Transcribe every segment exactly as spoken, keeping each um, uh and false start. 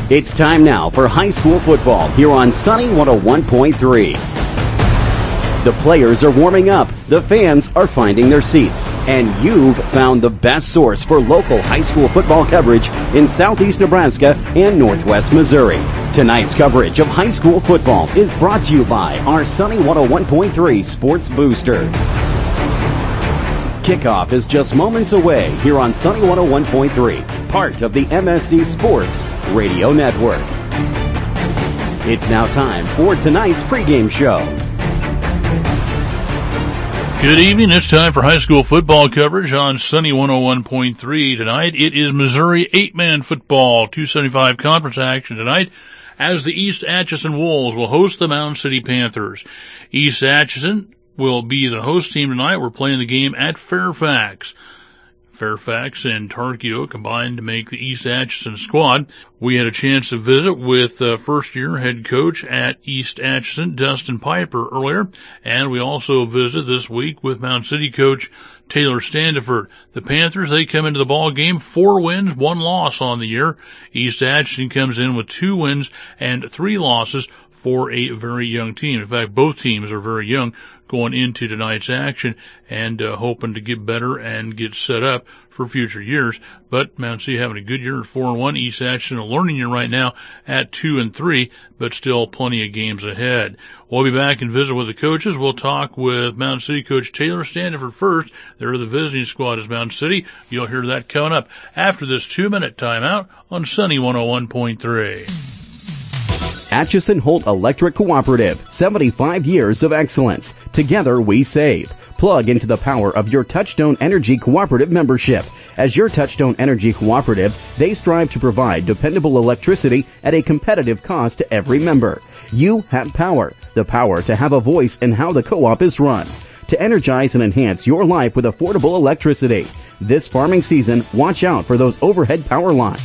It's time now for high school football here on Sunny one oh one point three. The players are warming up, the fans are finding their seats, and you've found the best source for local high school football coverage in southeast Nebraska and northwest Missouri. Tonight's coverage of high school football is brought to you by our Sunny one oh one point three Sports Booster. Kickoff is just moments away here on Sunny one oh one point three, part of the M S D Sports Radio Network. It's now time for tonight's pregame show. Good evening. It's time for high school football coverage on Sunny one oh one point three tonight. It is Missouri eight-man football, two seventy-five conference action tonight, as the East Atchison Wolves will host the Mound City Panthers. East Atchison will be the host team tonight. We're playing the game at Fairfax. Fairfax and Tarkio combined to make the East Atchison squad. We had a chance to visit with uh, first-year head coach at East Atchison, Dustin Piper, earlier, and we also visited this week with Mound City coach Taylor Standiford. The Panthers, they come into the ball game four wins, one loss on the year. East Atchison comes in with two wins and three losses for a very young team. In fact, both teams are very young going into tonight's action and uh, hoping to get better and get set up for future years. But Mount City having a good year at four and one. East Atchison a learning year right now at two and three, but still plenty of games ahead. We'll be back and visit with the coaches. We'll talk with Mountain City coach Taylor Standiford first. They're the visiting squad as Mountain City. You'll hear that coming up after this two-minute timeout on Sunny one oh one point three. Atchison Holt Electric Cooperative, seventy-five years of excellence. Together we save. Plug into the power of your Touchstone Energy Cooperative membership. As your Touchstone Energy Cooperative, they strive to provide dependable electricity at a competitive cost to every member. You have power, the power to have a voice in how the co-op is run. To energize and enhance your life with affordable electricity. This farming season, watch out for those overhead power lines.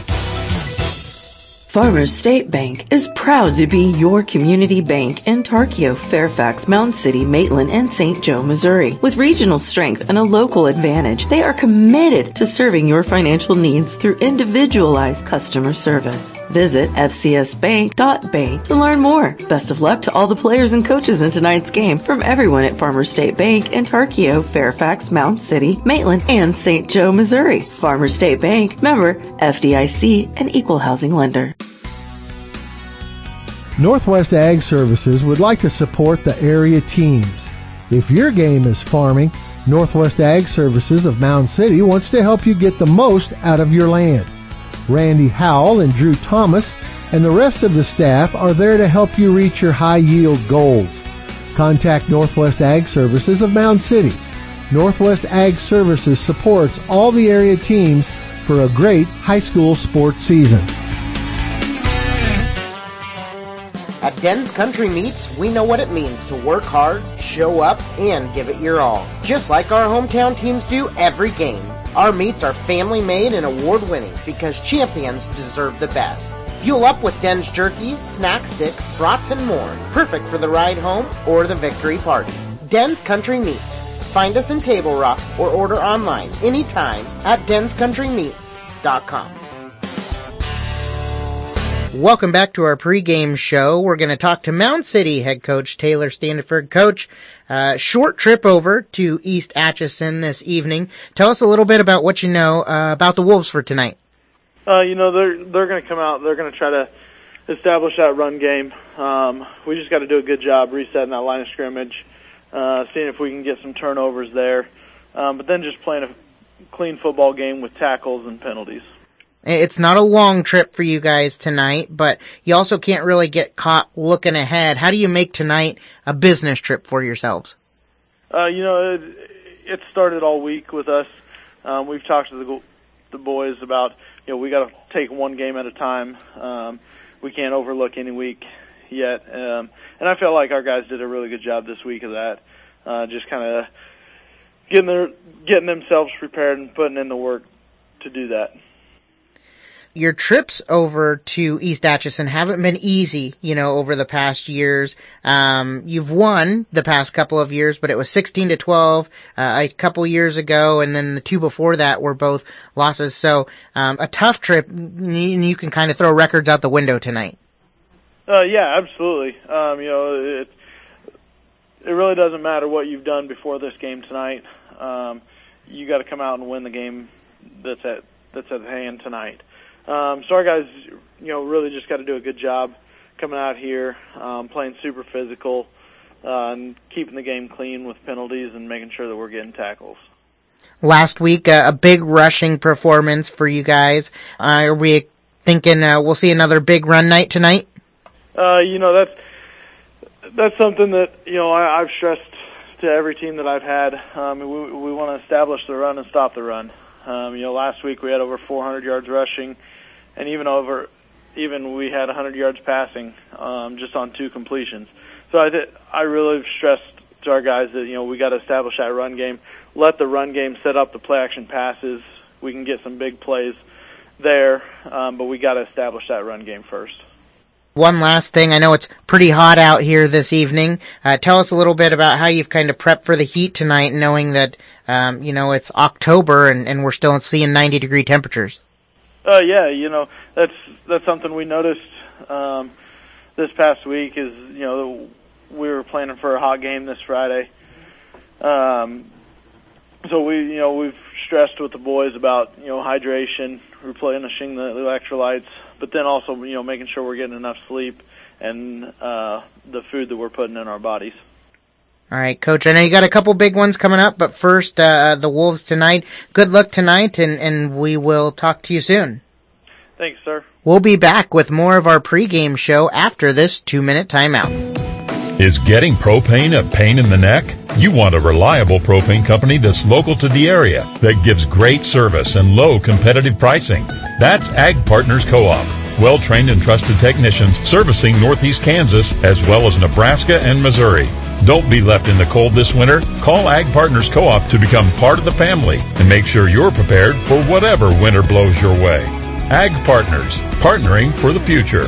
Farmers State Bank is proud to be your community bank in Tarkio, Fairfax, Mound City, Maitland, and Saint Joe, Missouri. With regional strength and a local advantage, they are committed to serving your financial needs through individualized customer service. Visit f c s bank dot bank to learn more. Best of luck to all the players and coaches in tonight's game from everyone at Farmers State Bank in Tarkio, Fairfax, Mound City, Maitland, and Saint Joe, Missouri. Farmers State Bank, member F D I C, an equal housing lender. Northwest Ag Services would like to support the area teams. If your game is farming, Northwest Ag Services of Mound City wants to help you get the most out of your land. Randy Howell and Drew Thomas and the rest of the staff are there to help you reach your high-yield goals. Contact Northwest Ag Services of Mound City. Northwest Ag Services supports all the area teams for a great high school sports season. At Den's Country Meats, we know what it means to work hard, show up, and give it your all. Just like our hometown teams do every game. Our meats are family-made and award-winning because champions deserve the best. Fuel up with Den's jerky, snack sticks, brats, and more. Perfect for the ride home or the victory party. Den's Country Meats. Find us in Table Rock or order online anytime at dens country meats dot com. Welcome back to our pregame show. We're going to talk to Mound City head coach Taylor Standiford. Coach, uh, short trip over to East Atchison this evening. Tell us a little bit about what you know uh, about the Wolves for tonight. Uh, you know, they're they're going to come out. They're going to try to establish that run game. Um, we just got to do a good job resetting that line of scrimmage, uh, seeing if we can get some turnovers there, um, but then just playing a clean football game with tackles and penalties. It's not a long trip for you guys tonight, but you also can't really get caught looking ahead. How do you make tonight a business trip for yourselves? Uh, you know, it, it started all week with us. Um, we've talked to the, the boys about, you know, we got to take one game at a time. Um, we can't overlook any week yet. Um, and I felt like our guys did a really good job this week of that, uh, just kind of getting their getting themselves prepared and putting in the work to do that. Your trips over to East Atchison haven't been easy, you know, over the past years. Um, you've won the past couple of years, but it was sixteen to twelve uh, a couple years ago, and then the two before that were both losses. So um, a tough trip, and you can kind of throw records out the window tonight. Uh, yeah, absolutely. Um, you know, it it really doesn't matter what you've done before this game tonight. Um, you got to come out and win the game that's at that's at hand tonight. Um, so our guys, you know, really just got to do a good job coming out here, um, playing super physical, uh, and keeping the game clean with penalties and making sure that we're getting tackles. Last week, uh, a big rushing performance for you guys. Uh, are we thinking uh, we'll see another big run night tonight? Uh, you know, that's that's something that, you know, I, I've stressed to every team that I've had. Um, we we want to establish the run and stop the run. Um, you know, last week we had over four hundred yards rushing, and even over, even we had one hundred yards passing, um, just on two completions. So I th- I really stressed to our guys that, you know, we got to establish that run game, let the run game set up the play action passes. We can get some big plays there, um, but we got to establish that run game first. One last thing, I know it's pretty hot out here this evening. Uh, tell us a little bit about how you've kind of prepped for the heat tonight, knowing that, um, you know, it's October and, and we're still seeing ninety degree temperatures. Uh, yeah, you know, that's that's something we noticed um, this past week is, you know, we were planning for a hot game this Friday. Um, so we, you know, we've stressed with the boys about, you know, hydration, replenishing the electrolytes, but then also, you know, making sure we're getting enough sleep and uh, the food that we're putting in our bodies. All right, Coach, I know you got a couple big ones coming up, but first, uh, the Wolves tonight. Good luck tonight, and, and we will talk to you soon. Thanks, sir. We'll be back with more of our pregame show after this two-minute timeout. Is getting propane a pain in the neck? You want a reliable propane company that's local to the area, that gives great service and low competitive pricing. That's Ag Partners Co-op. Well-trained and trusted technicians servicing northeast Kansas as well as Nebraska and Missouri. Don't be left in the cold this winter. Call Ag Partners Co-op to become part of the family and make sure you're prepared for whatever winter blows your way. Ag Partners, partnering for the future.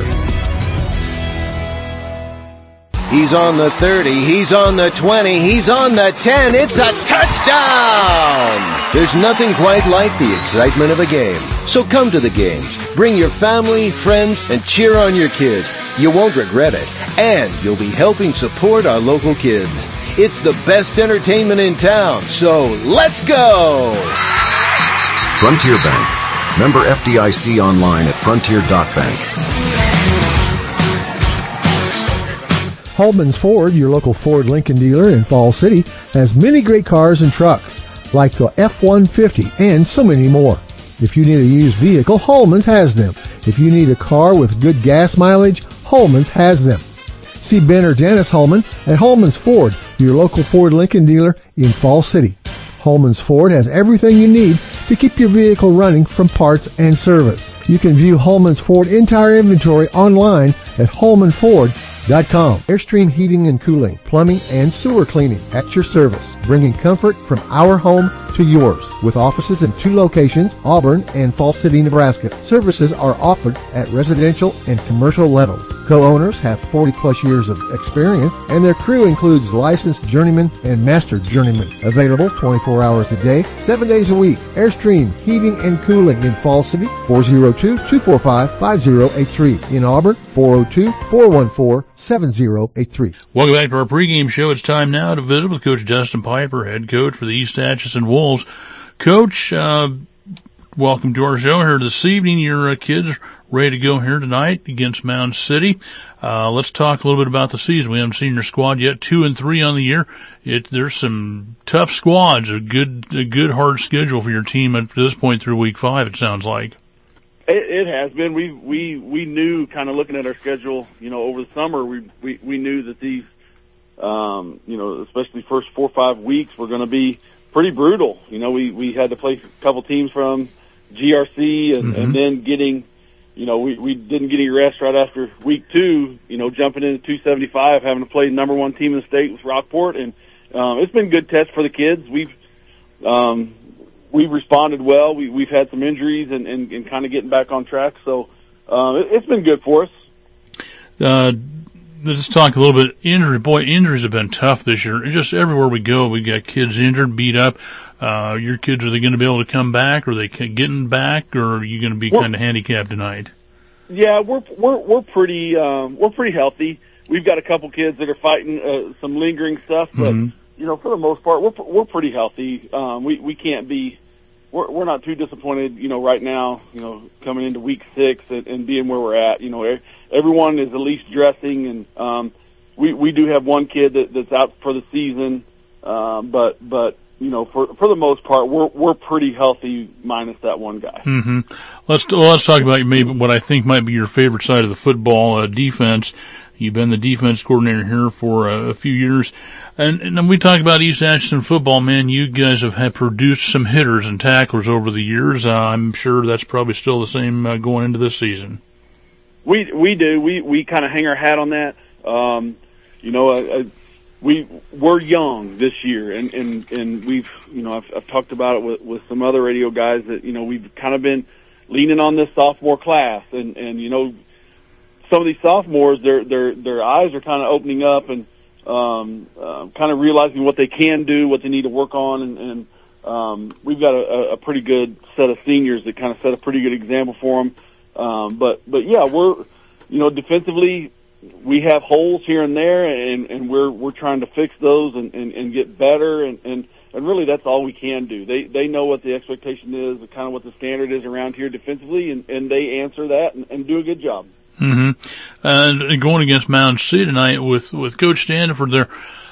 He's on the thirty, he's on the twenty, he's on the ten, it's a touchdown! There's nothing quite like the excitement of a game. So come to the games, bring your family, friends, and cheer on your kids. You won't regret it, and you'll be helping support our local kids. It's the best entertainment in town, so let's go! Frontier Bank. Member F D I C online at frontier dot bank. Holman's Ford, your local Ford Lincoln dealer in Fall City, has many great cars and trucks, like the F one fifty and so many more. If you need a used vehicle, Holman's has them. If you need a car with good gas mileage, Holman's has them. See Ben or Janice Holman at Holman's Ford, your local Ford Lincoln dealer in Fall City. Holman's Ford has everything you need to keep your vehicle running from parts and service. You can view Holman's Ford entire inventory online at holman ford dot com. Airstream Heating and Cooling, Plumbing, and Sewer Cleaning at your service, bringing comfort from our home to yours. With offices in two locations, Auburn and Fall City, Nebraska. Services are offered at residential and commercial levels. Co-owners have forty plus years of experience, and their crew includes licensed journeymen and master journeymen. Available twenty-four hours a day, seven days a week. Airstream Heating and Cooling in Fall City, four oh two, two four five, five oh eight three. In Auburn, four oh two, four one four, seven oh eight three. Welcome back to our pregame show. It's time now to visit with Coach Dustin Piper, head coach for the East Atchison Wolves. Coach, uh, welcome to our show here this evening. Your uh, kids ready to go here tonight against Mound City. Uh, let's talk a little bit about the season. We haven't seen your squad yet, two and three on the year. It, there's some tough squads, a good, a good hard schedule for your team at this point through week five, it sounds like. It, it has been. We we we knew, kind of looking at our schedule, you know, over the summer, we we, we knew that these, um, you know, especially first four or five weeks were going to be pretty brutal. You know, we we had to play a couple teams from G R C, and, mm-hmm. and then getting, you know, we we didn't get any rest right after week two. You know, jumping into two seventy-five, having to play the number one team in the state with Rockport, and um, it's been a good test for the kids. We've um, we've responded well. We, we've had some injuries and, and, and kind of getting back on track. So uh, it, it's been good for us. Uh, let's talk a little bit injury. Boy, injuries have been tough this year. Just everywhere we go, we got kids injured, beat up. Uh, your kids, are they going to be able to come back? Are they getting back, or are you going to be kind of handicapped tonight? Yeah, we're we're we're pretty um, we're pretty healthy. We've got a couple kids that are fighting uh, some lingering stuff, but mm-hmm. you know, for the most part, we're we're pretty healthy. Um, we we can't be we're we're not too disappointed. You know, right now, you know, coming into week six and, and being where we're at. You know, everyone is at least dressing, and um, we we do have one kid that, that's out for the season, um, but but. You know, for for the most part, we're we're pretty healthy, minus that one guy. Mm-hmm. Let's well, let's talk about maybe what I think might be your favorite side of the football, uh, defense. You've been the defense coordinator here for uh, a few years, and and then we talk about East Atchison football. Man, you guys have had produced some hitters and tacklers over the years. Uh, I'm sure that's probably still the same uh, going into this season. We we do we we kind of hang our hat on that. Um, you know, I, I, we we're young this year, and, and, and we've you know I've, I've talked about it with, with some other radio guys that you know we've kind of been leaning on this sophomore class, and, and you know some of these sophomores their their their eyes are kind of opening up and um, uh, kind of realizing what they can do, what they need to work on, and, and um, we've got a, a pretty good set of seniors that kind of set a pretty good example for them. Um, but but yeah, we're you know defensively. We have holes here and there, and, and we're we're trying to fix those and, and, and get better, and, and, and really that's all we can do. They they know what the expectation is, kind of what the standard is around here defensively, and, and they answer that and, and do a good job. Mm-hmm. And going against Mound City tonight with, with Coach Standiford there,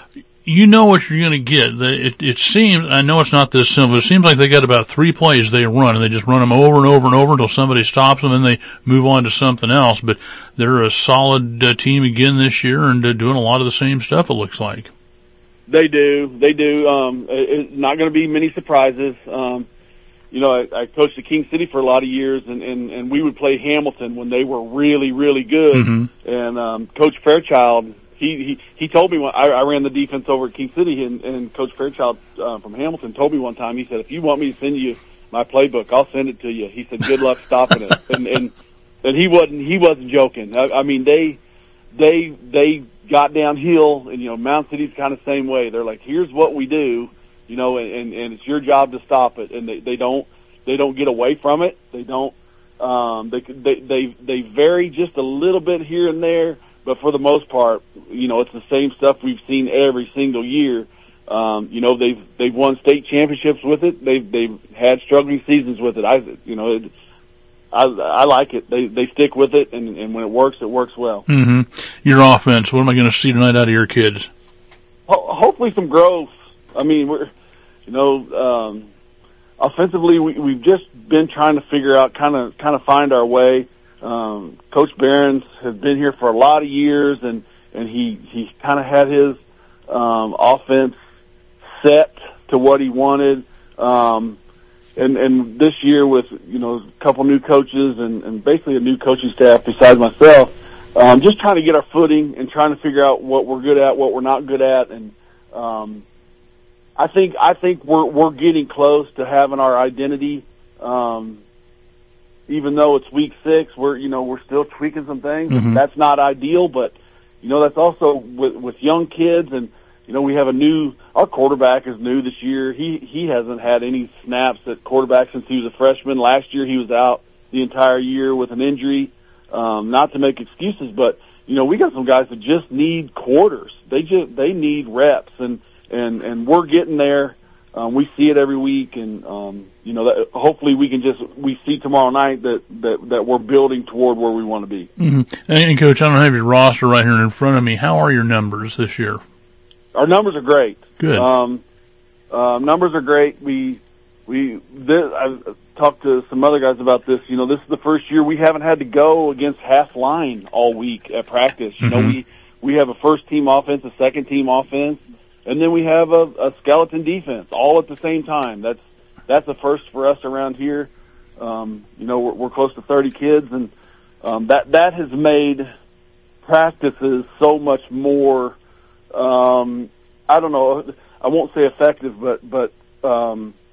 you know what you're going to get. It, it seems, I know it's not this simple, it seems like they got about three plays they run, and they just run them over and over and over until somebody stops them, and they move on to something else. But they're a solid uh, team again this year, and uh, doing a lot of the same stuff, it looks like. They do. They do. Um, it's not going to be many surprises. Um, you know, I, I coached at King City for a lot of years, and, and, and we would play Hamilton when they were really, really good. Mm-hmm. And um, Coach Fairchild, He, he he told me when I, I ran the defense over at King City, and, and Coach Fairchild uh, from Hamilton told me one time. He said, "If you want me to send you my playbook, I'll send it to you." He said, "Good luck stopping it." And and and he wasn't he wasn't joking. I, I mean, they they they got downhill, and you know, Mound City's kind of the same way. They're like, "Here's what we do," you know, and, and, and it's your job to stop it. And they, they don't they don't get away from it. They don't um, they they they they vary just a little bit here and there. But for the most part, you know, it's the same stuff we've seen every single year. Um, you know, they've they've won state championships with it. They've they've had struggling seasons with it. I you know, it, I I like it. They they stick with it, and, and when it works, it works well. Mm-hmm. Your offense. What am I going to see tonight out of your kids? Ho- hopefully, some growth. I mean, we're you know, um, offensively, we, we've just been trying to figure out, kind of kind of find our way. Um, Coach Behrens has been here for a lot of years, and, and he, he kind of had his um, offense set to what he wanted. Um, and, and this year with, you know, a couple new coaches and, and basically a new coaching staff besides myself, um, just trying to get our footing and trying to figure out what we're good at, what we're not good at. And um, I think I think we're we're getting close to having our identity. Um, Even though it's week six, we're you know we're still tweaking some things. Mm-hmm. That's not ideal, but you know that's also with with young kids, and you know we have a new our quarterback is new this year. He he hasn't had any snaps at quarterback since he was a freshman. Last year he was out the entire year with an injury. Um, not to make excuses, but you know we got some guys that just need quarters. They just they need reps, and and and we're getting there. Um, we see it every week, and um, you know, that, hopefully, we can just we see tomorrow night that, that, that we're building toward where we want to be. Mm-hmm. And Coach, I don't have your roster right here in front of me. How are your numbers this year? Our numbers are great. Good. Um, uh, numbers are great. We we this, I've talked to some other guys about this. You know, this is the first year we haven't had to go against half line all week at practice. You mm-hmm. know, we we have a first team offense, a second team offense. And then we have a, a skeleton defense all at the same time. That's that's a first for us around here. Um, you know, we're, we're close to thirty kids, and um, that that has made practices so much more. Um, I don't know. I won't say effective, but but um,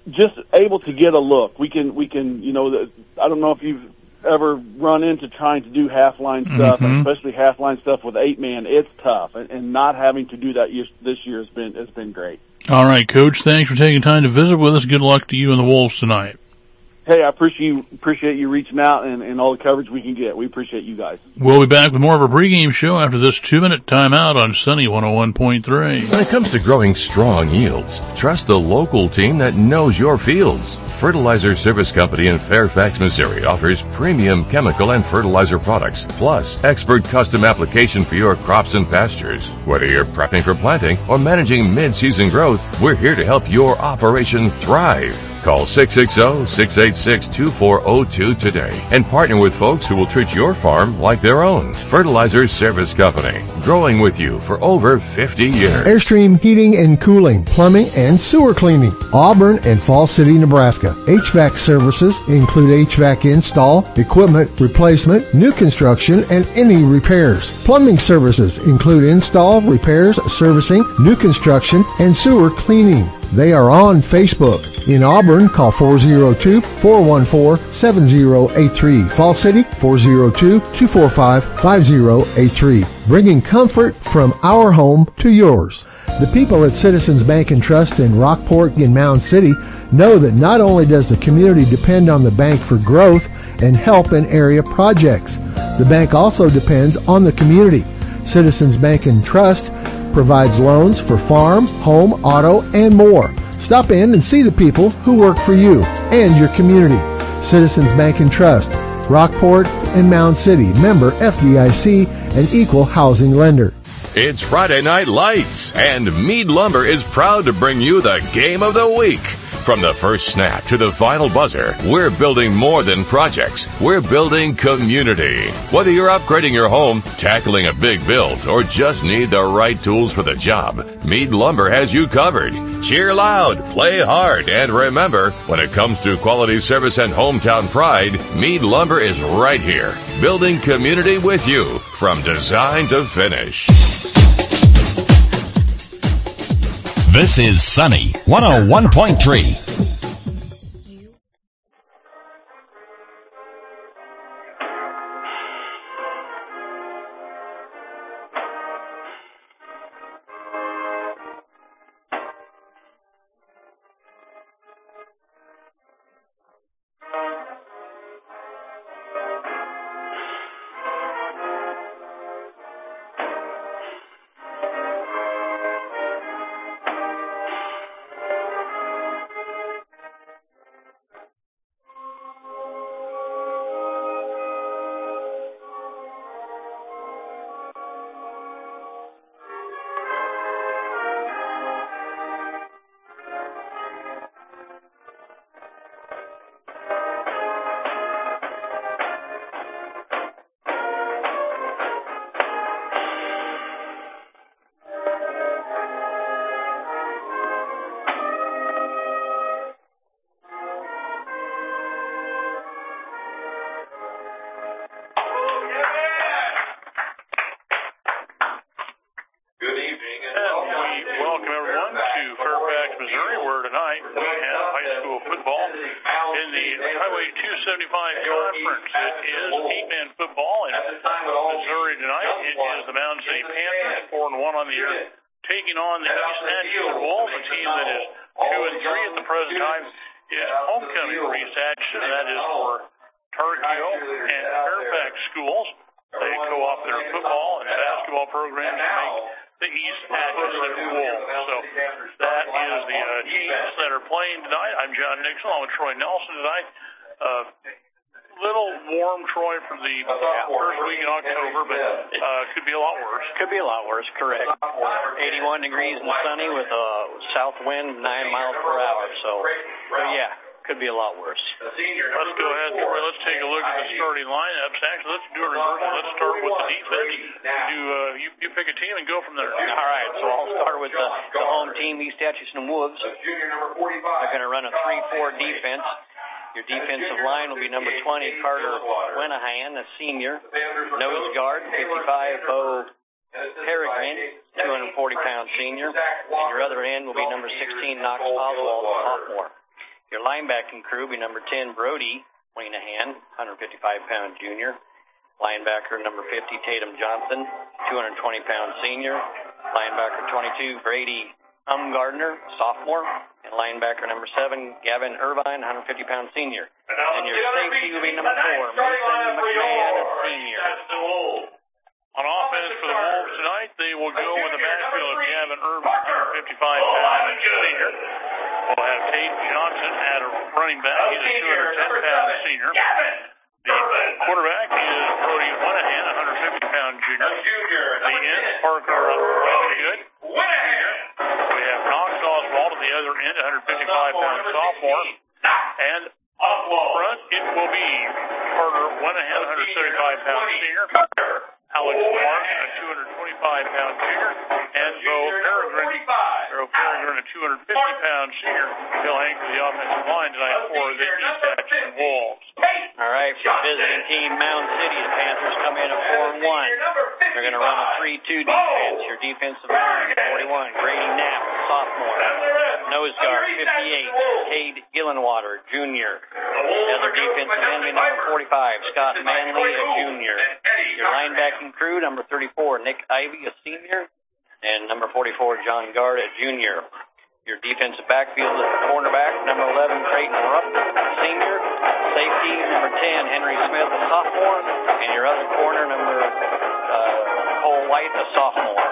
just able to get a look. We can, we can, you know, the, I don't know if you've ever run into trying to do half-line stuff, mm-hmm. and especially half-line stuff with eight-man. It's tough, and, and not having to do that this year has been has been great. All right, Coach, thanks for taking time to visit with us. Good luck to you and the Wolves tonight. Hey, I appreciate you, appreciate you reaching out and, and all the coverage we can get. We appreciate you guys. We'll be back with more of our pregame show after this two-minute timeout on Sunny one oh one point three. When it comes to growing strong yields, trust the local team that knows your fields. Fertilizer Service Company in Fairfax, Missouri offers premium chemical and fertilizer products, plus expert custom application for your crops and pastures. Whether you're prepping for planting or managing mid-season growth, we're here to help your operation thrive. Call six six zero, six eight six, two four zero two today and partner with folks who will treat your farm like their own. Fertilizer Service Company, growing with you for over fifty years. Airstream Heating and Cooling, Plumbing and Sewer Cleaning, Auburn and Fall City, Nebraska. H V A C services include H V A C install, equipment replacement, new construction, and any repairs. Plumbing services include install, repairs, servicing, new construction, and sewer cleaning. They are on Facebook. In Auburn, call four oh two, four one four, seven oh eight three. Fall City, four oh two, two four five, five oh eight three. Bringing comfort from our home to yours. The people at Citizens Bank and Trust in Rockport and Mound City know that not only does the community depend on the bank for growth and help in area projects, the bank also depends on the community. Citizens Bank and Trust provides loans for farm, home, auto, and more. Stop in and see the people who work for you and your community. Citizens Bank and Trust, Rockport and Mound City, member F D I C, and equal housing lender. It's Friday Night Lights, and Mead Lumber is proud to bring you the game of the week. From the first snap to the final buzzer, we're building more than projects. We're building community. Whether you're upgrading your home, tackling a big build, or just need the right tools for the job, Mead Lumber has you covered. Cheer loud, play hard, and remember, when it comes to quality service and hometown pride, Mead Lumber is right here, building community with you from design to finish. This is Sunny one oh one point three. Your defensive line will be number twenty, Carter Wenahan, a senior. Nose guard, fifty-five, Bo Peregrine, two hundred forty pound senior. And your other end will be number sixteen, Knox Oswald, a sophomore. Your linebacking crew will be number ten, Brody Waynahan, one fifty-five pound junior. Linebacker number fifty, Tatum Johnson, two twenty pound senior. Linebacker twenty-two, Brady Umgardner, sophomore. And linebacker number seven, Gavin Irvine, one fifty pound senior. And your safety will be number four, Mason McMahon, a senior. On offense for the Wolves tonight, they will go with the backfield of Gavin Irvine, one fifty-five pound senior. We'll have Tate Johnson at a running back. He's a two ten pound senior. The quarterback is Brody Waynahan, one fifty pound junior. The end, Parker Good. We have Knox Oswald at the other end, one fifty-five pound sophomore. And up front, it will be Carter Waynahan, one seventy-five pound senior. Alex Martin, a two twenty-five pound junior. And Bo Peregrine, Bo Peregrine, a two fifty pound senior. He'll hang for the offensive line tonight for the East Atchison Wolves. All right, for the visiting team, Mound City, the Panthers come in at four and one. They're going to run a three two defense. Your defensive line, forty-one, Grady Knapp, sophomore. Nose guard, fifty-eight, Cade Gillenwater, junior. The other defensive end, number forty-five, Scott Manley, a junior. Your linebacking crew, number thirty-four, Nick Ivy, a senior. And number forty-four, John Gard, a junior. Your defensive backfield is the cornerback, number eleven, Creighton Rupp, senior. Safety, number ten, Henry Smith, a sophomore. And your other corner, number uh, Cole White, a sophomore.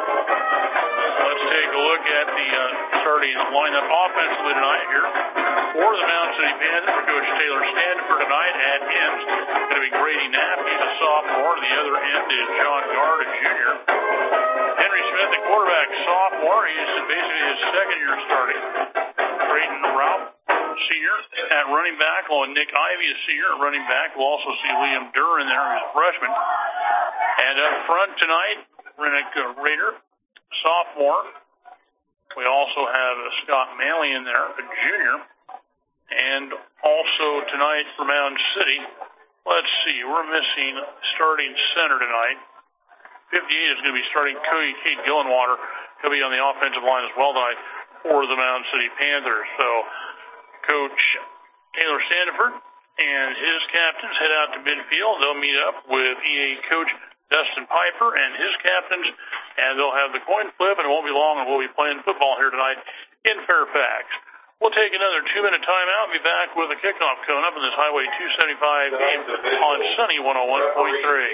Let's take a look at the uh, starting lineup offensively tonight here. For the Mound City Panthers, for Coach Taylor Standiford tonight at ends, going to be Grady Knapp. He's a sophomore. The other end is John Gard, a junior. Henry Smith, the quarterback, sophomore. He's basically his second year starting. Creighton Ralph, senior. At running back, along with Nick Ivy, a senior. At running back, we'll also see Liam Durr in there, who's a freshman. And up front tonight, Rennick Rader, sophomore. We also have Scott Manley in there, a junior. And also tonight for Mound City, let's see, we're missing starting center tonight. fifty-eight is going to be starting Cody Cade Gillenwater. He'll be on the offensive line as well tonight for the Mound City Panthers. So Coach Taylor Standiford and his captains head out to midfield. They'll meet up with E A coach Dustin Piper and his captains, and they'll have the coin flip, and it won't be long, and we'll be playing football here tonight in Fairfax. We'll take another two-minute timeout and be back with a kickoff coming up in this Highway two seventy-five game on Sunny one oh one point three.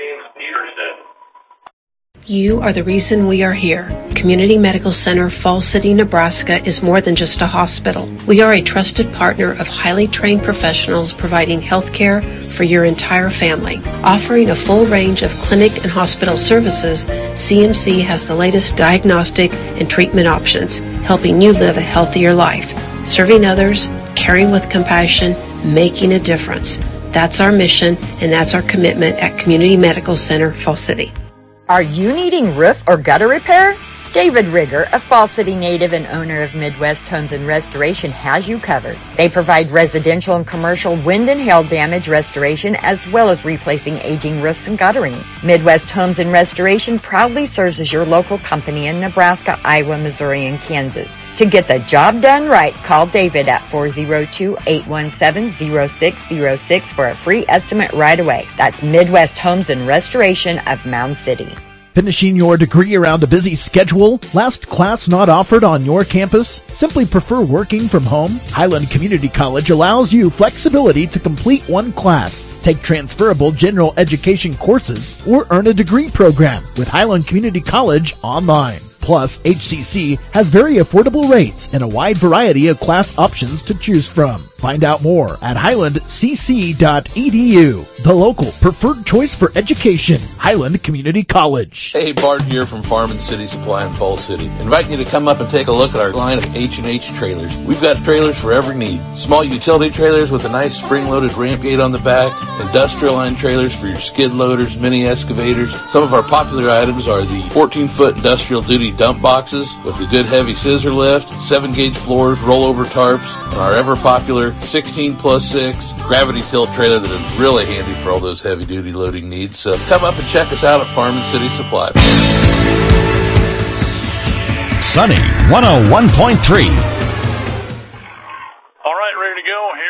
You are the reason we are here. Community Medical Center, Falls City, Nebraska is more than just a hospital. We are a trusted partner of highly trained professionals providing health care for your entire family. Offering a full range of clinic and hospital services, C M C has the latest diagnostic and treatment options, helping you live a healthier life. Serving others, caring with compassion, making a difference. That's our mission, and that's our commitment at Community Medical Center, Falls City. Are you needing roof or gutter repair? David Rigger, a Falls City native and owner of Midwest Homes and Restoration, has you covered. They provide residential and commercial wind and hail damage restoration as well as replacing aging roofs and guttering. Midwest Homes and Restoration proudly serves as your local company in Nebraska, Iowa, Missouri, and Kansas. To get the job done right, call David at four oh two, eight one seven, oh six oh six for a free estimate right away. That's Midwest Homes and Restoration of Mound City. Finishing your degree around a busy schedule? Last class not offered on your campus? Simply prefer working from home? Highland Community College allows you flexibility to complete one class, take transferable general education courses, or earn a degree program with Highland Community College online. Plus, H C C has very affordable rates and a wide variety of class options to choose from. Find out more at highland c c dot e d u, the local preferred choice for education, Highland Community College. Hey, Bart here from Farm and City Supply in Falls City. Inviting you to come up and take a look at our line of H and H trailers. We've got trailers for every need. Small utility trailers with a nice spring-loaded ramp gate on the back, industrial line trailers for your skid loaders, mini excavators. Some of our popular items are the fourteen-foot industrial duty dump boxes with a good heavy scissor lift, seven gauge floors, rollover tarps, and our ever-popular sixteen plus six gravity tilt trailer that is really handy for all those heavy-duty loading needs. So come up and check us out at Farm and City Supply. Sunny one oh one point three. All right, ready to go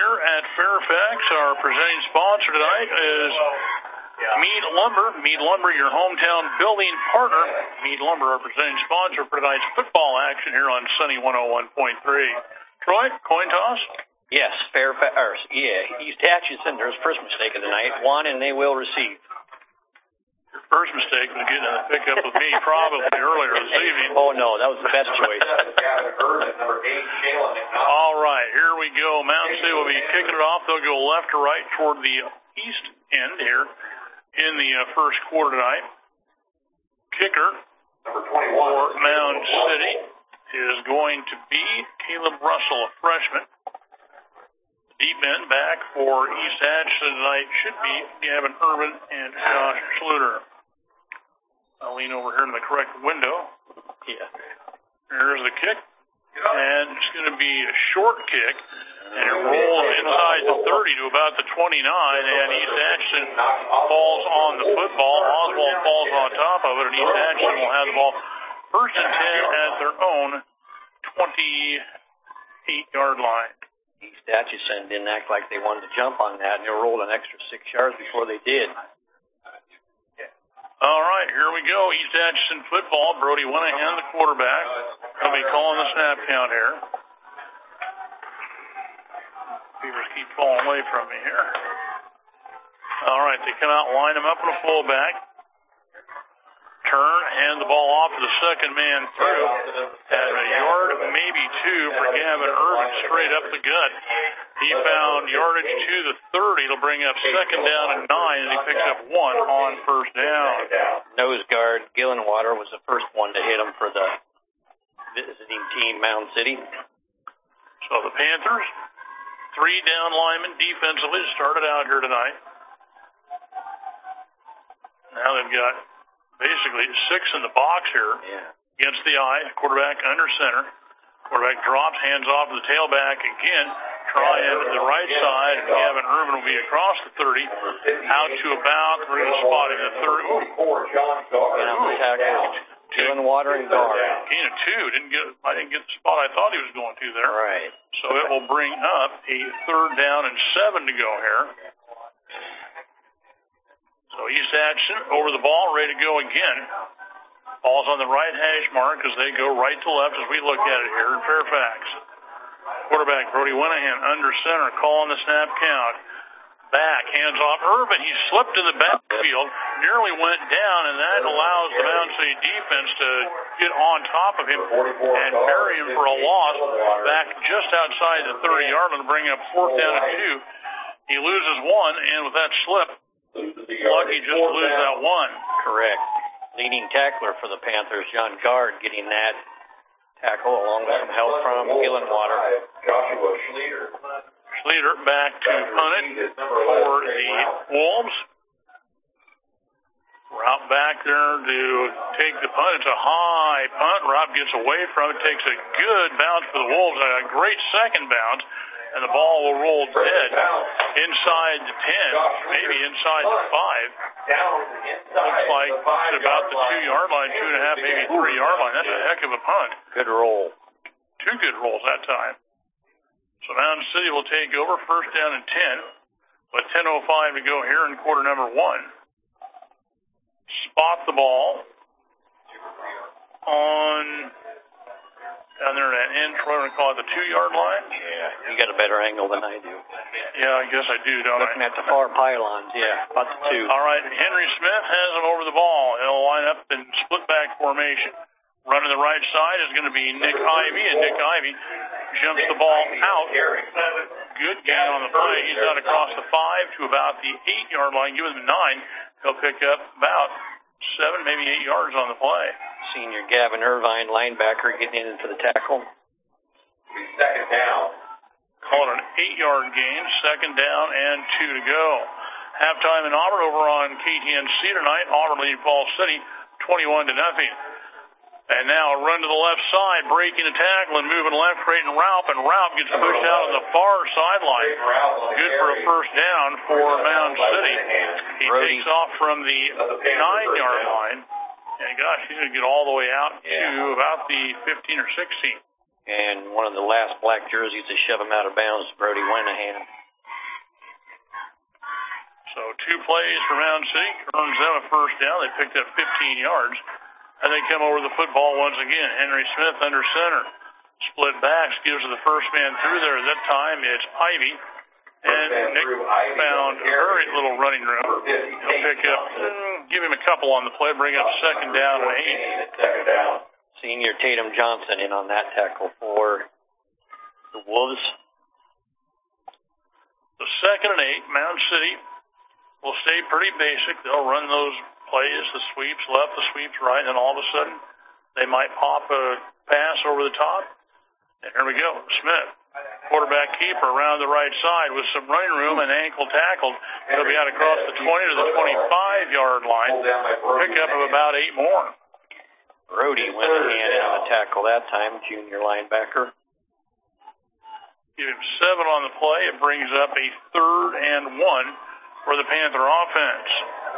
tonight is Mead Lumber. Mead Lumber, your hometown building partner. Mead Lumber, our presenting sponsor for tonight's football action here on Sunny one oh one point three. Troy, coin toss? Yes, Fairfax, or, yeah, East Atchison, their first mistake of the night. One, and they will receive. Your first mistake was getting in the pickup with me probably earlier this evening. Oh, no, that was the best choice. All right, here we go. Mountain City will be kicking it off. They'll go left to right toward the east end here in the uh, first quarter tonight. Kicker for Mound City is going to be Caleb Russell, a freshman. Deep end back for East Atchison tonight should be Gavin Urban and Josh Schluter. I'll lean over here in the correct window. Yeah. Here's the kick. And it's going to be a short kick. And it rolls inside the thirty to about the twenty-nine. And East Atchison falls on the football. Oswald falls on top of it. And East Atchison will have the ball first and ten at their own twenty-eight-yard line. East Atchison didn't act like they wanted to jump on that, and they rolled an extra six yards before they did. All right, here we go. East Atchison football. Brody Wenahan, the quarterback. He'll be calling the snap count here. Beavers keep falling away from me here. All right, they come out, line them up in a fullback. Turn, hand the ball off to the second man through. At a yard, maybe two for Gavin Urban, straight up the gut. He found yardage to the thirty. It'll bring up second down and nine, and he picks up one on first down. Nose guard Gillenwater was the first one to hit him for the visiting team, Mound City. So the Panthers, three down linemen defensively, started out here tonight. Now they've got basically six in the box here. Yeah. Against the eye, quarterback under center. Quarterback drops, hands off to the tailback again. Try in to the right side, and Gavin Urban will be across the thirty. Out to about, we're going to spot him at thirty. Gillenwater and Gar. Gain of two. Didn't get, I didn't get the spot I thought he was going to there. Right. So it will bring up a third down and seven to go here. So East Atchison over the ball, ready to go again. Ball's on the right hash mark as they go right to left as we look at it here in Fairfax. Quarterback Brody Wenahan under center, calling the snap count. Back, hands off Urban. He slipped in the backfield, nearly went down, and that allows the Mound City defense to get on top of him and bury him for a loss back just outside the thirty-yard line to bring up fourth down and two. He loses one, and with that slip, lucky just to lose that one. Correct. Leading tackler for the Panthers, John Gard, getting that tackle along with some help from Gillenwater. Joshua Schleter. Schleter back to punt it for the Wolves. Route back there to take the punt. It's a high punt. Rob gets away from it, takes a good bounce for the Wolves, a great second bounce. And the ball will roll dead inside the ten, maybe inside the five. Looks like it's about the two-yard line, two and a half, maybe three-yard line. That's a heck of a punt. Good roll. Two good rolls that time. So Mound City will take over, first down and ten. With ten oh five to go here in quarter number one. Spot the ball on... down there at end, we're going to call it the two-yard line. Yeah, you got a better angle than I do. Yeah, I guess I do, don't Looking I? at the far pylons, yeah, about the two. All right, Henry Smith has him over the ball. He'll line up in split-back formation. Running the right side is going to be Nick Ivy, and Nick Ivy jumps the ball out. Good gain on the play. He's out across the five to about the eight-yard line. Give him the nine. He'll pick up about seven, maybe eight yards on the play. Senior Gavin Irvine, linebacker, getting in for the tackle. Second down. Call it an eight-yard gain, second down and two to go. Halftime in Auburn over on K T N C tonight. Auburn leading Falls City twenty-one to nothing. And now a run to the left side, breaking a tackle and moving left, creating Raup, and Raup gets pushed out on the far sideline. Good for a first down for Mound City. He takes off from the nine-yard line. And gosh, he's going to get all the way out yeah. to about the fifteen or sixteen. And one of the last black jerseys to shove him out of bounds, Brody Wenahan. So two plays for Mound City earns them a first down. They picked up fifteen yards. And they come over the football once again. Henry Smith under center. Split backs, gives to the first man through there. That time it's Ivy. And Nick found a very little running room. He'll pick up, give him a couple on the play, bring up second down and eight. Senior Tatum Johnson in on that tackle for the Wolves. The second and eight, Mound City will stay pretty basic. They'll run those plays, the sweeps left, the sweeps right, and then all of a sudden they might pop a pass over the top. And here we go. Smith, quarterback keeper around the right side with some running room and ankle tackled. He'll be out across the twenty to the twenty-five-yard line. Pickup of about eight more. Brody went in and on the tackle that time, junior linebacker. Give him seven on the play. It brings up a third and one for the Panther offense.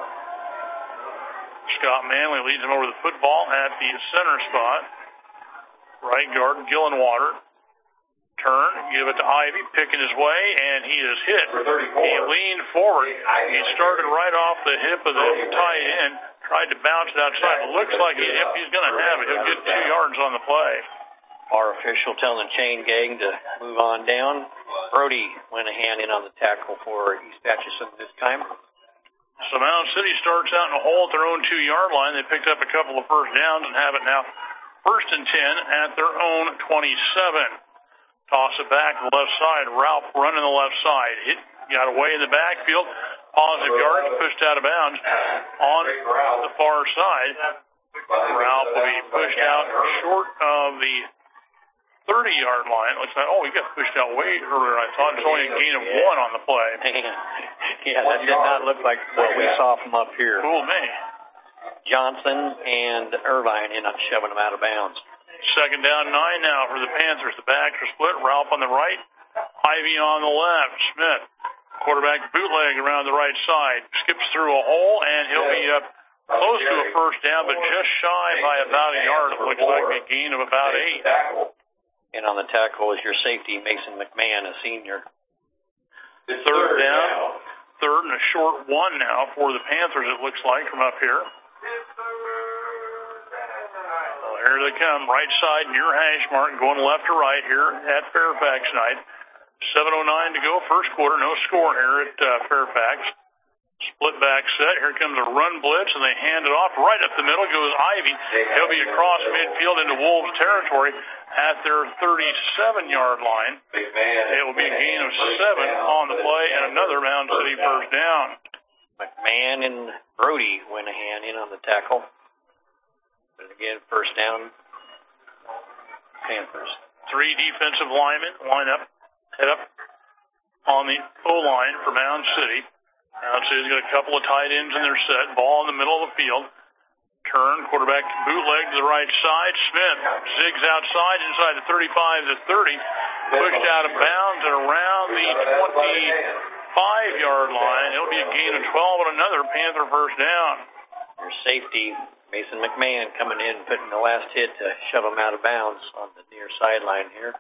Scott Manley leads him over the football at the center spot. Right guard, Gillenwater. Turn, give it to Ivy, picking his way, and he is hit. He leaned forward. He started right off the hip of the tight end, tried to bounce it outside. It looks like he, if he's going to have it, he'll get two yards on the play. Our official telling the chain gang to move on down. Brody went a hand in on the tackle for East Atchison this time. So Mound City starts out in a hole at their own two-yard line. They picked up a couple of first downs and have it now first and ten at their own twenty-seven. Toss it back to the left side. Ralph running the left side. Hit, got away in the backfield. Positive yardage, pushed out of bounds on the far side. Ralph will be pushed out short of the thirty-yard line. Looks like, oh, he got pushed out way earlier than I thought. It's only a gain of one on the play. Yeah, that did not look like what we saw from up here. Cool me. Johnson and Irvine in on shoving them out of bounds. Second down, nine now for the Panthers. The backs are split. Ralph on the right, Ivy on the left. Smith, quarterback bootleg around the right side. Skips through a hole, and he'll be up close to a first down, but just shy by about a yard. It looks like a gain of about eight. And on the tackle is your safety, Mason McMahon, a senior. Third down, third and a short one now for the Panthers, it looks like, from up here. Well, here they come, right side near hash mark, going left to right here at Fairfax night. seven oh nine to go, first quarter, no score here at uh, Fairfax. Split back set. Here comes a run blitz, and they hand it off. Right up the middle goes Ivy. He'll be across midfield into Wolves territory at their thirty-seven-yard line. It will be a gain of seven on the play and another Mound City first down. McMahon and Brody went a hand in on the tackle. But again, first down, Panthers. Three defensive linemen line up, head up on the O-line for Mound City. Mound City's got a couple of tight ends in their set. Ball in the middle of the field. Turn, quarterback bootleg to the right side. Smith zigs outside inside the thirty-five to thirty. Pushed out of bounds and around the twenty-five-yard line. It'll be a gain of twelve and another Panther first down. Your safety, Mason McMahon, coming in, putting the last hit to shove him out of bounds on the near sideline here.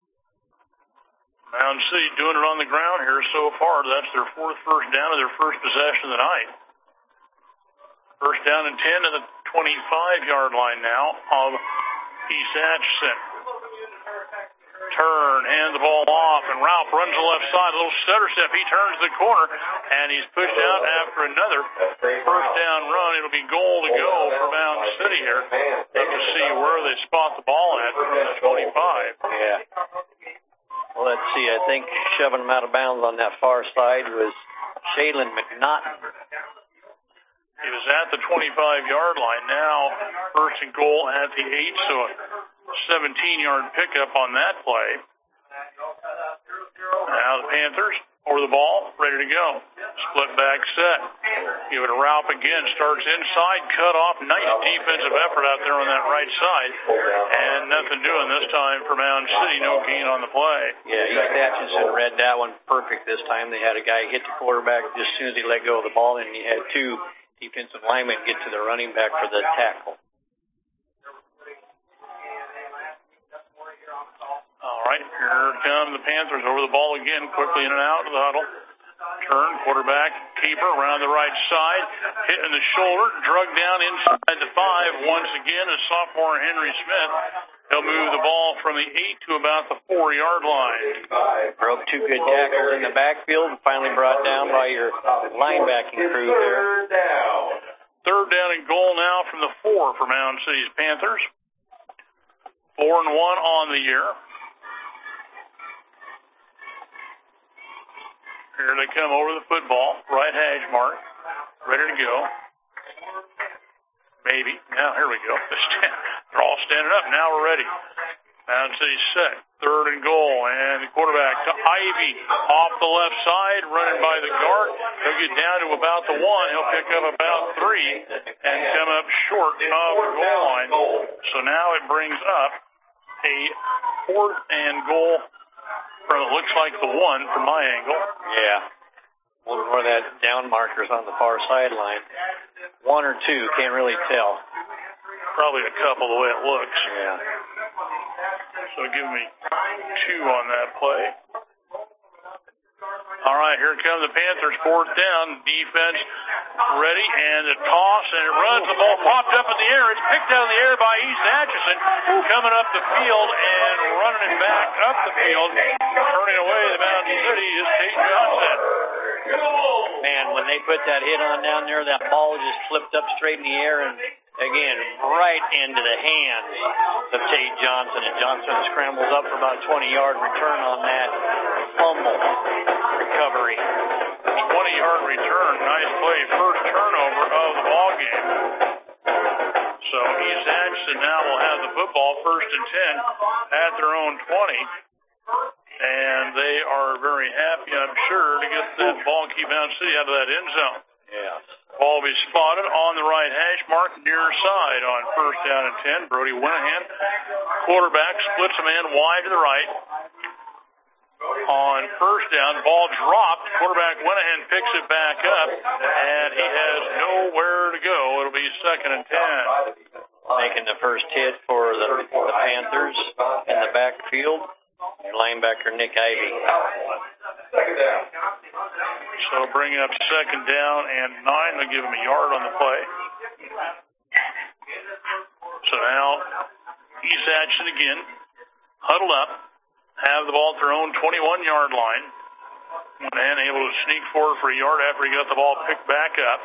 Mound City doing it on the ground here so far. That's their fourth first down of their first possession of the night. First down and ten to the twenty-five-yard line now of East Atchison. Turn, hand the ball off, and Ralph runs the left side. A little stutter step. He turns the corner, and he's pushed out after another first down run. It'll be goal to go for Mound City here. They can see where they spot the ball at from the twenty-five. Yeah. Well, let's see. I think shoving him out of bounds on that far side was Shaylin McNaughton. He was at the twenty-five-yard line. Now, first and goal at the eight, so a seventeen-yard pickup on that play. Now the Panthers over the ball, ready to go. Split back set. Give it a Ralph again. Starts inside, cut off. Nice defensive effort out there on that right side. And nothing doing this time for Mound City. No gain on the play. Yeah, East Atchison read that one perfect this time. They had a guy hit the quarterback just as soon as he let go of the ball, and he had two defensive linemen get to the running back for the tackle. All right, here come the Panthers over the ball again, quickly in and out of the huddle. Turn, quarterback Keeper around the right side, hitting the shoulder, drug down inside the five. Once again, a sophomore Henry Smith. He'll move the ball from the eight to about the four-yard line. Broke two good tackles in the backfield and finally brought down by your linebacking crew there. Third down and goal now from the four for Mound City's Panthers. Four and one on the year. Here they come over the football. Right hash mark. Ready to go. Maybe. Now, here we go. They're all standing up. Now we're ready. Mound City set. Third and goal. And the quarterback to Ivy off the left side, running by the guard. He'll get down to about the one. He'll pick up about three and come up short of the goal line. So now it brings up a fourth and goal from, it looks like the one from my angle. Yeah. A little more of that down markers on the far sideline. One or two, can't really tell. Probably a couple the way it looks. Yeah. So give me two on that play. All right, here comes the Panthers, fourth down. Defense ready, and a toss, and it runs. The ball popped up in the air. It's picked out of the air by East Atchison, coming up the field and running it back up the field. Turning away the Mountain City is Tate Johnson. Man, when they put that hit on down there, that ball just flipped up straight in the air and, again, right into the hands of Tate Johnson. And Johnson scrambles up for about a twenty-yard return on that fumble recovery. twenty-yard return. Nice play. First turnover of the ball game. So East Atchison now will have the football first and ten at their own twenty. And they are very happy, I'm sure, to get that ball and keep Mountain City out of that end zone. Yeah. Ball will be spotted on the right hash mark near side on first down and ten. Brody Winahan, quarterback, splits a man wide to the right. On first down, ball dropped. Quarterback Winahan picks it back up, and he has nowhere to go. It'll be second and ten. Making the first hit for the, the Panthers in the backfield. Your linebacker, Nick Ivy. So bring up second down and nine. They'll give him a yard on the play. So now East Atchison again, huddled up, have the ball at their own twenty-one-yard line. And able to sneak forward for a yard after he got the ball picked back up.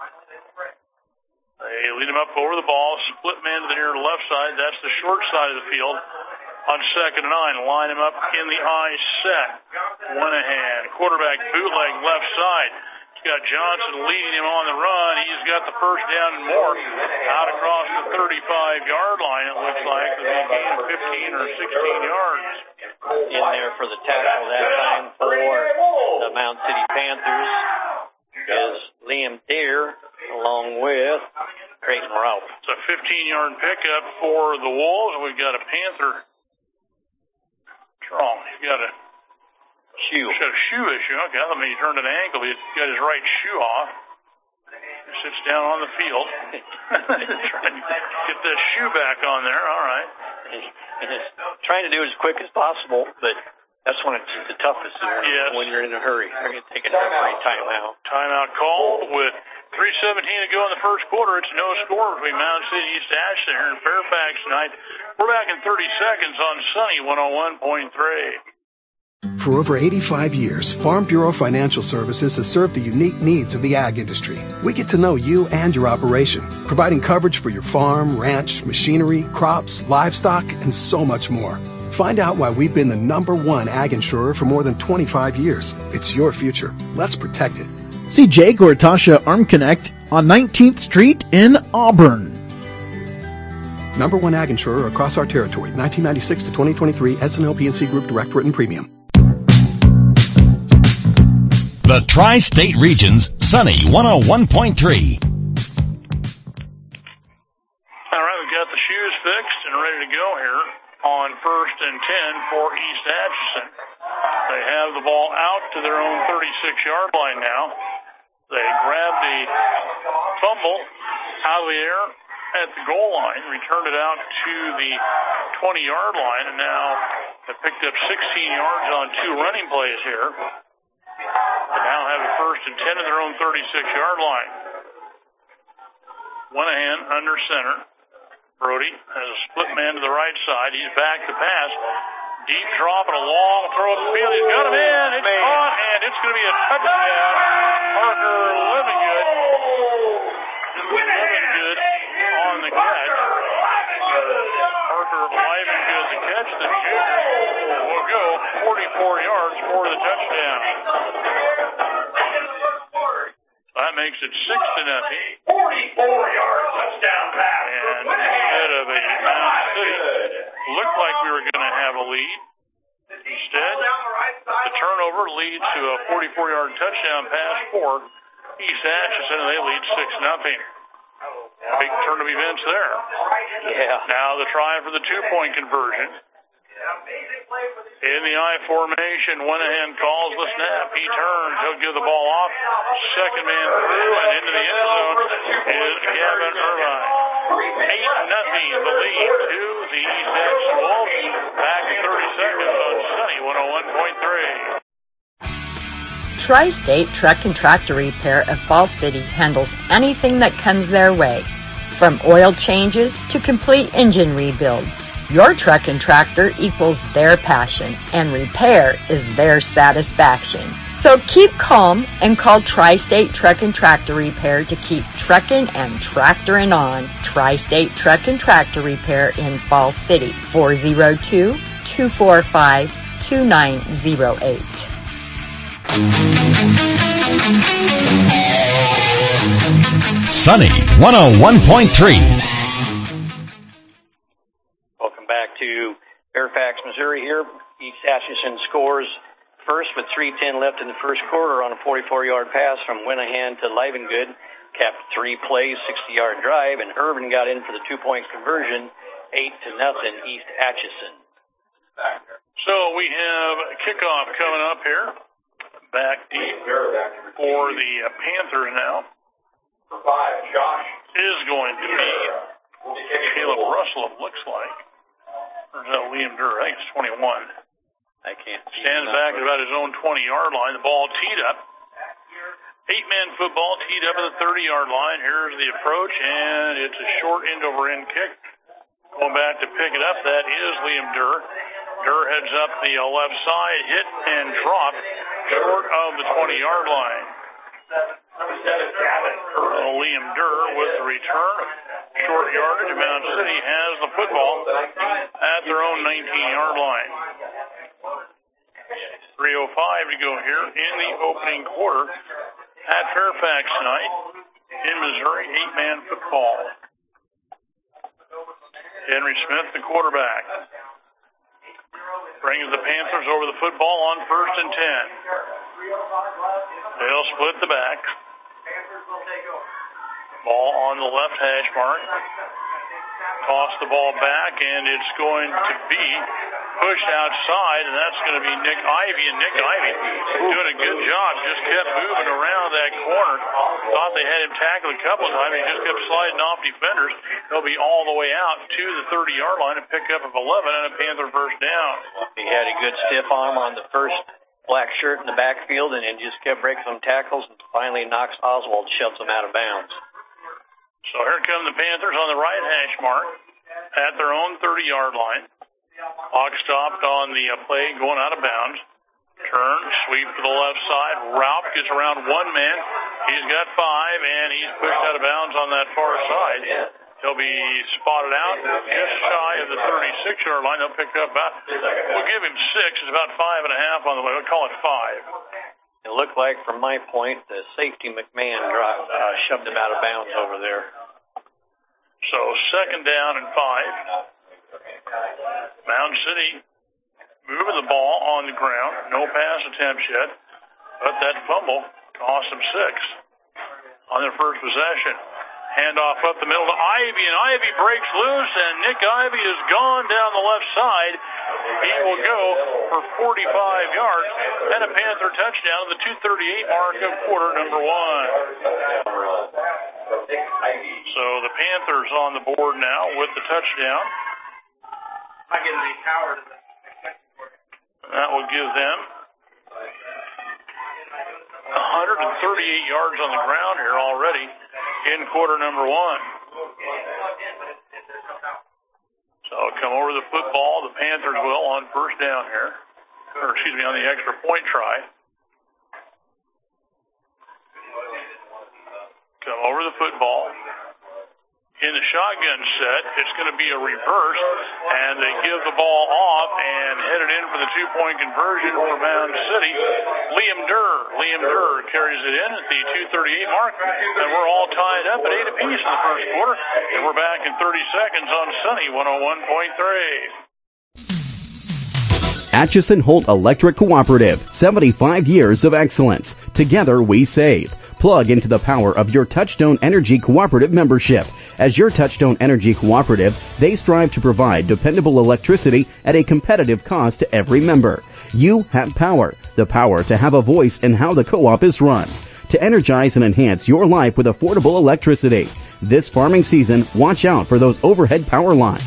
They lead him up over the ball, split man to the near left side. That's the short side of the field. On second and nine, line him up in the I set. Winahan, quarterback bootleg left side. He's got Johnson leading him on the run. He's got the first down and more out across the thirty-five-yard line. It looks like he gained fifteen or sixteen yards. In there for the tackle that time for the Mound City Panthers is Liam Deere along with Creighton Ralph. It's a fifteen-yard pickup for the Wolves. We've got a Panther. Wrong. He's got a shoe. He's got a shoe issue. Okay, I thought maybe he turned an ankle. He's got his right shoe off. He sits down on the field. Trying to get that shoe back on there. All right. And it's trying to do it as quick as possible, but that's when it's the toughest when, yes. when you're in a hurry. They're going to take a temporary timeout. Timeout called with three seventeen to go in the first quarter. It's no score between Mound City and East Atchison here in Fairfax tonight. We're back in thirty seconds on Sunny one oh one point three. For over eighty-five years, Farm Bureau Financial Services has served the unique needs of the ag industry. We get to know you and your operation, providing coverage for your farm, ranch, machinery, crops, livestock, and so much more. Find out why we've been the number one ag insurer for more than twenty-five years. It's your future. Let's protect it. See Jake or Tasha Arm Connect on nineteenth Street in Auburn. Number one ag insurer across our territory, nineteen ninety-six to twenty twenty-three, S and L P N C Group Direct Written Premium. The Tri-State Region's Sunny one oh one point three. All right, we've got the shoes fixed and ready to go here on first and ten for East Atchison. They have the ball out to their own thirty-six-yard line now. They grabbed a fumble out of the air at the goal line, returned it out to the twenty-yard line, and now have picked up sixteen yards on two running plays here. They now have a first and ten at their own thirty-six-yard line. Wenahan under center. Brody has a split man to the right side. He's back to pass. Deep drop and a long throw at the field. He's got him in. It's caught, and it's going to be a touchdown. Parker Livingood. Livingood on the catch. Parker Livingood the catch. The junior will go forty-four yards for the touchdown. That makes it six to nothing. forty-four yard touchdown pass. And instead of a Mound City, looked like we were going to have a lead. Instead, the turnover leads to a forty-four yard touchdown pass for East Atchison, and they lead six nothing. Big turn of events there. Yeah. Now the try for the two-point conversion. In the I formation, Wenahan calls the snap. He turns. He'll give the ball off. Second man through and into the end zone is Gavin Irvine. eight nothing the lead to the East Atchison Wolves. Back in thirty seconds on Sunny one oh one point three. Tri-State Truck and Tractor Repair of Fall City handles anything that comes their way, from oil changes to complete engine rebuilds. Your truck and tractor equals their passion, and repair is their satisfaction. So keep calm and call Tri-State Truck and Tractor Repair to keep trucking and tractoring on. Tri-State Truck and Tractor Repair in Fall City, four oh two, two four five, two nine oh eight. Sunny one oh one point three. Welcome back to Fairfax, Missouri here. East Atchison scores first with three ten left in the first quarter on a forty-four yard pass from Wenahan to Livengood. Capped three plays, sixty yard drive, and Irvin got in for the two-point conversion, eight to nothing East Atchison. So we have a kickoff coming up here. Back deep for the uh, Panthers now. Five, Josh. Is going to be Caleb Russell, it looks like. Or is that Liam Durr? I think it's twenty-one. I can't see. Stands back at about his own twenty yard line. The ball teed up. Eight-man football teed up at the thirty yard line. Here's the approach, and it's a short end-over-end kick. Going back to pick it up, that is Liam Durr. Durr heads up the uh, left side, hit and drop short of the twenty yard line. Uh, Liam Durr with the return. Short yardage. Mound City has the football at their own nineteen yard line. three oh five to go here in the opening quarter at Fairfax tonight in Missouri, eight-man football. Henry Smith, the quarterback, brings the Panthers over the football on first and ten. They'll split the back. Ball on the left hash mark. Toss the ball back, and it's going to be pushed outside, and that's going to be Nick Ivy. And Nick Ivy doing a good job, just kept moving around that corner. Thought they had him tackled a couple of times. He just kept sliding off defenders. He'll be all the way out to the thirty yard line and pick up of eleven and a Panther first down. He had a good stiff arm on the first black shirt in the backfield, and then just kept breaking some tackles, and finally Knox Oswald shoves him out of bounds. So here come the Panthers on the right hash mark at their own thirty yard line. Clock stopped on the uh, play going out of bounds. Turn, sweep to the left side. Ralph gets around one man. He's got five, and he's pushed out of bounds on that far side. He'll be spotted out just shy of the thirty-six yard line. They'll pick up about, we'll give him six. It's about five and a half on the way. We'll call it five. It looked like, from my point, the safety McMahon dropped, uh, shoved him out of bounds over there. So second down and five. Mound City moving the ball on the ground. No pass attempts yet. But that fumble cost them six on their first possession. Handoff up the middle to Ivy, and Ivy breaks loose, and Nick Ivy is gone down the left side. He will go for forty-five yards and a Panther touchdown at the two thirty-eight mark of quarter number one. So the Panthers on the board now with the touchdown. That will give them one hundred thirty-eight yards on the ground here already in quarter number one. So come over the football. The Panthers will on first down here. Or excuse me, on the extra point try. Come over the football. In the shotgun set, it's going to be a reverse, and they give the ball off and head it in for the two-point conversion for Mound City. Liam Durr. Liam Durr carries it in at the two thirty-eight mark, and we're all tied up at eight apiece in the first quarter, and we're back in thirty seconds on Sunny one oh one point three. Atchison Holt Electric Cooperative, seventy-five years of excellence. Together we save. Plug into the power of your Touchstone Energy Cooperative membership. As your Touchstone Energy Cooperative, they strive to provide dependable electricity at a competitive cost to every member. You have power, the power to have a voice in how the co-op is run. To energize and enhance your life with affordable electricity. This farming season, watch out for those overhead power lines.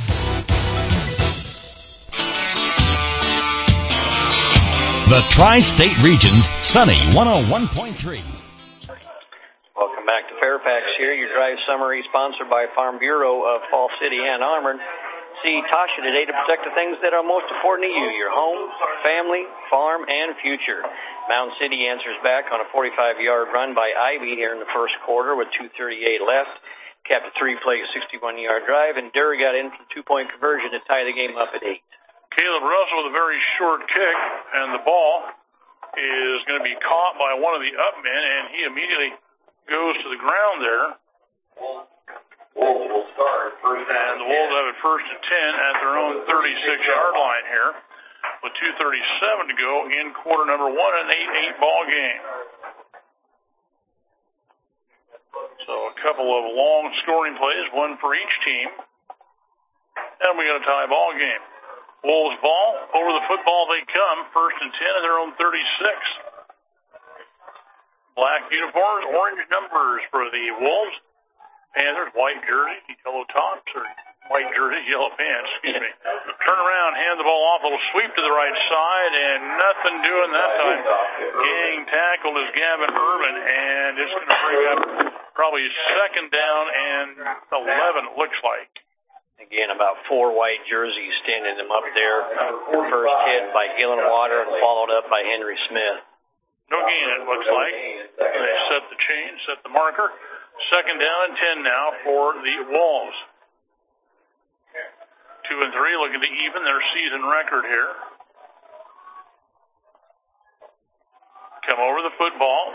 The Tri-State Region's Sunny one oh one point three. Welcome back to Fairfax here. Your drive summary sponsored by Farm Bureau of Fall City and Armour. See Tasha today to protect the things that are most important to you, your home, family, farm, and future. Mound City answers back on a forty-five-yard run by Ivy here in the first quarter with two thirty-eight left. Capped a three-play sixty-one-yard drive, and Durr got in for the two-point conversion to tie the game up at eight. Caleb Russell with a very short kick, and the ball is going to be caught by one of the up men, and he immediately goes to the ground there. Wolves will start first and the Wolves have it first and ten at their own thirty-six-yard line here with two thirty-seven to go in quarter number one, an eight eight ball game. So a couple of long scoring plays, one for each team, and we got a tie ball game. Wolves ball, over the football they come, first and ten at their own thirty-six. Black uniforms, orange numbers for the Wolves. Panthers, white jersey, yellow tops, or white jersey, yellow pants, excuse me. Turn around, hand the ball off, a little sweep to the right side, and nothing doing that time. Gang tackled is Gavin Urban, and it's going to bring up probably second down and eleven, it looks like. Again, about four white jerseys standing them up there. First hit by Gillenwater and followed up by Henry Smith. No gain, it looks like. They set the chain, set the marker. Second down and ten now for the Wolves. Two and three looking to even their season record here. Come over the football.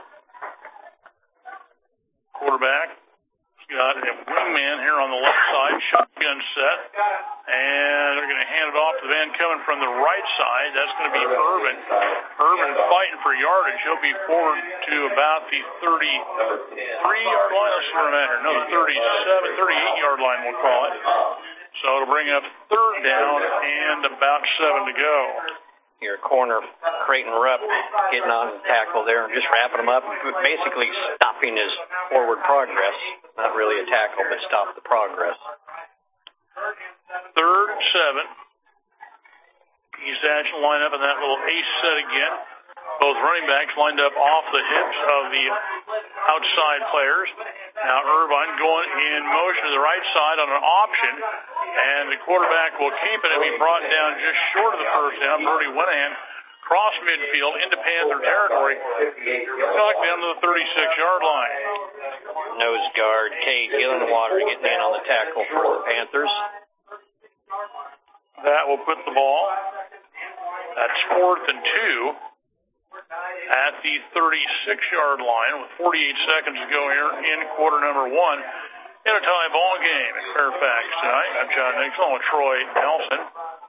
Quarterback. Got a wingman here on the left side, shotgun set, and they're going to hand it off to the man coming from the right side. That's going to be Urban. Urban fighting for yardage. He'll be forward to about the thirty-three-yard line. Let's see where I'm at here. No, the thirty-seven, thirty-eight-yard line, we'll call it. So it'll bring up third down and about seven to go. Your corner, Creighton Rupp, getting on the tackle there and just wrapping him up, basically stopping his forward progress. Not really a tackle, but stop the progress. Third and seven. East Ash will line up in that little ace set again. Both running backs lined up off the hips of the outside players. Now Irvine going in motion to the right side on an option, and the quarterback will keep it and be brought down just short of the first down. Brody Winahan cross midfield into Panther territory, back down to the thirty-six-yard line. Nose guard Kate Gillenwater getting in on the tackle for the Panthers. That will put the ball. That's fourth and two at the thirty-six-yard line with forty-eight seconds to go here in quarter number one in a tie ball game in Fairfax tonight. I'm John Nixon with Troy Nelson.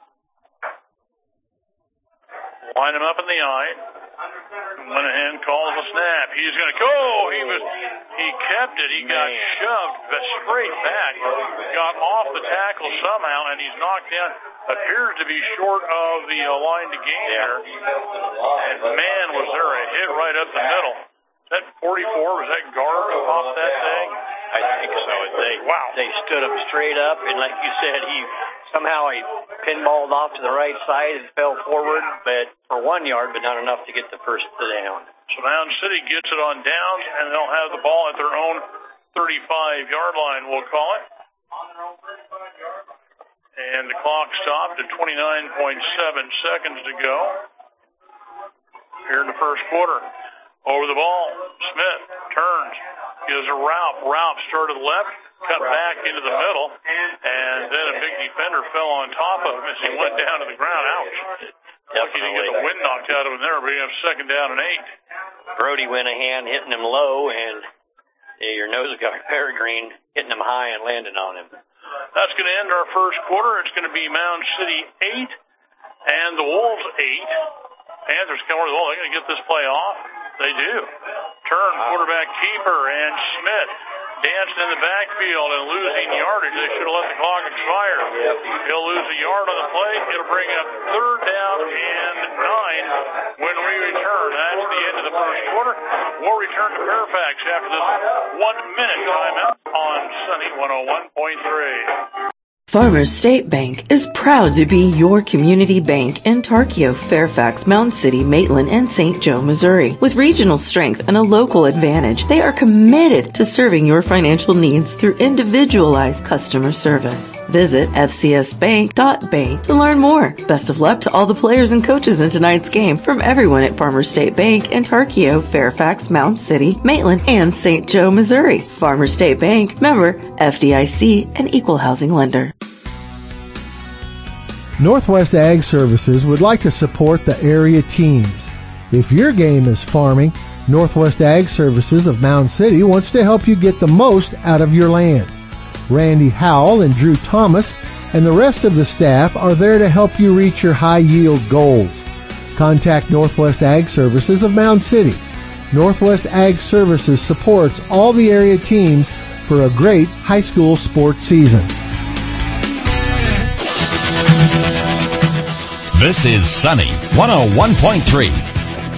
Line him up in the eye. Winahan calls a snap. He's going to go. He was. He kept it. He got shoved straight back. Got off the tackle somehow, and he's knocked down. Appears to be short of the uh, line to gain there. And man, was there a hit right up the middle. Is that forty-four? Was that guard off that thing? I think so. They, wow. They stood him straight up, and like you said, he somehow he pinballed off to the right side and fell forward, but for one yard, but not enough to get the first down. So Mound City gets it on downs, and they'll have the ball at their own thirty-five-yard line, we'll call it. And the clock stopped at twenty-nine point seven seconds to go here in the first quarter. Over the ball, Smith turns, gives a route. Route started left, cut back into the middle, and then a big defender fell on top of him as he went down to the ground. Ouch. Lucky to get the wind knocked out of him there, but you have second down and eight. Brody went ahead hitting him low, and yeah, your nose guard Peregrine hitting him high and landing on him. That's going to end our first quarter. It's going to be Mound City eight and the Wolves eight. Panthers come over the ball. They're going to get this play off. They do. Turn, quarterback keeper, and Smith dancing in the backfield and losing yardage. They should have let the clock expire. Yep. He'll lose a yard on the play. It'll bring up third down and nine when we return. That's the end of the first quarter. We'll return to Fairfax after this one-minute timeout on Sunny one oh one point three. Farmers State Bank is proud to be your community bank in Tarkio, Fairfax, Mound City, Maitland, and Saint Joe, Missouri. With regional strength and a local advantage, they are committed to serving your financial needs through individualized customer service. Visit f c s bank dot bank to learn more. Best of luck to all the players and coaches in tonight's game from everyone at Farmers State Bank in Tarkio, Fairfax, Mound City, Maitland, and Saint Joe, Missouri. Farmers State Bank, member F D I C, an equal housing lender. Northwest Ag Services would like to support the area teams. If your game is farming, Northwest Ag Services of Mound City wants to help you get the most out of your land. Randy Howell and Drew Thomas and the rest of the staff are there to help you reach your high-yield goals. Contact Northwest Ag Services of Mound City. Northwest Ag Services supports all the area teams for a great high school sports season. This is Sunny one oh one point three. Ready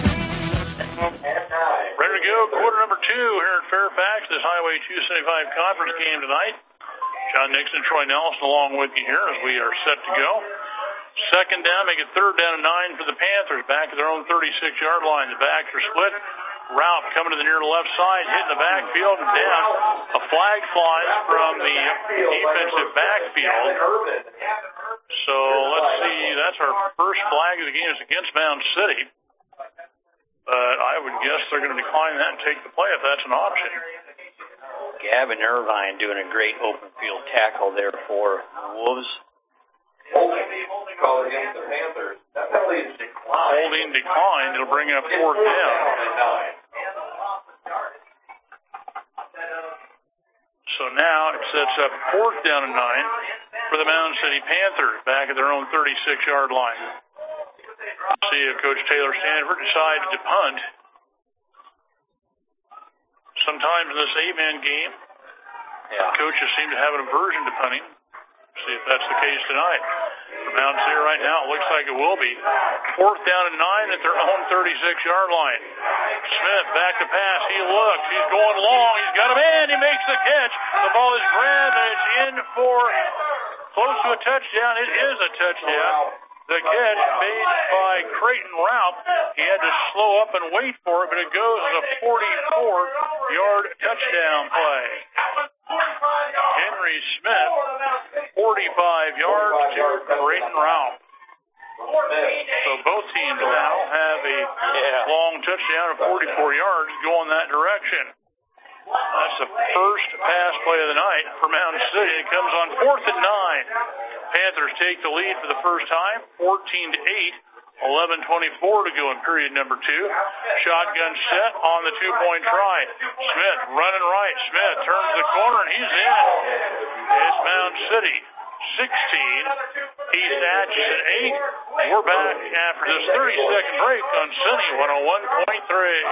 to go, quarter number two here at Fairfax, this Highway two seventy-five conference game tonight. John Nixon, Troy Nelson along with you here as we are set to go. Second down, make it third down and nine for the Panthers, back at their own thirty-six-yard line. The backs are split. Ralph coming to the near left side, hitting the backfield and down. A flag flies from the defensive backfield. So let's see, that's our first flag of the game. It's against Mound City. But I would guess they're going to decline that and take the play if that's an option. Gavin Irvine doing a great open field tackle there for the Wolves. Holding call against the Panthers. That penalty is declined. Holding declined. It'll bring up fourth down. So now it sets up fourth down and nine for the Mound City Panthers back at their own thirty-six-yard line. See if Coach Taylor Stanford decides to punt. Sometimes in this eight-man game, yeah. coaches seem to have an aversion to punting. See if that's the case tonight. For Mound City right now, it looks like it will be. Fourth down and nine at their own thirty-six-yard line. Smith back to pass. He looks. He's going long. He's got a man. He makes the catch. The ball is grabbed and it's in for close to a touchdown. It is a touchdown. The catch made by Creighton Ralph. He had to slow up and wait for it, but it goes as a forty-four-yard touchdown play. Henry Smith, forty-five yards to Creighton Ralph. So both teams now have a yeah. long touchdown of forty-four yards going that direction. That's the first pass play of the night for Mound City. It comes on fourth and nine. Panthers take the lead for the first time, fourteen to eight. eleven twenty-four to go in period number two. Shotgun set on the two-point try. Smith running right. Smith turns the corner, and he's in. It's Mound City sixteen, East Atchison eight. We're back after this thirty-second break on Sunny one oh one point three.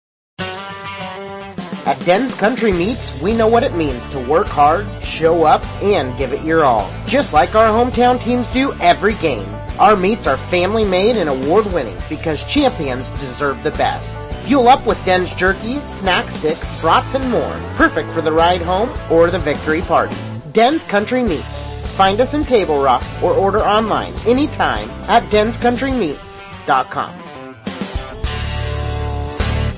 At Den's Country Meats, we know what it means to work hard, show up, and give it your all. Just like our hometown teams do every game. Our meats are family-made and award-winning because champions deserve the best. Fuel up with Den's jerky, snack sticks, brats, and more. Perfect for the ride home or the victory party. Den's Country Meats. Find us in Table Rock or order online anytime at dens country meats dot com.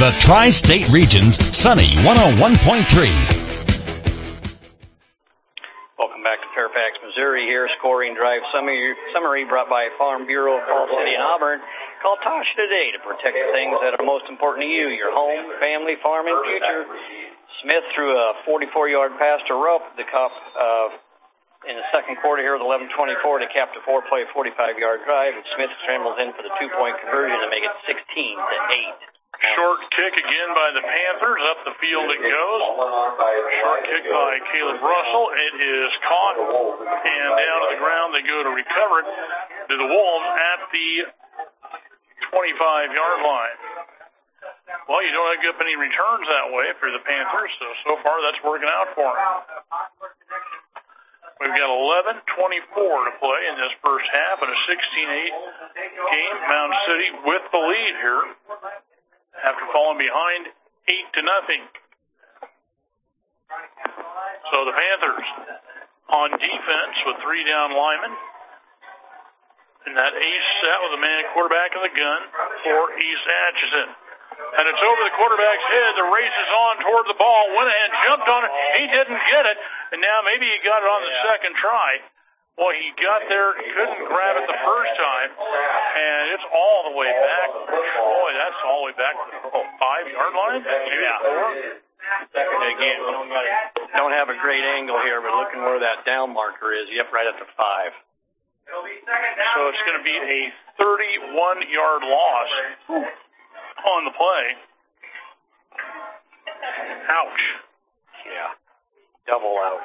The Tri-State Region's Sunny one oh one point three. Welcome back to Fairfax, Missouri. Here, scoring drive summary, summary brought by Farm Bureau of Fall City and Auburn. Call Tasha today to protect the things that are most important to you, your home, family, farm, and future. Smith threw a forty-four-yard pass to Rupp. The Cop uh, in the second quarter here with eleven twenty-four to cap the four-play forty-five-yard drive. And Smith scrambles in for the two-point conversion to make it sixteen to eight. Short kick again by the Panthers. Up the field it goes. Short kick by Caleb Russell. It is caught and down to the ground. They go to recover it to the Wolves at the twenty-five-yard line. Well, you don't give up any returns that way for the Panthers, so so far that's working out for them. We've got eleven twenty-four to play in this first half in a sixteen eight game. Mound City with the lead here after falling behind eight to nothing. So the Panthers on defense with three down linemen. And that ace set with a man quarterback in the gun for East Atchison. And it's over the quarterback's head. The race is on toward the ball. Winahan jumped on it. He didn't get it. And now maybe he got it on the second try. Well, he got there, couldn't grab it the first time. And it's all the way back. Boy, that's all the way back to the oh, five-yard line? Maybe yeah. four. Again, we don't, got, don't have a great angle here, but looking where that down marker is, yep, right at the five. So it's going to be a thirty-one-yard loss on the play. Ouch. Yeah. Double ouch.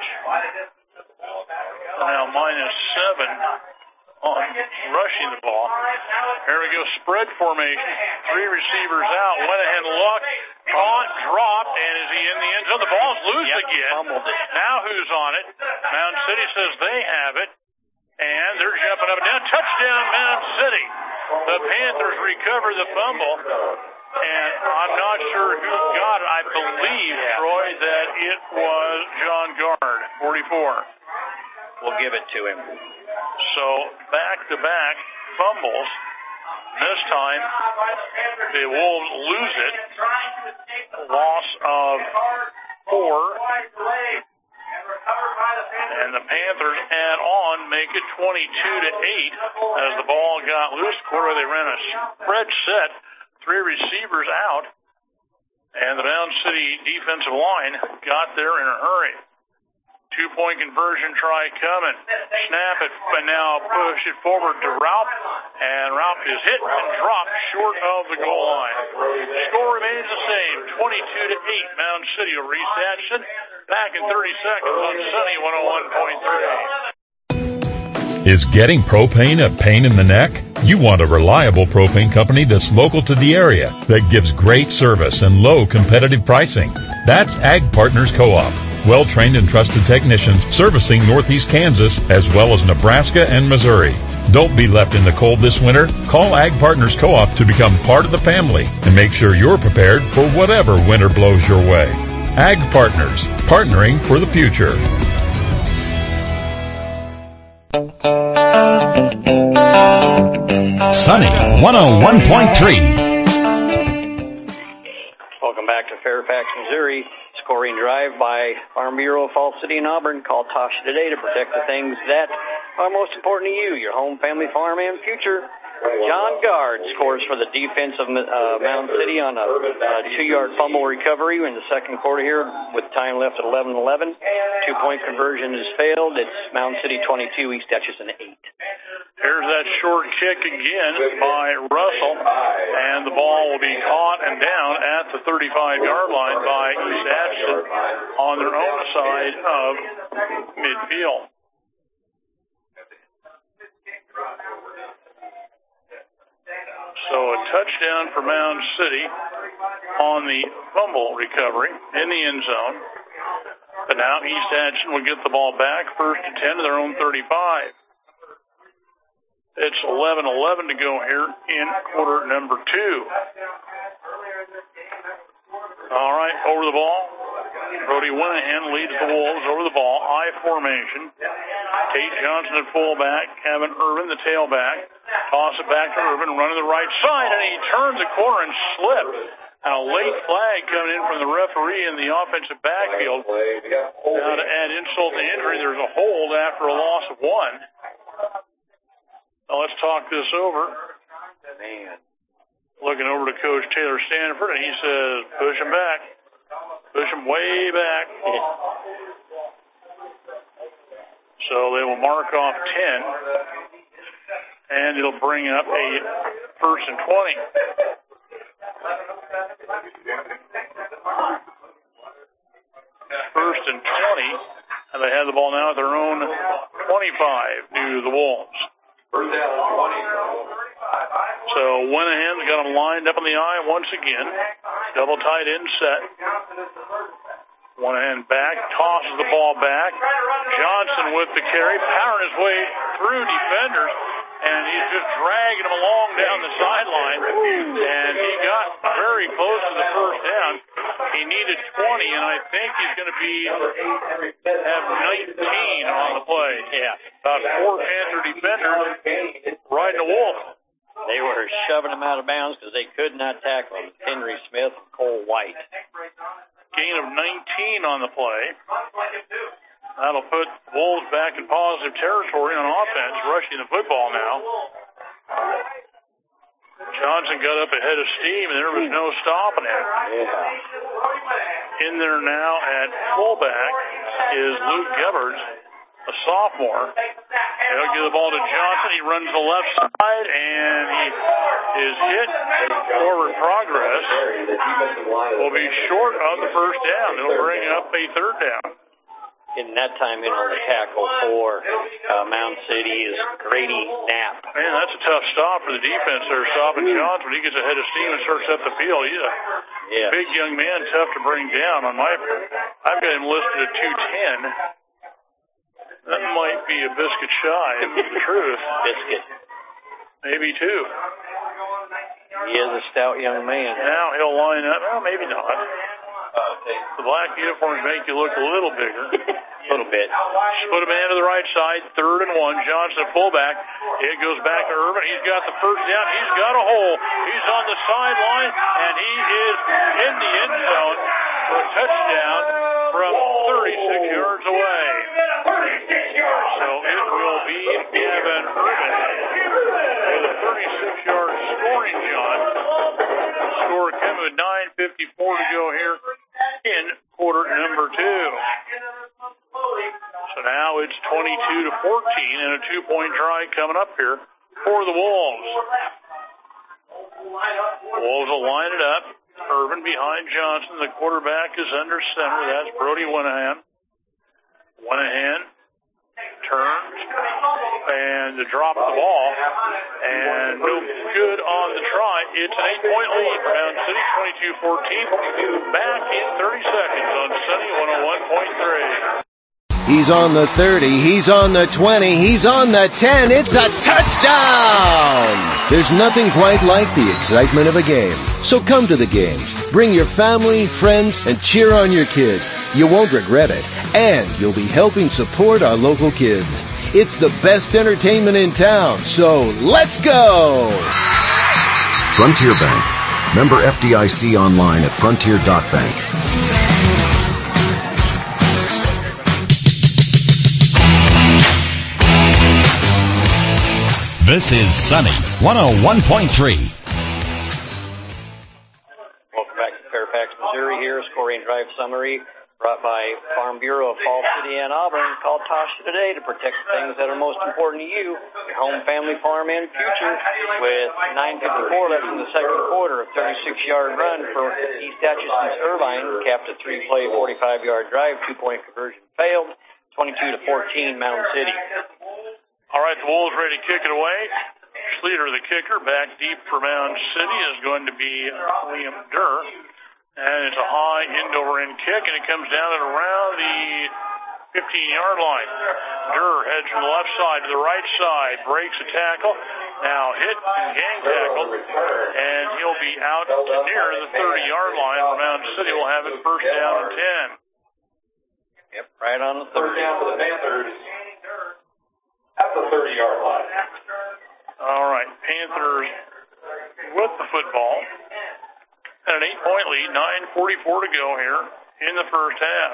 Now minus seven on rushing the ball. Here we go, spread formation. Three receivers out. Winahan luck. Caught, dropped, and is he in the end zone? The ball's loose yep, again. Now who's on it? Mound City says they have it. And they're jumping up and down. Touchdown, Mound City. The Panthers recover the fumble. And I'm not sure who got it. I believe, Troy, that it was John Gard, forty-four. We'll give it to him. So back-to-back fumbles. This time, the Wolves lose it. Loss of four. And the Panthers add on, make it twenty-two to eight as the ball got loose. Quarter, they ran a spread set, three receivers out, and the Mound City defensive line got there in a hurry. Two-point conversion try coming. Snap it, but now push it forward to Ralph, and Ralph is hit and dropped short of the goal line. The score remains the same, twenty-two to eight. Mound City over East Atchison. Back in thirty seconds on Sunny one oh one point three. Is getting propane a pain in the neck? You want a reliable propane company that's local to the area, that gives great service and low competitive pricing. That's Ag Partners Co-op. Well-trained and trusted technicians servicing northeast Kansas as well as Nebraska and Missouri. Don't be left in the cold this winter. Call Ag Partners Co-op to become part of the family and make sure you're prepared for whatever winter blows your way. Ag Partners, partnering for the future. Sunny one oh one point three. Welcome back to Fairfax, Missouri. Scoring drive by Farm Bureau of Fall City and Auburn. Call Tasha today to protect the things that are most important to you, your home, family, farm, and future. John Gard scores for the defense of uh, Mound City on a, a two-yard fumble recovery in the second quarter here with time left at eleven eleven. Two-point conversion has failed. It's Mound City twenty-two, East Atchison eight. Here's that short kick again by Russell, and the ball will be caught and down at the thirty-five-yard line by East Atchison on their own side of midfield. So a touchdown for Mound City on the fumble recovery in the end zone. But now East Atchison will get the ball back, first and ten to their own thirty-five. It's eleven eleven to go here in quarter number two. All right, over the ball. Brody Winahan leads the Wolves over the ball. I formation. Tate Johnson at fullback. Kevin Irvin, the tailback. Toss it back to Irvin, running the right side, and he turns the corner and slipped. And a late flag coming in from the referee in the offensive backfield. Now to add insult to injury, there's a hold after a loss of one. Now let's talk this over. Man. Looking over to Coach Taylor Stanford, and he says, push him back. Push him way back. So they will mark off ten, and it'll bring up a first and twenty. First and twenty, and they have the ball now at their own twenty-five to the Wolves. First down, twenty. So Wenahan's got him lined up in the eye once again. Double tight end set. Wenahan back, tosses the ball back. Johnson with the carry, powering his way through defenders, and he's just dragging him along down the sideline. And he got very close to the first down. He needed twenty, and I think he's going to be have nineteen on the play. Yeah. About four Panther defenders riding a wolf. They were shoving him out of bounds because they could not tackle him. Henry Smith and Cole White. Gain of nineteen on the play. That'll put Wolves back in positive territory on offense, rushing the football now. Johnson got up ahead of steam, and there was no stopping him. Yeah. In there now at fullback is Luke Gebhards, a sophomore. He'll give the ball to Johnson. He runs the left side, and he is hit. Forward progress will be short of the first down. It'll bring up a third down. In that time in on the tackle for uh, Mound City is Grady Knapp. Man, that's a tough stop for the defense there, stopping Johnson. When he gets ahead of steam and starts up the field, he's a yes. big young man, tough to bring down. On my, I've got him listed at two ten. That might be a biscuit shy, if it's the truth. Biscuit. Maybe two. He is a stout young man. Now he'll line up. Well, maybe not. The black uniforms make you look a little bigger. A little bit. Split a man to the right side, third and one. Johnson fullback. It goes back to Urban. He's got the first down. He's got a hole. He's on the sideline, and he is in the end zone for a touchdown from thirty-six yards away. So it will be Gavin Urban with a thirty-six yard scoring shot. Score coming with nine fifty-four to go here in quarter number two. So now it's twenty-two to fourteen and a two-point try coming up here for the Wolves. Wolves will line it up. Urban behind Johnson. The quarterback is under center. That's Brody Wenahan. Wenahan turns and the drop of the ball, and no good on the try. It's an eight-point lead for Mound City, twenty-two fourteen. Back in thirty seconds on Sunny one oh one point three. He's on the thirty, he's on the twenty, he's on the ten, it's a touchdown! There's nothing quite like the excitement of a game. So come to the games. Bring your family, friends, and cheer on your kids. You won't regret it, and you'll be helping support our local kids. It's the best entertainment in town, so let's go! Frontier Bank. Member F D I C online at frontier dot bank. This is Sunny one oh one point three. Welcome back to Fairfax, Missouri. Here, scoring drive summary brought by Farm Bureau of Fall City and Auburn. Call Tasha today to protect things that are most important to you, your home, family, farm, and future. With nine fifty-four left in the second quarter, a thirty-six yard run for East Atchison's Irvine, capped a three-play, forty-five yard drive, two-point conversion failed, twenty-two to fourteen, Mound City. All right, the Wolves ready to kick it away. Schleter, the kicker, back deep for Mound City is going to be Liam Durr. And it's a high end-over-end kick, and it comes down at around the fifteen yard line. Durr heads from the left side to the right side, breaks a tackle, now hit and gang tackled, and he'll be out to near the thirty yard line. Mound City will have it first down and ten. Yep, right on the third down for the Panthers at the thirty yard line. All right, Panthers with the football. and an eight-point lead, nine forty-four to go here in the first half.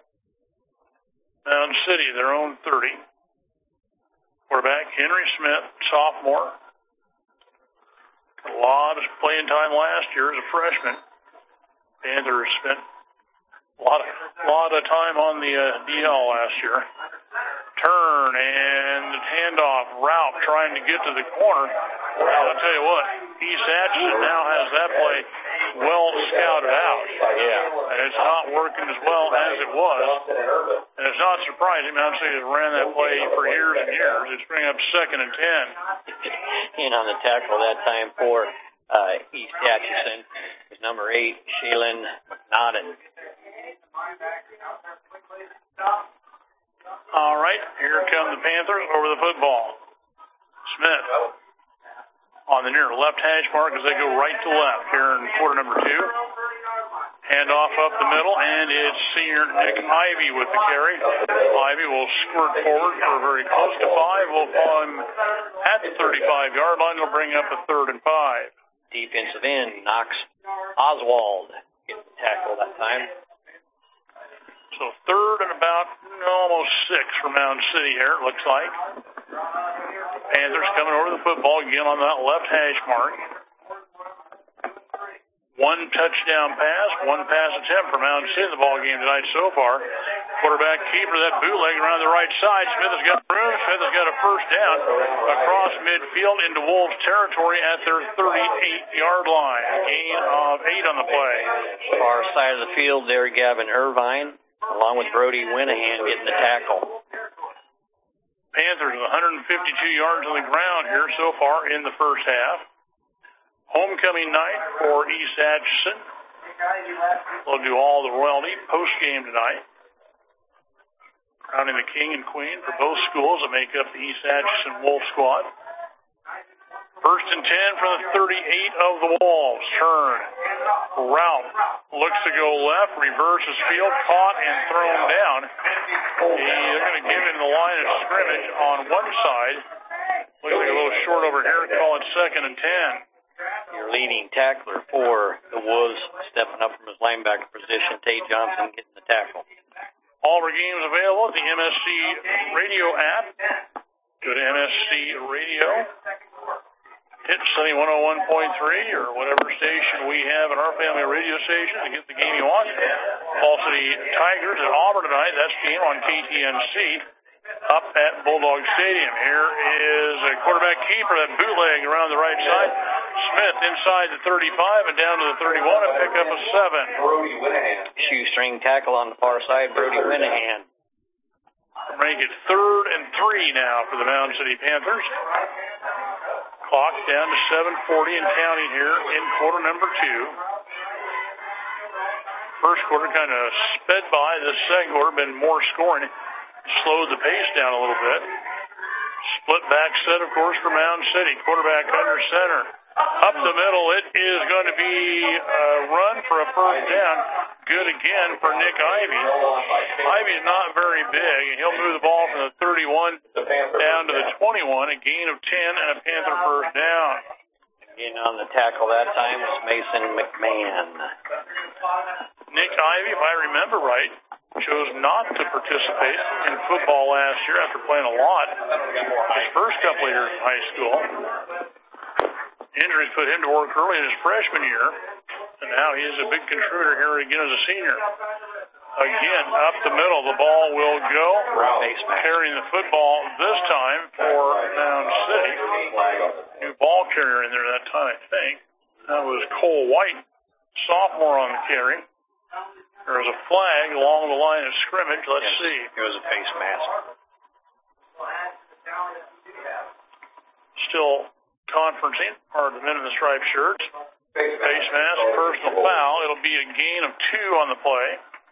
Mound City, their own thirty. Quarterback Henry Smith, sophomore. A lot of playing time last year as a freshman. Panthers spent a lot of, lot of time on the uh, D L last year. Turn and the handoff route trying to get to the corner. I'll tell you what, East Atchison now has that play well scouted out. Yeah. And it's not working as well as it was. And it's not surprising. Mount City has ran that play for years and years. It's bringing up second and ten. In on the tackle that time for uh, East Atchison was number eight, Shaylin McNaughton. All right, here come the Panthers over the football. Smith on the near left hash mark as they go right to left here in quarter number two. Handoff up the middle, and it's senior Nick Ivy with the carry. Ivy will squirt forward for very close to five. We'll call him at the thirty-five-yard line. It'll bring up a third and five. Defensive end, Knox Oswald gets the tackle that time. So third and about almost six for Mound City here, it looks like. Panthers coming over the football again on that left hash mark. One touchdown pass, one pass attempt for Mound City in the ball game tonight so far. Quarterback keeper, that bootleg around the right side. Smith has got room. Smith has got a first down across midfield into Wolves territory at their thirty-eight-yard line. A gain of eight on the play. Far side of the field there, Gavin Irvine, along with Brody Winahan getting the tackle. Panthers with one hundred fifty-two yards on the ground here so far in the first half. Homecoming night for East Atchison. They'll do all the royalty post-game tonight. Crowning the king and queen for both schools that make up the East Atchison Wolf squad. First and ten for the thirty-eight of the Wolves. Turn. Route looks to go left, reverses field, caught and thrown down. They're going to give him the line of scrimmage on one side. Looks like a little short over here. Call it second and ten. Your leading tackler for the Wolves stepping up from his linebacker position, Tate Johnson getting the tackle. All of our games available at the M S C radio app. Go to M S C radio. Hit Sunny one oh one point three or whatever station we have in our family radio station to get the game you want. Fall City Tigers at Auburn tonight. That's the game on K T N C up at Bulldog Stadium. Here is a quarterback keeper, that bootleg around the right side. Smith inside the thirty-five and down to the thirty-one and pick up a seven. Brody Winahan. Shoestring tackle on the far side, Brody Winahan. Make it third and three now for the Mound City Panthers. Clock down to seven forty and counting here in quarter number two. First quarter kind of sped by. This second quarter been more scoring. Slowed the pace down a little bit. Split back set, of course, for Mound City. Quarterback under center. Up the middle, it is going to be a run for a first down. Good again for Nick Ivy. Ivy's not very big, and he'll move the ball from the thirty-one down to the twenty-one. A gain of ten and a Panther first down. In on the tackle that time was Mason McMahon. Nick Ivy, if I remember right, chose not to participate in football last year after playing a lot his first couple of years in high school. Injuries put him to work early in his freshman year, and now he is a big contributor here again as a senior. Again, up the middle, the ball will go. Carrying the football this time for Mound City. New ball carrier in there that time, I think. That was Cole White, sophomore on the carry. There was a flag along the line of scrimmage. Let's yes, see. It was a face mask. Still conferencing, are the men in the striped shirts. Face mask, personal foul. It'll be a gain of two on the play.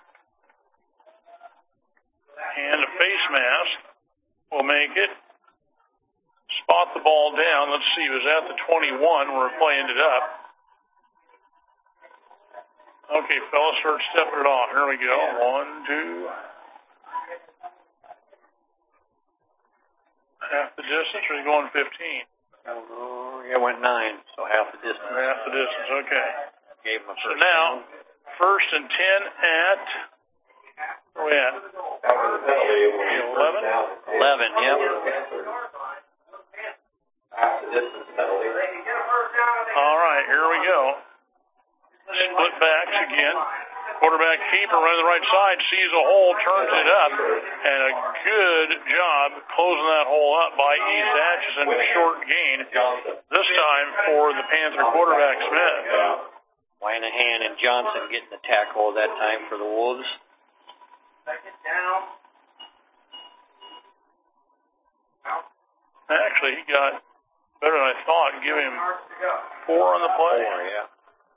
And a face mask will make it. Spot the ball down. Let's see, it was at the twenty-one where the play ended up. Okay, fellas, start stepping it off. Here we go. One, two. Half the distance, or is he going fifteen? Oh, yeah, went nine, so half the distance. Half the distance, okay. Gave him a So first now, down. first and ten at, where we at? eleven? eleven, yep. All right, here we go. Split backs again. Quarterback keeper running the right side, sees a hole, turns it up, and a good job closing that hole up by East Atchison. Short gain, this time for the Panther quarterback, Smith. Wanahan and Johnson getting the tackle that time for the Wolves. Actually, he got better than I thought. Give him four on the play. Four, yeah.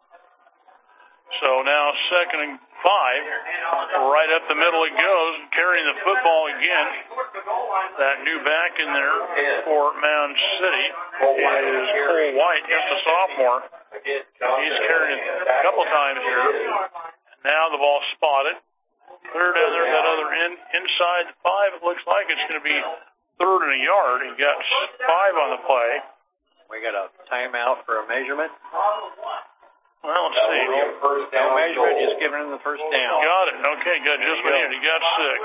So now second and five. Right up the middle it goes. Carrying the football again. That new back in there for Mound City is Cole White, just a sophomore. He's carried it a couple times here. Now the ball spotted. Clear down there, that other end. Inside the five, it looks like it's going to be third and a yard. He got five on the play. We got a timeout for a measurement. Well, let's see. No measurement, just giving him the first down. Got it. Okay, got just what he needed. He got six.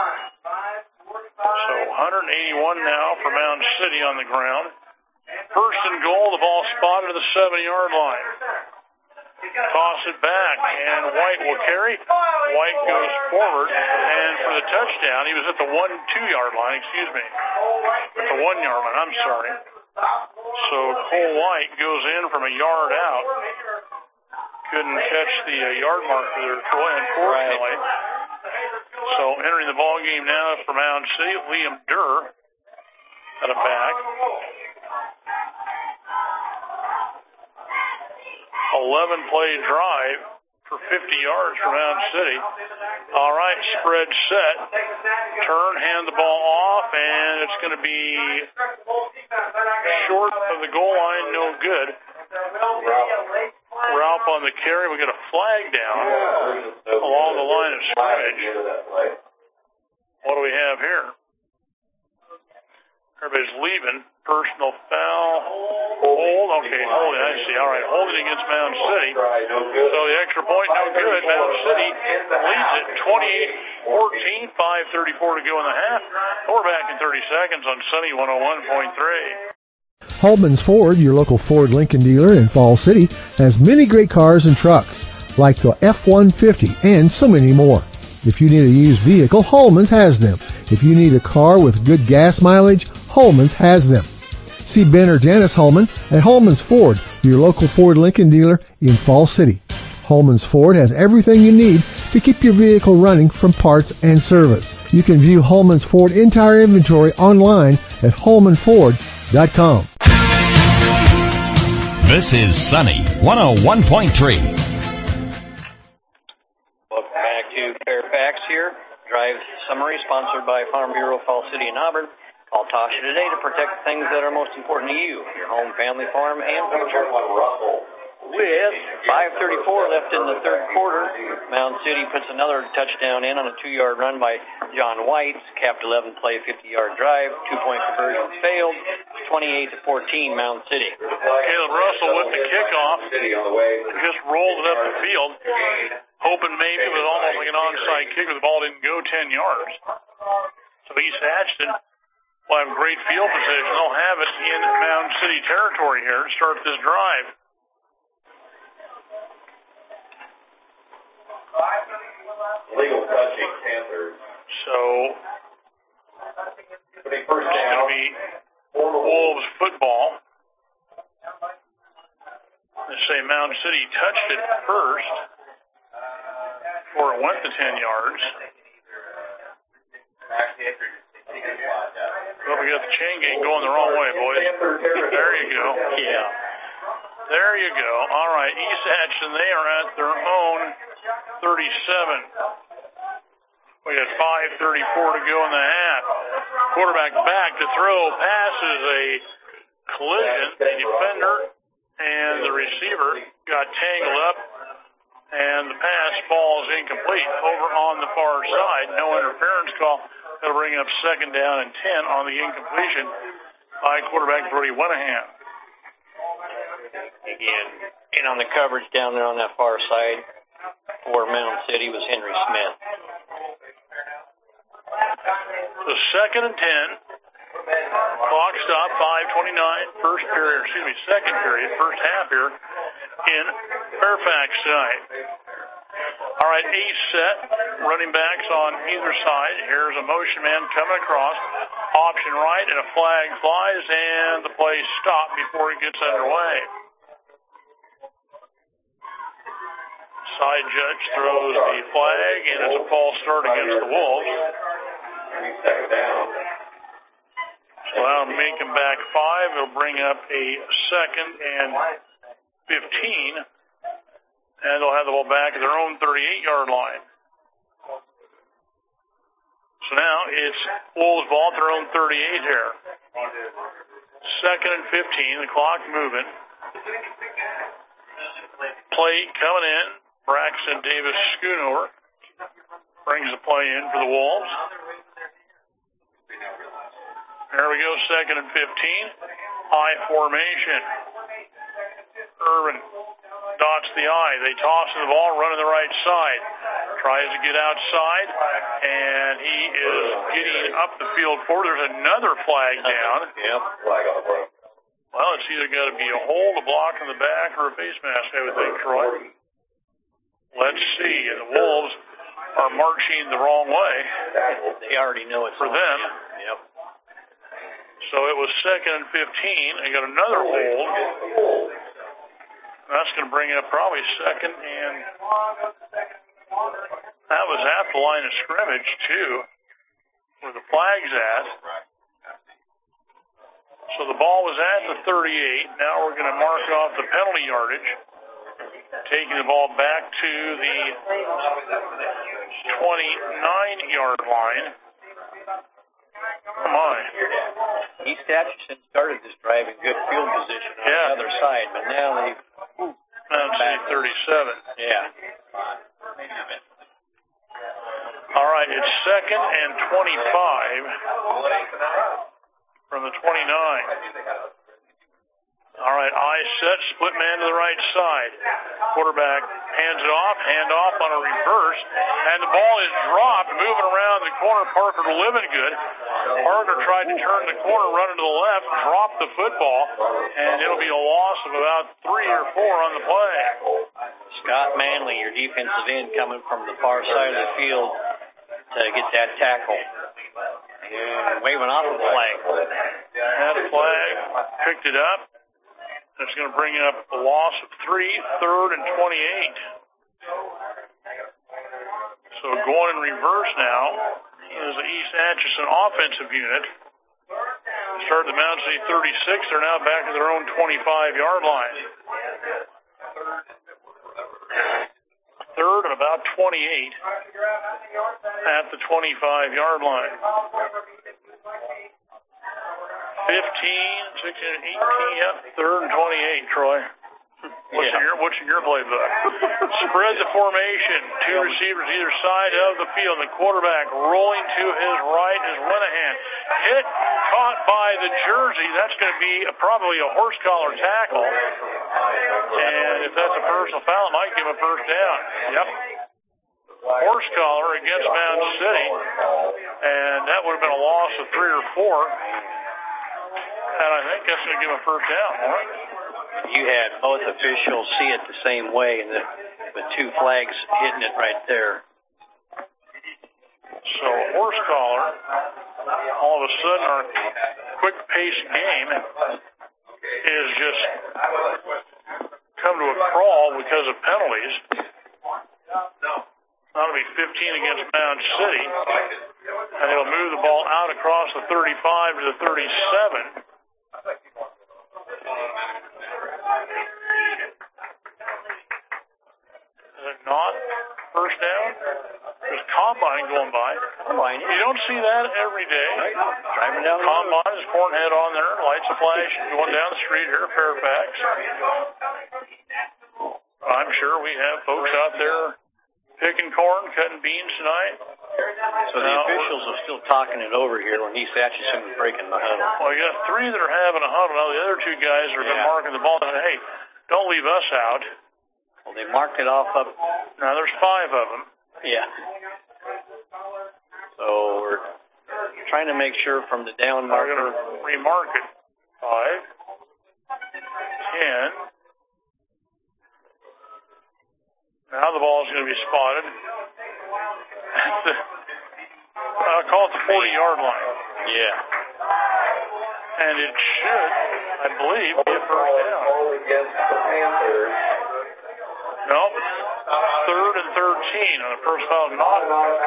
So one eighty-one now for Mound City on the ground. First and goal, the ball spotted to the seven-yard line. Toss it back, and White will carry. White goes forward, and for the touchdown, he was at the one, two-yard line, excuse me. At the one-yard line, I'm sorry. So Cole White goes in from a yard out. Couldn't catch the uh, yard marker there, Troy, unfortunately. So entering the ball game now for Mound City, Liam Durr at a back. eleven play drive for fifty yards for Mound City. All right, spread set. Turn, hand the ball off, and it's going to be short of the goal line, no good. Ralph on the carry. We got a flag down along the line of scrimmage. What do we have here? Everybody's leaving. Personal foul. Hold. Okay, holding. I see. All right, holding against Mound City. So the extra point, no good. Mound City leads it twenty-eight fourteen. five thirty-four to go in the half. We're back in thirty seconds on Sunny one oh one point three. Holman's Ford, your local Ford Lincoln dealer in Fall City, has many great cars and trucks, like the F one fifty and so many more. If you need a used vehicle, Holman's has them. If you need a car with good gas mileage, Holman's has them. See Ben or Janice Holman at Holman's Ford, your local Ford Lincoln dealer in Fall City. Holman's Ford has everything you need to keep your vehicle running from parts and service. You can view Holman's Ford entire inventory online at holman ford dot com. This is Sunny one oh one point three. Welcome back to Fairfax here. Drive summary sponsored by Farm Bureau, Fall City, and Auburn. Call Tasha today to protect things that are most important to you, your home, family, farm, and future. With five thirty-four left in the third quarter, Mound City puts another touchdown in on a two-yard run by John White. Capped eleven play, fifty-yard drive. Two-point conversions failed. twenty-eight to fourteen, Mound City. Caleb Russell with the kickoff. Just rolled it up the field, hoping maybe it was almost like an onside kicker. The ball didn't go ten yards. So East Atchison will have great field position. They'll have it in Mound City territory here to start this drive. Legal touching Panthers. So it's going to be Wolves football. They say Mound City touched it first before it went to ten yards. Well, we got the chain gang going the wrong way, boys. There you go. Yeah. There you go. All right, East Atchison, they are at their own thirty-seven. We got five thirty-four to go in the half. Quarterback back to throw. Passes a collision. The defender and the receiver got tangled up, and the pass falls incomplete. Over on the far side, no interference call. That'll bring up second down and ten on the incompletion by quarterback Brody Wenahan. Again, And on the coverage down there on that far side for Mound City was Henry Smith. The second and ten. Clock stop, five twenty-nine. First period, excuse me, second period, first half here in Fairfax tonight. All right, ace set. Running backs on either side. Here's a motion man coming across. Option right, and a flag flies, and the play stopped before it gets underway. Side judge throws the flag, and it's a false start against the Wolves. So that'll make them back five. It'll bring up a second and fifteen. And they'll have the ball back at their own thirty-eight-yard line. So now it's Wolves' ball at their own thirty-eight here. Second and fifteen. The clock moving. Play coming in. Braxton Davis Schoonover brings the play in for the Wolves. There we go, second and fifteen. High formation. Irvin dots the I. They toss the ball, running the right side. Tries to get outside, and he is getting up the field forward. There's another flag down. Yep, flag on the front. Well, it's either got to be a hold, a block in the back, or a face mask, I would think, Troy. Let's see. And the Wolves are marching the wrong way. They already know it's for them. Yep. So it was second and fifteen. They got another hold. That's going to bring up probably second and that was at the line of scrimmage too, where the flag's at. So the ball was at the thirty-eight. Now we're going to mark off the penalty yardage, taking the ball back to the twenty-nine-yard line. Come on. East Atchison started this drive in good field position on yeah. the other side, but now they've Mound City thirty-seven. Yeah. All right, it's second and twenty-five from the twenty-nine. All right, I set, split man to the right side. Quarterback hands it off, hand off on a reverse, and the ball is dropped, moving around the corner. Parker Livingood. Parker tried to turn the corner, run to the left, dropped the football, and it'll be a loss of about three or four on the play. Scott Manley, your defensive end, coming from the far side of the field to get that tackle. And waving off the flag. Had a flag, picked it up. That's going to bring up a loss of three, third and twenty-eight. So going in reverse now is the East Atchison offensive unit. Started the Mound City thirty-six. They're now back at their own twenty-five-yard line. Third and about twenty-eight at the twenty-five-yard line. fifteen, sixteen, eighteen, yep, third and twenty-eight, Troy. What's, yeah. in your, what's in your playbook? Spread the formation. Two receivers either side of the field. The quarterback rolling to his right is Linehan. Hit, caught by the jersey. That's going to be a, probably a horse collar tackle. And if that's a personal foul, it might give a first down. Yep. Horse collar against Mound City. And that would have been a loss of three or four. And I think that's going to give a first down, right? You had both officials see it the same way, and the, with two flags hitting it right there. So horse collar, all of a sudden our quick-paced game is just come to a crawl because of penalties. That'll be fifteen against Mound City, and it'll move the ball out across the thirty-five to the thirty-seven. Is it not first down? There's Combine going by. Combine. You don't see that every day. Right. Driving down Combine is Cornhead on there, lights a flash, going down the street here, Fairfax. I'm sure we have folks out there picking corn, cutting beans tonight. So the now, officials are still talking it over here when East Atchison was breaking the huddle. Well, you got three that are having a huddle. Now the other two guys are yeah. been marking the ball. And, hey, Don't leave us out. Well, they marked it off up. Now there's five of them. Yeah. So we're trying to make sure from the down We're marker. going to remark it. Five, ten. Now the ball's going to be spotted at the, I'll call it the forty-yard line. Yeah. And it should, I believe, be a first down. Nope. Third and thirteen on the first foul. Not.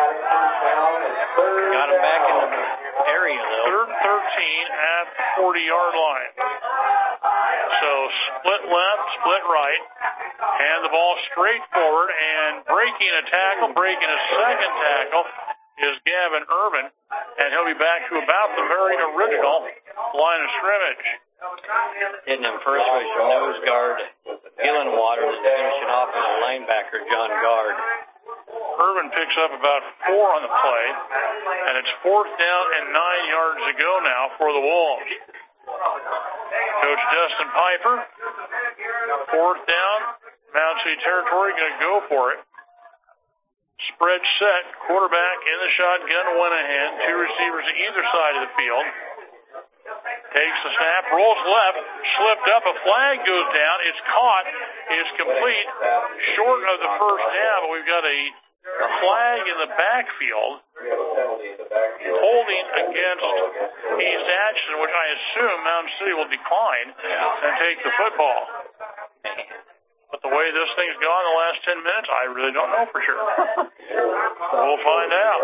Got him back in the area, though. Third and thirteen at the forty-yard line. So split left, split right. Hand the ball straight forward, and breaking a tackle, breaking a second tackle is Gavin Urban, and he'll be back to about the very original line of scrimmage. Hitting him first was your nose guard, Gillen Water, and finishing off as a linebacker, John Gard. Urban picks up about four on the play, and it's fourth down and nine yards to go now for the Wolves. Coach Dustin Piper, fourth down, Mound City territory, going to go for it. Spread set, quarterback in the shotgun, Wenahan, two receivers to either side of the field. Takes the snap, rolls left, slipped up, a flag goes down, it's caught, it's complete, short of the first down, but we've got a flag in the backfield holding against East Atchison, which I assume Mountain City will decline and take the football. But the way this thing's gone the last ten minutes, I really don't know for sure. We'll find out.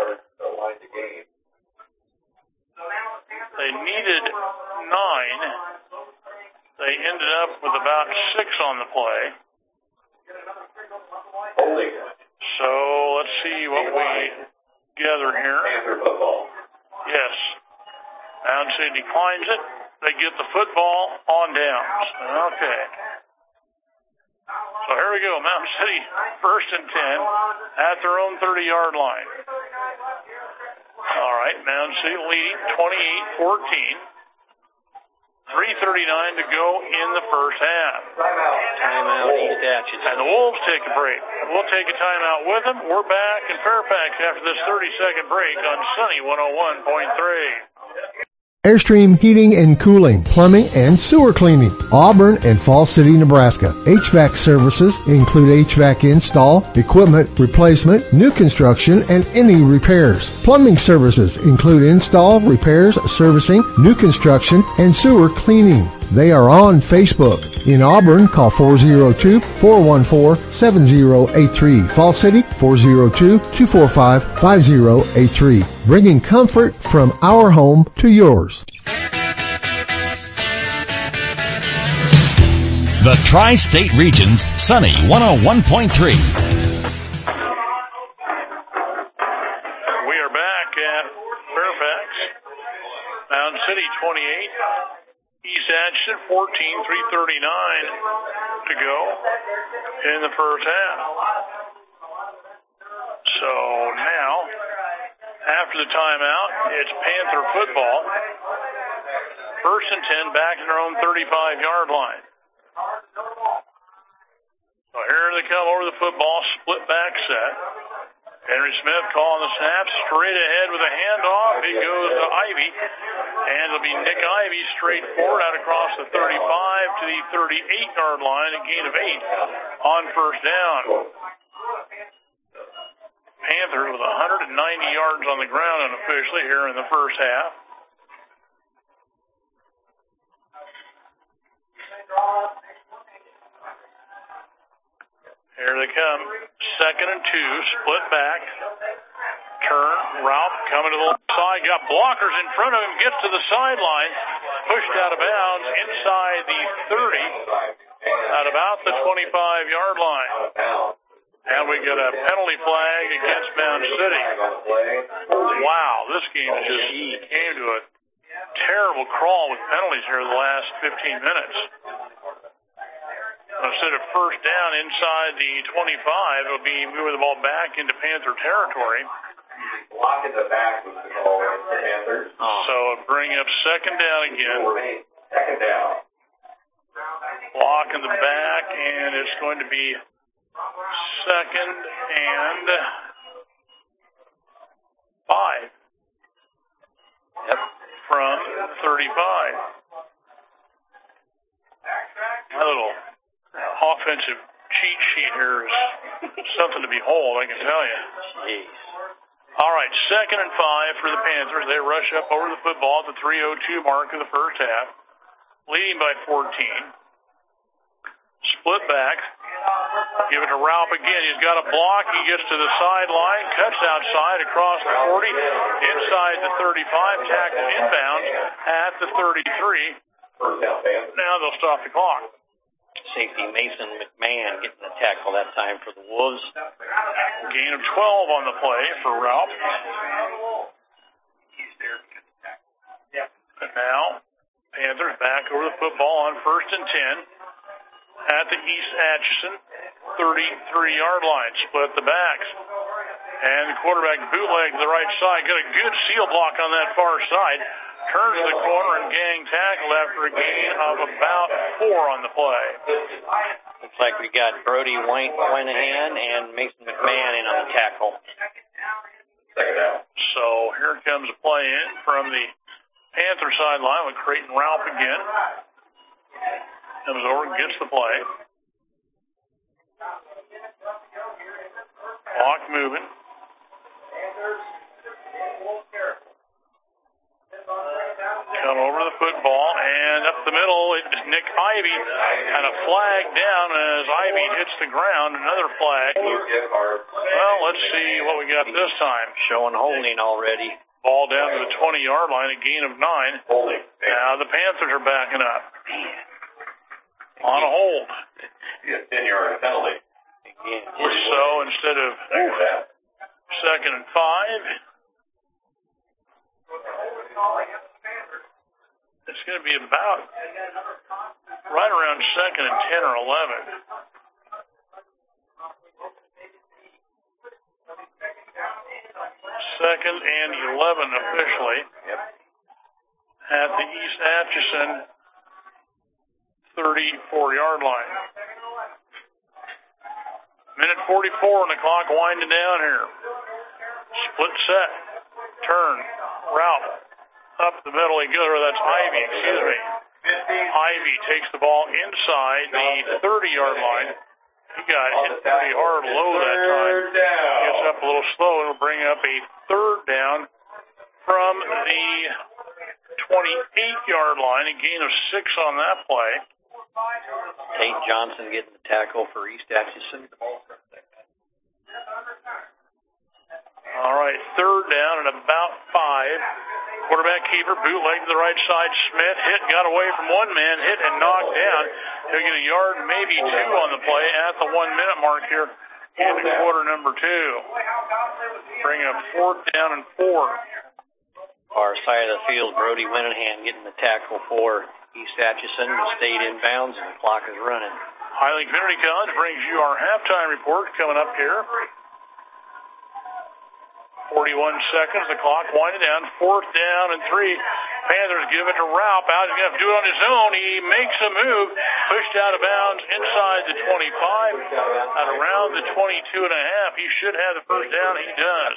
They needed nine. They ended up with about six on the play. So let's see what we gather here. Yes. Mountain City declines it. They get the football on downs. Okay. So here we go. Mountain City first and ten at their own thirty-yard line. All right, Mountain City leading twenty-eight fourteen. three thirty-nine to go in the first half. Timeout, East Atchison. And the Wolves take a break. We'll take a timeout with them. We're back in Fairfax after this thirty-second break on Sunny one oh one point three. Airstream Heating and Cooling, Plumbing and Sewer Cleaning, Auburn and Fall City, Nebraska. H V A C services include H V A C install, equipment replacement, new construction, and any repairs. Plumbing services include install, repairs, servicing, new construction, and sewer cleaning. They are on Facebook. In Auburn, call four oh two, four one four, seven oh eight three. Fall City, four oh two, two four five, five oh eight three. Bringing comfort from our home to yours. The Tri-State Region's Sunny one oh one point three. We are back at Fairfax. Mountain City twenty-eight. East Atchison fourteen, three thirty-nine to go in the first half. So now, after the timeout, it's Panther football. First and ten, back in their own thirty-five-yard line. So here they come over the football, split back set. Henry Smith calling the snap, straight ahead with a handoff. It goes to Ivy, and it'll be Nick Ivy straight forward out across the thirty-five to the thirty-eight-yard line, a gain of eight on first down. Panthers with one hundred ninety yards on the ground unofficially here in the first half. Here they come. Second and two, split back. Turn, Ralph coming to the left side. Got blockers in front of him. Gets to the sideline. Pushed out of bounds inside the thirty. At about the twenty-five-yard line. And we get a penalty flag against Mound City. Wow, this game just came to a terrible crawl with penalties here the last fifteen minutes. Instead of first down inside the twenty-five, it'll be moving the ball back into Panther territory. Block in the back was the call for Panthers. So bring up second down again. Second down. Block in the back, and it's going to be second and five. Yep. From thirty-five. My little offensive cheat sheet here is something to behold, I can tell you. Jeez. All right, second and five for the Panthers. They rush up over the football at the three oh two mark of the first half, leading by fourteen. Split back. Give it to Ralph again. He's got a block. He gets to the sideline, cuts outside across the forty, inside the thirty-five, tackle inbounds at the thirty-three. Now they'll stop the clock. Safety Mason McMahon getting the tackle that time for the Wolves. Gain of twelve on the play for Ralph. And now, Panthers back over the football on first and ten at the East Atchison thirty-three-yard line. Split the backs. And the quarterback bootleg to the right side. Got a good seal block on that far side. Turns the corner and gang tackled after a gain of about four on the play. Looks like we got Brody Winahan and Mason McMahon in on the tackle. So here comes a play in from the Panther sideline with Creighton Ralph again. Comes over and gets the play. Clock moving. Come over the football, and up the middle, it's Nick Ivy, and a flag down as Ivy hits the ground. Another flag. Well, let's see what we got this time. Showing holding already. Ball down to the twenty-yard line, a gain of nine. Now the Panthers are backing up. On a hold. ten-yard penalty. So instead of second and five, it's going to be about right around second and ten or eleven. Second and eleven officially at the East Atchison thirty-four-yard line. Minute forty-four on the clock, winding down here. Split set. Turn. Route. Up the middle, he goes, or that's Ivy, excuse me. Ivy takes the ball inside the thirty-yard line. He got hit pretty hard low that time. Gets up a little slow. It'll bring up a third down from the twenty-eight-yard line. A gain of six on that play. Tate Johnson getting the tackle for East Atchison. All right, third down and about five. Quarterback keeper, bootleg to the right side. Smith hit, got away from one man, hit and knocked down. He'll get a yard, maybe two on the play at the one-minute mark here in quarter number two. Bring up fourth down and four. Far side of the field, Brody Winahan getting the tackle for East Atchison. Stayed inbounds, and the clock is running. Highland Community College brings you our halftime report coming up here. forty-one seconds, the clock winding down, fourth down and three. Panthers give it to Ralph out. He's going to do it on his own. He makes a move, pushed out of bounds inside the twenty-five, at around the twenty-two and a half. He should have the first down. He does.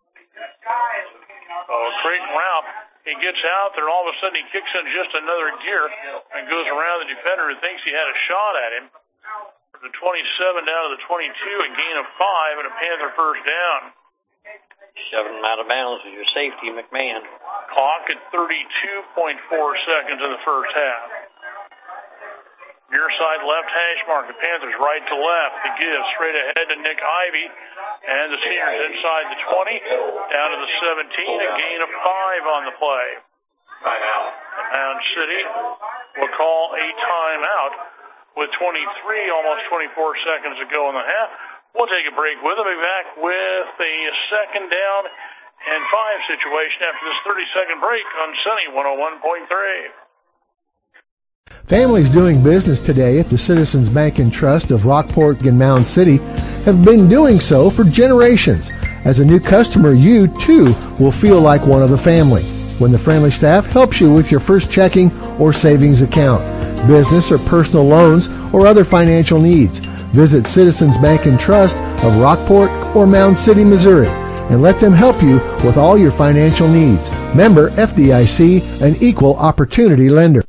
Oh, Creighton Ralph, he gets out there, all of a sudden he kicks in just another gear and goes around the defender who thinks he had a shot at him. From the twenty-seven down to the twenty-two, a gain of five and a Panther first down. Shoving him out of bounds with your safety, McMahon. Clock at thirty-two point four seconds in the first half. Near side left hash mark. The Panthers right to left. The give straight ahead to Nick Ivy. And the seniors inside the twenty. Down to the seventeen. A gain of five on the play. Timeout. Mound City will call a timeout with twenty-three, almost twenty-four seconds to go in the half. We'll take a break with them. We'll be back with a second down and five situation after this thirty-second break on Sunny one oh one point three. Families doing business today at the Citizens Bank and Trust of Rockport and Mound City have been doing so for generations. As a new customer, you, too, will feel like one of the family when the friendly staff helps you with your first checking or savings account. business or personal loans, or other financial needs. Visit Citizens Bank and Trust of Rockport or Mound City, Missouri, and let them help you with all your financial needs. Member F D I C, an equal opportunity lender.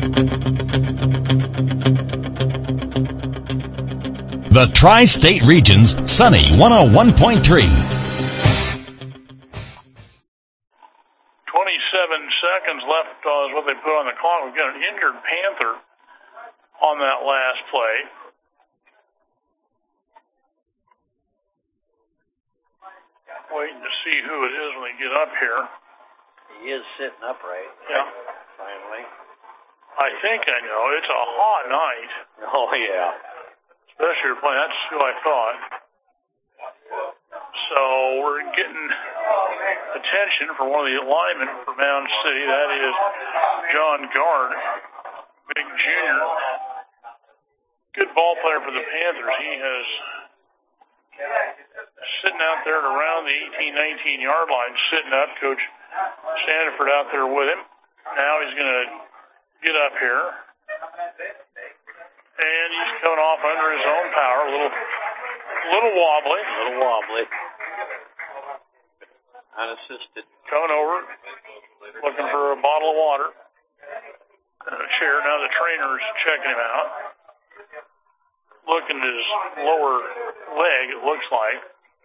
The Tri-State Region's Sunny one oh one point three. twenty-seven seconds left uh, is what they put on the clock. We've got an injured Panther on that last play. Waiting to see who it is when they get up here. He is sitting upright. Yeah. Finally. I think I know. It's a hot night. Oh, yeah. Especially you're playing. That's who I thought. So we're getting attention for one of the linemen for Mound City. That is John Gard, big junior. Good ball player for the Panthers. He has sitting out there at around the eighteen, nineteen yard line, sitting up. Coach Standiford out there with him. Now he's going to get up here. And he's coming off under his own power. A little, little wobbly. A little wobbly. Unassisted. Coming over, looking for a bottle of water. And a chair. Now the trainer's checking him out. Looking at his lower leg, it looks like.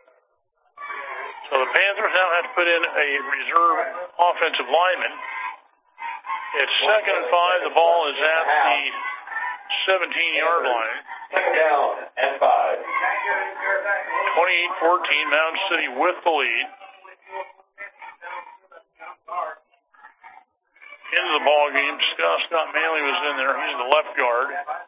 So the Panthers now have to put in a reserve offensive lineman. It's second and five. The ball is at the seventeen yard line. Down and five. twenty-eight fourteen, Mound City with the lead. Into the ball game. Scott, Scott Manley was in there. He's the left guard.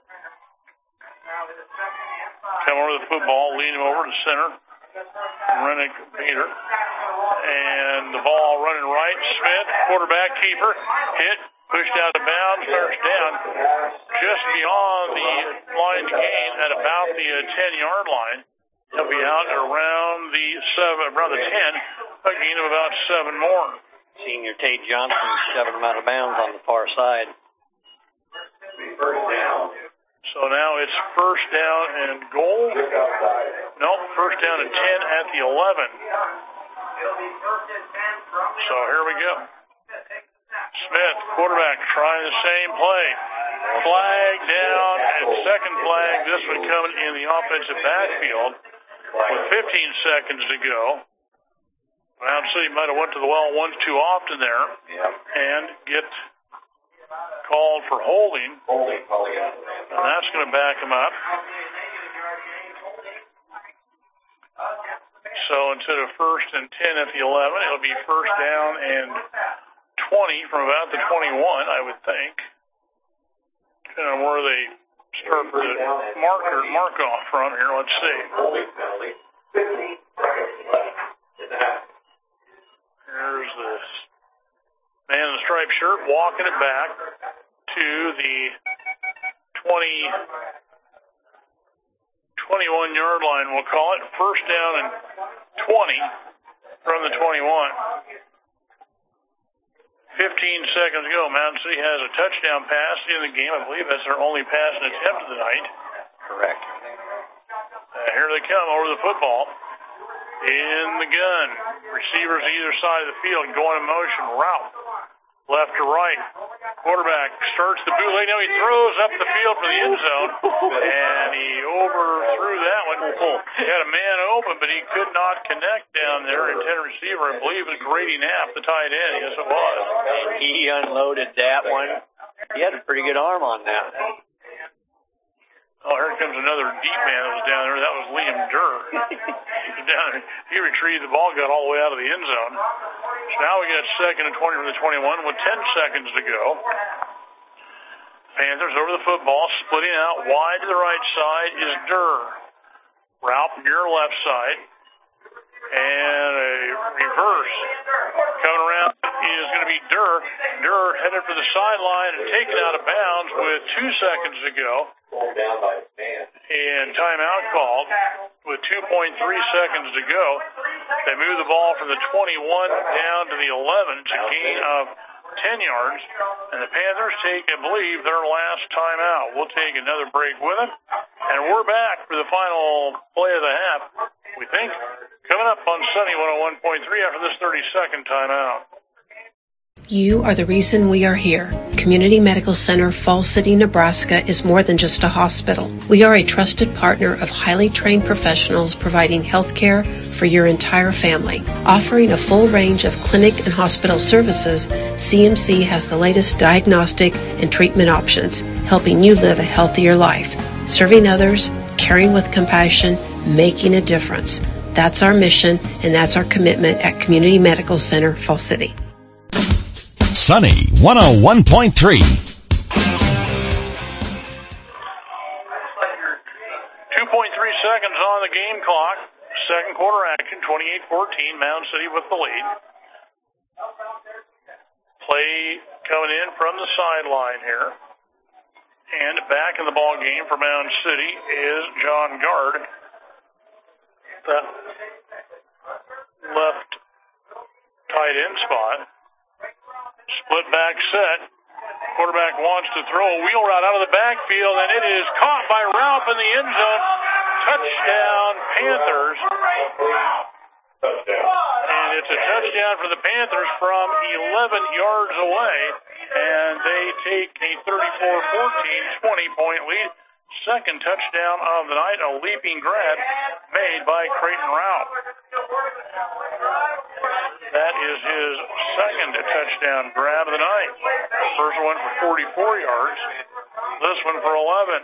Come over the football, lead him over to center. Rennick Peter. And the ball running right. Smith, quarterback keeper, hit, pushed out of bounds, first down. Just beyond the line to gain at about the ten yard line. He'll be out at around the seven, around the ten, a gain of about seven more. Senior Tate Johnson shoving him out of bounds on the far side. First down. So now it's first down and goal. Nope, first down and ten at the eleven. So here we go. Smith, quarterback, trying the same play. Flag down, and second flag. This one coming in the offensive backfield with fifteen seconds to go. Mound City might have went to the well once too often there and get called for holding. And that's going to back him up. So instead of first and ten at the eleven, it'll be first down and twenty from about the twenty-one, I would think. Depending on where they start the marker mark off from here. Let's see. Here's the man in the striped shirt walking it back to the twenty, twenty-one yard line, we'll call it. First down and twenty from the twenty-one. fifteen seconds ago, Mound City has a touchdown pass in the game. I believe that's their only passing attempt of the night. Correct. Uh, here they come over the football. In the gun. Receivers either side of the field going in motion. Route. Left to right. Quarterback starts the bootleg. Now he throws up the field for the end zone. And he overthrew that one. He had a man open, but he could not connect down there. Intended receiver, I believe, was Grady Knapp, the tight end. Yes, it was. He unloaded that one. He had a pretty good arm on that. Oh, here comes another deep man that was down there. That was Liam Durr. down there. He retrieved the ball, got all the way out of the end zone. So now we got second and twenty from the twenty-one with ten seconds to go. Panthers over the football, splitting out wide to the right side is Durr. Route near left side. And a reverse coming around is going to be Durr. Durr headed for the sideline and taken out of bounds with two seconds to go. And timeout called with two point three seconds to go. They move the ball from the twenty-one down to the eleven. It's a gain of ten yards, and the Panthers take, I believe, their last timeout. We'll take another break with it, and we're back for the final play of the half, we think, coming up on Sunny one oh one point three after this thirty-second timeout. You are the reason we are here. Community Medical Center Falls City, Nebraska is more than just a hospital. We are a trusted partner of highly trained professionals providing health care for your entire family. Offering a full range of clinic and hospital services, C M C has the latest diagnostic and treatment options, helping you live a healthier life. Serving others, caring with compassion, making a difference. That's our mission, and that's our commitment at Community Medical Center Falls City. Sunny one oh one point three. two point three seconds on the game clock. Second quarter action, twenty-eight fourteen. Mound City with the lead. Play coming in from the sideline here. And back in the ball game for Mound City is John Gard. That left tight end spot. Split back set. Quarterback wants to throw a wheel route out of the backfield, and it is caught by Ralph in the end zone. Touchdown, Panthers. And it's a touchdown for the Panthers from eleven yards away, and they take a thirty-four fourteen twenty-point lead. Second touchdown of the night, a leaping grab made by Creighton Ralph. That is his second touchdown grab of the night. First one for forty-four yards. This one for eleven.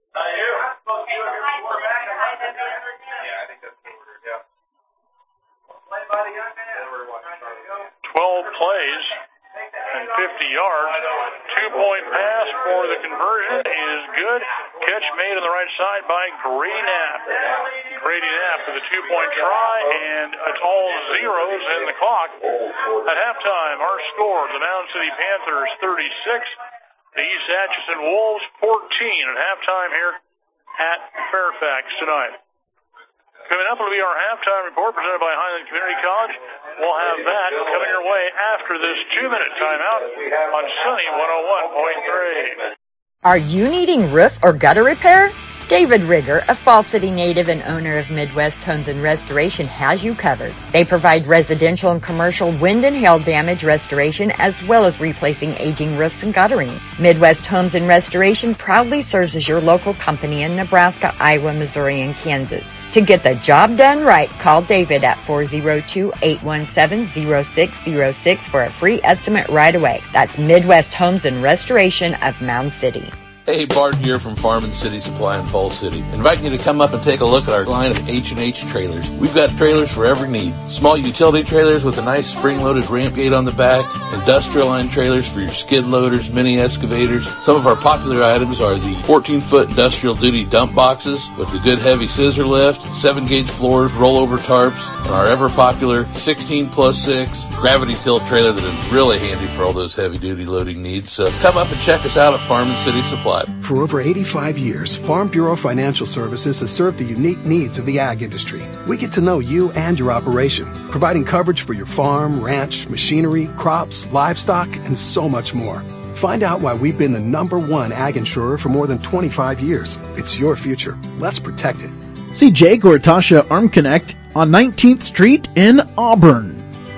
Twelve plays and fifty yards. Two-point pass for the conversion is good. Catch made on the right side by Grady Knapp. Grady Knapp for the two-point try, and it's all zeros in the clock. At halftime, our score, the Mound City Panthers thirty-six, the East Atchison Wolves fourteen at halftime here at Fairfax tonight. Coming up will be our halftime report presented by Highland Community College. We'll have that coming your way after this two-minute timeout on Sunny one oh one point three. Are you needing roof or gutter repair? David Rigger, a Fall City native and owner of Midwest Homes and Restoration, has you covered. They provide residential and commercial wind and hail damage restoration as well as replacing aging roofs and guttering. Midwest Homes and Restoration proudly serves as your local company in Nebraska, Iowa, Missouri, and Kansas. To get the job done right, call David at four oh two, eight one seven, oh six oh six for a free estimate right away. That's Midwest Homes and Restoration of Mound City. Hey, Bart here from Farm and City Supply in Falls City. Inviting you to come up and take a look at our line of H and H trailers. We've got trailers for every need. Small utility trailers with a nice spring-loaded ramp gate on the back, industrial line trailers for your skid loaders, mini excavators. Some of our popular items are the fourteen-foot industrial duty dump boxes with the good heavy scissor lift, seven-gauge floors, rollover tarps, and our ever-popular sixteen plus six gravity tilt trailer that is really handy for all those heavy-duty loading needs. So come up and check us out at Farm and City Supply. For over eighty-five years, Farm Bureau Financial Services has served the unique needs of the ag industry. We get to know you and your operation, providing coverage for your farm, ranch, machinery, crops, livestock, and so much more. Find out why we've been the number one ag insurer for more than twenty-five years. It's your future. Let's protect it. See Jake or Tasha Arm Connect on nineteenth Street in Auburn.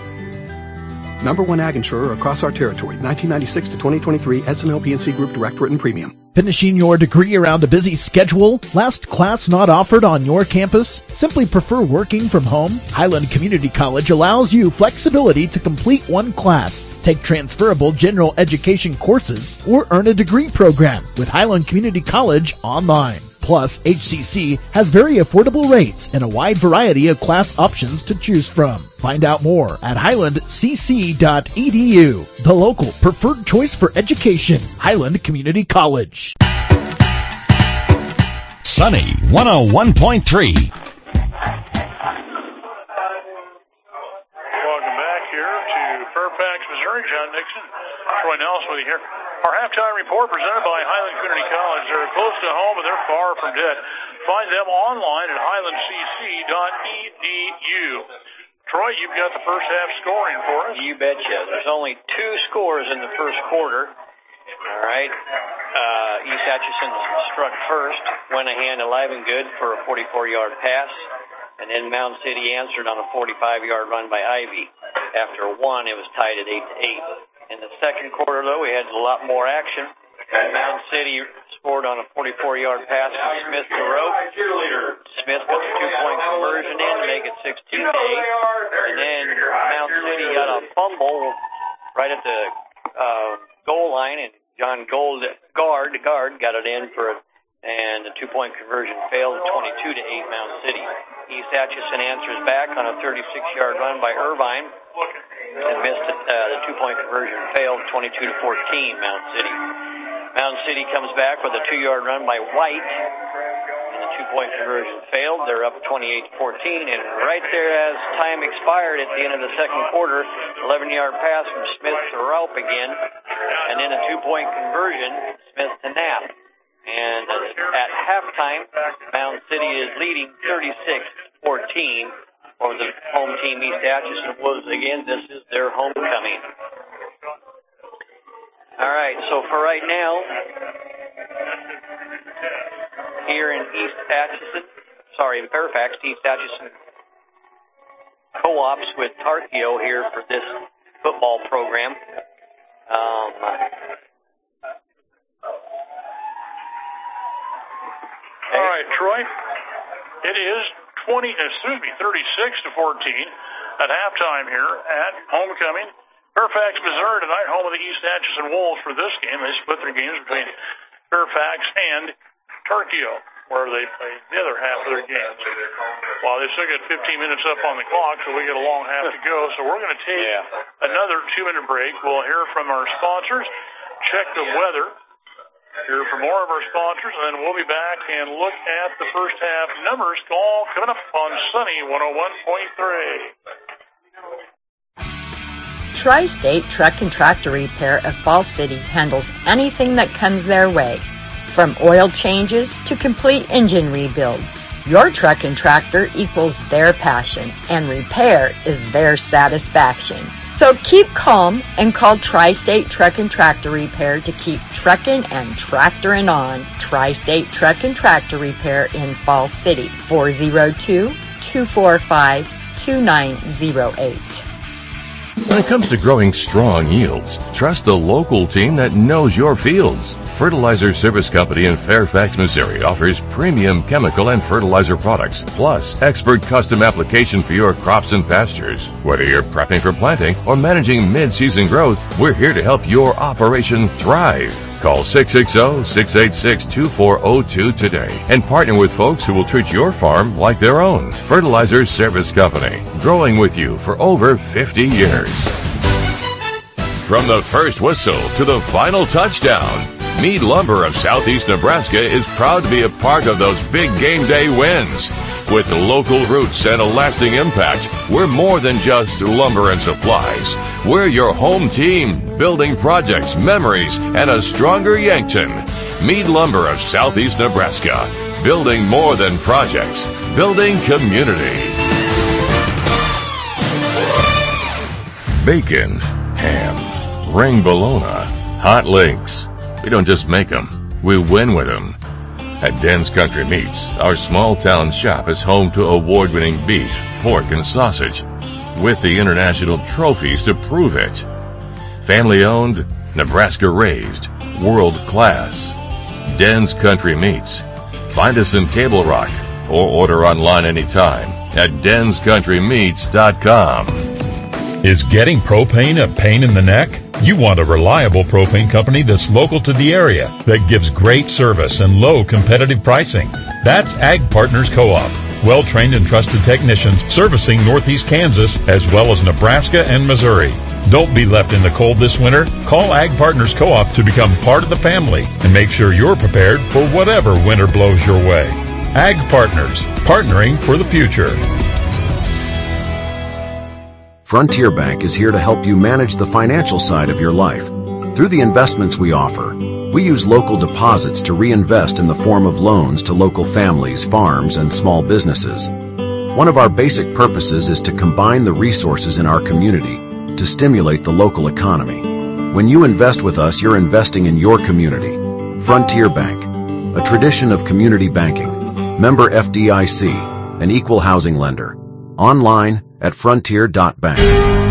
Number one ag insurer across our territory, nineteen ninety-six to twenty twenty-three, S and L P N C Group Direct Written Premium. Finishing your degree around a busy schedule? Last class not offered on your campus? Simply prefer working from home? Highland Community College allows you flexibility to complete one class, take transferable general education courses, or earn a degree program with Highland Community College online. Plus, H C C has very affordable rates and a wide variety of class options to choose from. Find out more at highland c c dot e d u, the local preferred choice for education, Highland Community College. Sunny one oh one point three. Welcome back here to Fairfax, Missouri. John Nixon, Troy Nelson with you here. Our halftime report presented by Highland Community College. They're close to home, but they're far from dead. Find them online at highland c c dot e d u. Troy, you've got the first half scoring for us. You betcha. There's only two scores in the first quarter. All right. Uh, East Atchison struck first, Wenahan alive and good for a forty-four-yard pass, and then Mound City answered on a forty-five-yard run by Ivy. After one, it was tied at eight to eight. In the second quarter, though, we had a lot more action. Mound City scored on a forty-four-yard pass from Smith to Rope. Smith got the two-point conversion in to make it sixteen to eight. And then Mound City got a fumble right at the uh, goal line, and John Gold, guard, guard got it in for it, and the two-point conversion failed, twenty-two to eight Mound City. East Atchison answers back on a thirty-six-yard run by Irvine, and missed it. Uh, the two-point conversion failed, twenty-two to fourteen Mound City. Mound City comes back with a two-yard run by White, and the two-point conversion failed. They're up twenty-eight to fourteen, and right there as time expired at the end of the second quarter, eleven-yard pass from Smith to Raup again, and then a two-point conversion, Smith to Knapp. And at halftime, Mound City is leading thirty-six to fourteen over the home team East Atchison Wolves. Again, this is their homecoming. All right, so for right now, here in East Atchison, sorry, in Fairfax, East Atchison co-ops with Tarkio here for this football program. Um, All right, Troy. It is twenty, excuse me, thirty-six to fourteen at halftime here at homecoming. Fairfax, Missouri tonight, home of the East Atchison Wolves for this game. They split their games between Fairfax and Tarkio, where they play the other half of their games. Well, they still got fifteen minutes up on the clock, so we got a long half to go. So we're going to take yeah. another two-minute break. We'll hear from our sponsors, check the weather, hear from more of our sponsors, and then we'll be back and look at the first half numbers. All coming up on Sunny one oh one point three. Tri-State Truck and Tractor Repair of Fall City handles anything that comes their way, from oil changes to complete engine rebuilds. Your truck and tractor equals their passion, and repair is their satisfaction. So keep calm and call Tri-State Truck and Tractor Repair to keep trucking and tractoring on. Tri-State Truck and Tractor Repair in Fall City, four oh two, two four five, two nine oh eight. When it comes to growing strong yields, trust the local team that knows your fields. Fertilizer Service Company in Fairfax, Missouri offers premium chemical and fertilizer products, plus expert custom application for your crops and pastures. Whether you're prepping for planting or managing mid-season growth, we're here to help your operation thrive. Call six six zero, six eight six, two four zero two today and partner with folks who will treat your farm like their own. Fertilizer Service Company, growing with you for over fifty years. From the first whistle to the final touchdown, Meade Lumber of Southeast Nebraska is proud to be a part of those big game day wins. With local roots and a lasting impact, we're more than just lumber and supplies. We're your home team, building projects, memories, and a stronger Yankton. Meade Lumber of Southeast Nebraska, building more than projects, building community. Bacon, ham, ring bologna, hot links. We don't just make them, we win with them. At Den's Country Meats, our small-town shop is home to award-winning beef, pork, and sausage, with the international trophies to prove it. Family-owned, Nebraska-raised, world-class. Den's Country Meats. Find us in Table Rock or order online anytime at dens country meats dot com. Is getting propane a pain in the neck? You want a reliable propane company that's local to the area, that gives great service and low competitive pricing. That's Ag Partners Co-op. Well-trained and trusted technicians servicing northeast Kansas as well as Nebraska and Missouri. Don't be left in the cold this winter. Call Ag Partners Co-op to become part of the family and make sure you're prepared for whatever winter blows your way. Ag Partners, partnering for the future. Frontier Bank is here to help you manage the financial side of your life. Through the investments we offer, we use local deposits to reinvest in the form of loans to local families, farms, and small businesses. One of our basic purposes is to combine the resources in our community to stimulate the local economy. When you invest with us, you're investing in your community. Frontier Bank, a tradition of community banking. Member F D I C, an equal housing lender. Online at frontier dot bank.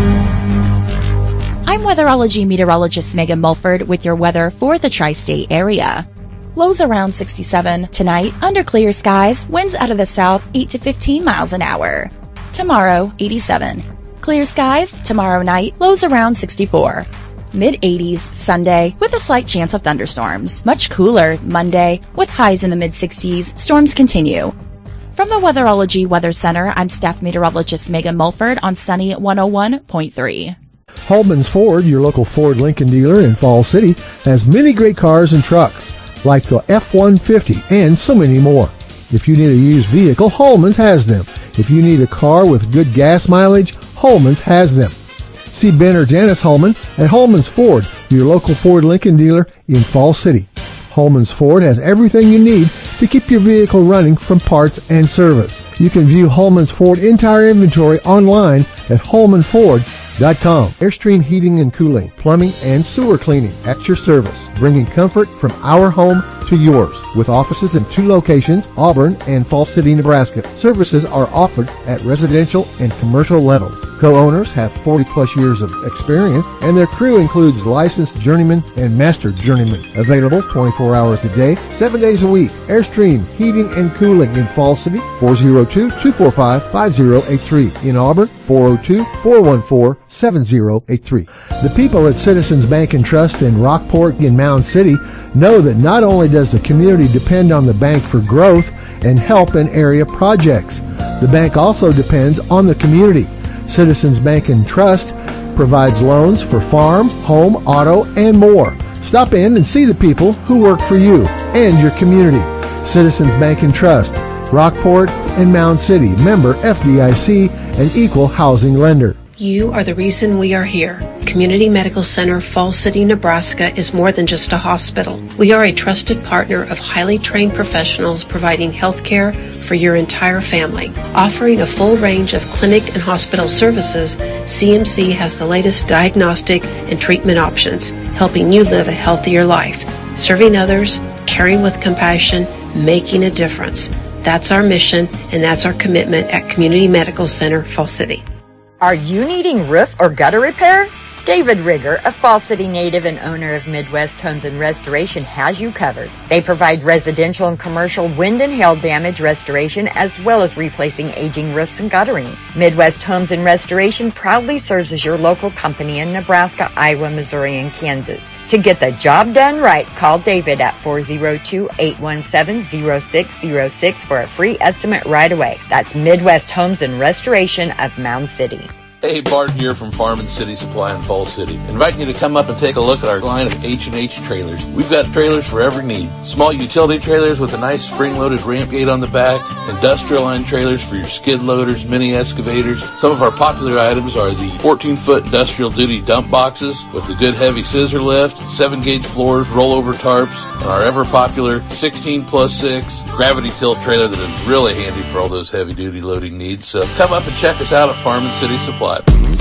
I'm weatherology meteorologist Megan Mulford with your weather for the tri-state area. Lows around sixty-seven. Tonight, under clear skies, winds out of the south eight to fifteen miles an hour. Tomorrow, eighty-seven. Clear skies, tomorrow night, lows around sixty-four. Mid-eighties, Sunday, with a slight chance of thunderstorms. Much cooler, Monday, with highs in the mid-sixties. Storms continue. From the Weatherology Weather Center, I'm staff meteorologist Megan Mulford on Sunny one oh one point three. Holman's Ford, your local Ford Lincoln dealer in Fall City, has many great cars and trucks, like the F one fifty and so many more. If you need a used vehicle, Holman's has them. If you need a car with good gas mileage, Holman's has them. See Ben or Janice Holman at Holman's Ford, your local Ford Lincoln dealer in Fall City. Holman's Ford has everything you need to keep your vehicle running from parts and service. You can view Holman's Ford entire inventory online at holman ford dot com. Airstream Heating and Cooling, Plumbing, and Sewer Cleaning at your service, bringing comfort from our home to yours. With offices in two locations, Auburn and Fall City, Nebraska. Services are offered at residential and commercial levels. Co-owners have forty plus years of experience, and their crew includes licensed journeymen and master journeymen. Available twenty-four hours a day, seven days a week. Airstream Heating and Cooling in Fall City, four oh two, two four five, five oh eight three. In Auburn, four oh two, four one four, seven oh eight three. The people at Citizens Bank and Trust in Rockport and Mound City know that not only does the community depend on the bank for growth and help in area projects, the bank also depends on the community. Citizens Bank and Trust provides loans for farm, home, auto, and more. Stop in and see the people who work for you and your community. Citizens Bank and Trust, Rockport and Mound City, member F D I C, an equal housing lender. You are the reason we are here. Community Medical Center, Fall City, Nebraska is more than just a hospital. We are a trusted partner of highly trained professionals providing health care for your entire family. Offering a full range of clinic and hospital services, C M C has the latest diagnostic and treatment options, helping you live a healthier life. Serving others, caring with compassion, making a difference. That's our mission, and that's our commitment at Community Medical Center, Fall City. Are you needing roof or gutter repair? David Rigger, a Fall City native and owner of Midwest Homes and Restoration, has you covered. They provide residential and commercial wind and hail damage restoration as well as replacing aging roofs and guttering. Midwest Homes and Restoration proudly serves as your local company in Nebraska, Iowa, Missouri, and Kansas. To get the job done right, call David at four oh two, eight one seven, oh six oh six for a free estimate right away. That's Midwest Homes and Restoration of Mound City. Hey, Bart here from Farm and City Supply in Fall City. Inviting you to come up and take a look at our line of H and H trailers. We've got trailers for every need. Small utility trailers with a nice spring-loaded ramp gate on the back, industrial line trailers for your skid loaders, mini excavators. Some of our popular items are the fourteen-foot industrial duty dump boxes with the good heavy scissor lift, seven-gauge floors, rollover tarps, and our ever-popular sixteen plus six gravity tilt trailer that is really handy for all those heavy-duty loading needs. So come up and check us out at Farm and City Supply.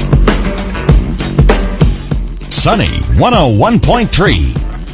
Sunny one oh one point three.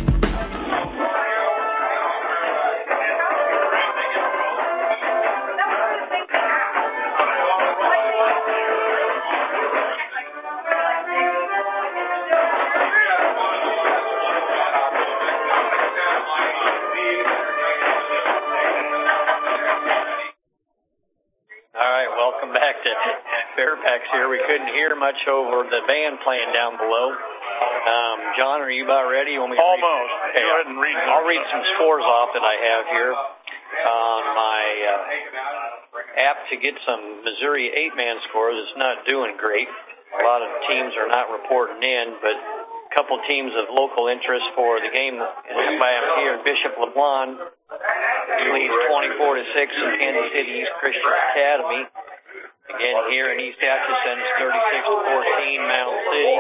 Here. We couldn't hear much over the band playing down below. Um, John, are you about ready? You want me to Almost. Read? Okay, Go ahead and read. I'll read some scores off that I have here on my uh, app to get some Missouri eight-man scores. It's not doing great. A lot of teams are not reporting in, but a couple teams of local interest for the game by here. Bishop LeBlond leads twenty-four to six in Kansas City East Christian Academy. Again, here in East Atchison, it's thirty-six to fourteen, Mound City.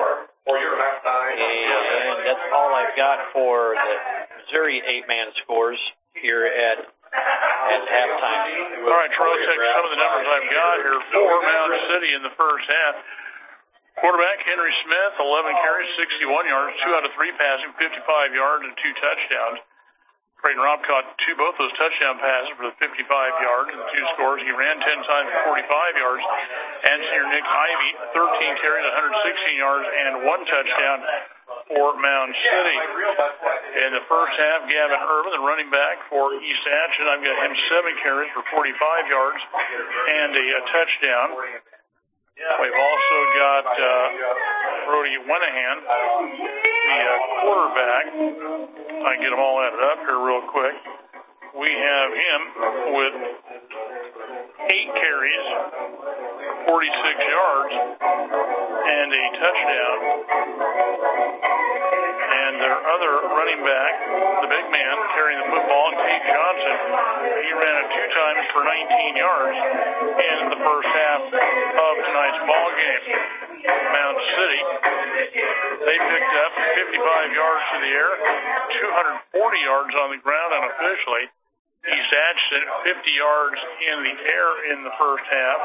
And that's all I've got for the Missouri eight-man scores here at at halftime. All right, Charlie, take some of the numbers I've got here for Mound City in the first half. Quarterback Henry Smith, eleven carries, sixty-one yards, two out of three passing, fifty-five yards, and two touchdowns. Creighton Robb caught two, both those touchdown passes for the fifty-five yards and the two scores. He ran ten times for forty-five yards. And senior Nick Ivey, thirteen carries, one hundred sixteen yards, and one touchdown for Mound City. In the first half, Gavin Irvin, the running back for East Atchison, I've got him seven carries for forty-five yards and a, a touchdown. We've also got uh, Brody Wenahan, the uh, quarterback. I can get them all added up here real quick. We have him with eight carries, forty-six yards, and a touchdown. And their other running back, the big man carrying the football, Tate Johnson, he ran it two times for nineteen yards in the first half of tonight's ball game. Mound City, they picked up fifty-five yards to the air, two hundred forty yards on the ground unofficially. East Atchison, fifty yards in the air in the first half.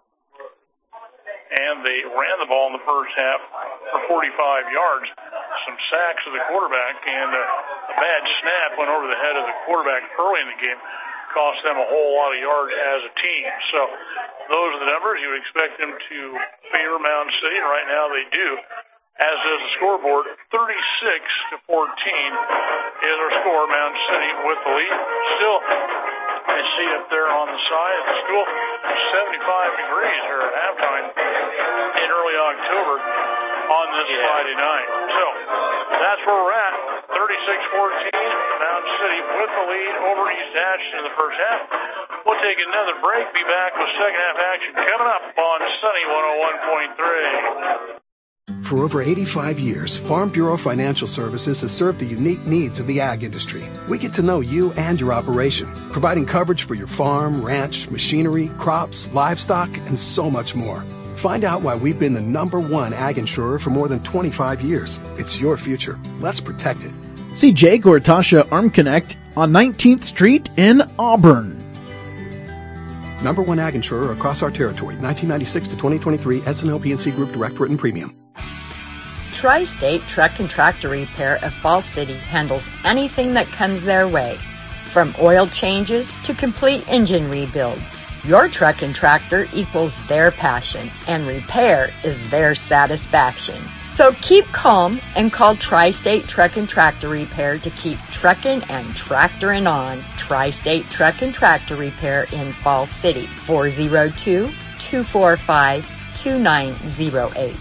And they ran the ball in the first half for forty-five yards. Some sacks of the quarterback, and a, a bad snap went over the head of the quarterback early in the game. Cost them a whole lot of yards as a team. So those are the numbers. You would expect them to favor Mound City, and right now they do. As does the scoreboard, thirty-six to fourteen is our score. Mound City with the lead. Still, I see up there on the side of the school, seventy-five degrees here at halftime in early October on this yeah. Friday night. So that's where we're at. thirty-six fourteen, Mound City with the lead over East Atchison in the first half. We'll take another break. Be back with second half action coming up on Sunny one oh one point three. For over eighty-five years, Farm Bureau Financial Services has served the unique needs of the ag industry. We get to know you and your operation, providing coverage for your farm, ranch, machinery, crops, livestock, and so much more. Find out why we've been the number one ag insurer for more than twenty-five years. It's your future. Let's protect it. See Jake or Tasha Arm Connect on nineteenth Street in Auburn. Number one ag insurer across our territory, nineteen ninety-six to twenty twenty-three, S and L P and C Group Direct Written Premium. Tri-State Truck and Tractor Repair of Fall City handles anything that comes their way, from oil changes to complete engine rebuilds. Your truck and tractor equals their passion, and repair is their satisfaction. So keep calm and call Tri-State Truck and Tractor Repair to keep trucking and tractoring on. Tri-State Truck and Tractor Repair in Fall City, four oh two, two four five, two nine oh eight.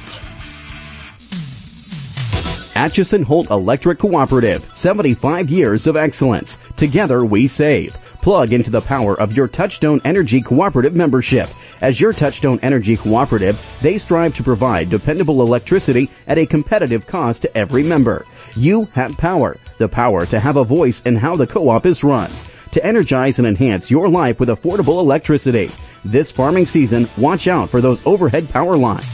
Atchison Holt Electric Cooperative, seventy-five years of excellence. Together we save. Plug into the power of your Touchstone Energy Cooperative membership. As your Touchstone Energy Cooperative, they strive to provide dependable electricity at a competitive cost to every member. You have power, the power to have a voice in how the co-op is run, to energize and enhance your life with affordable electricity. This farming season, watch out for those overhead power lines.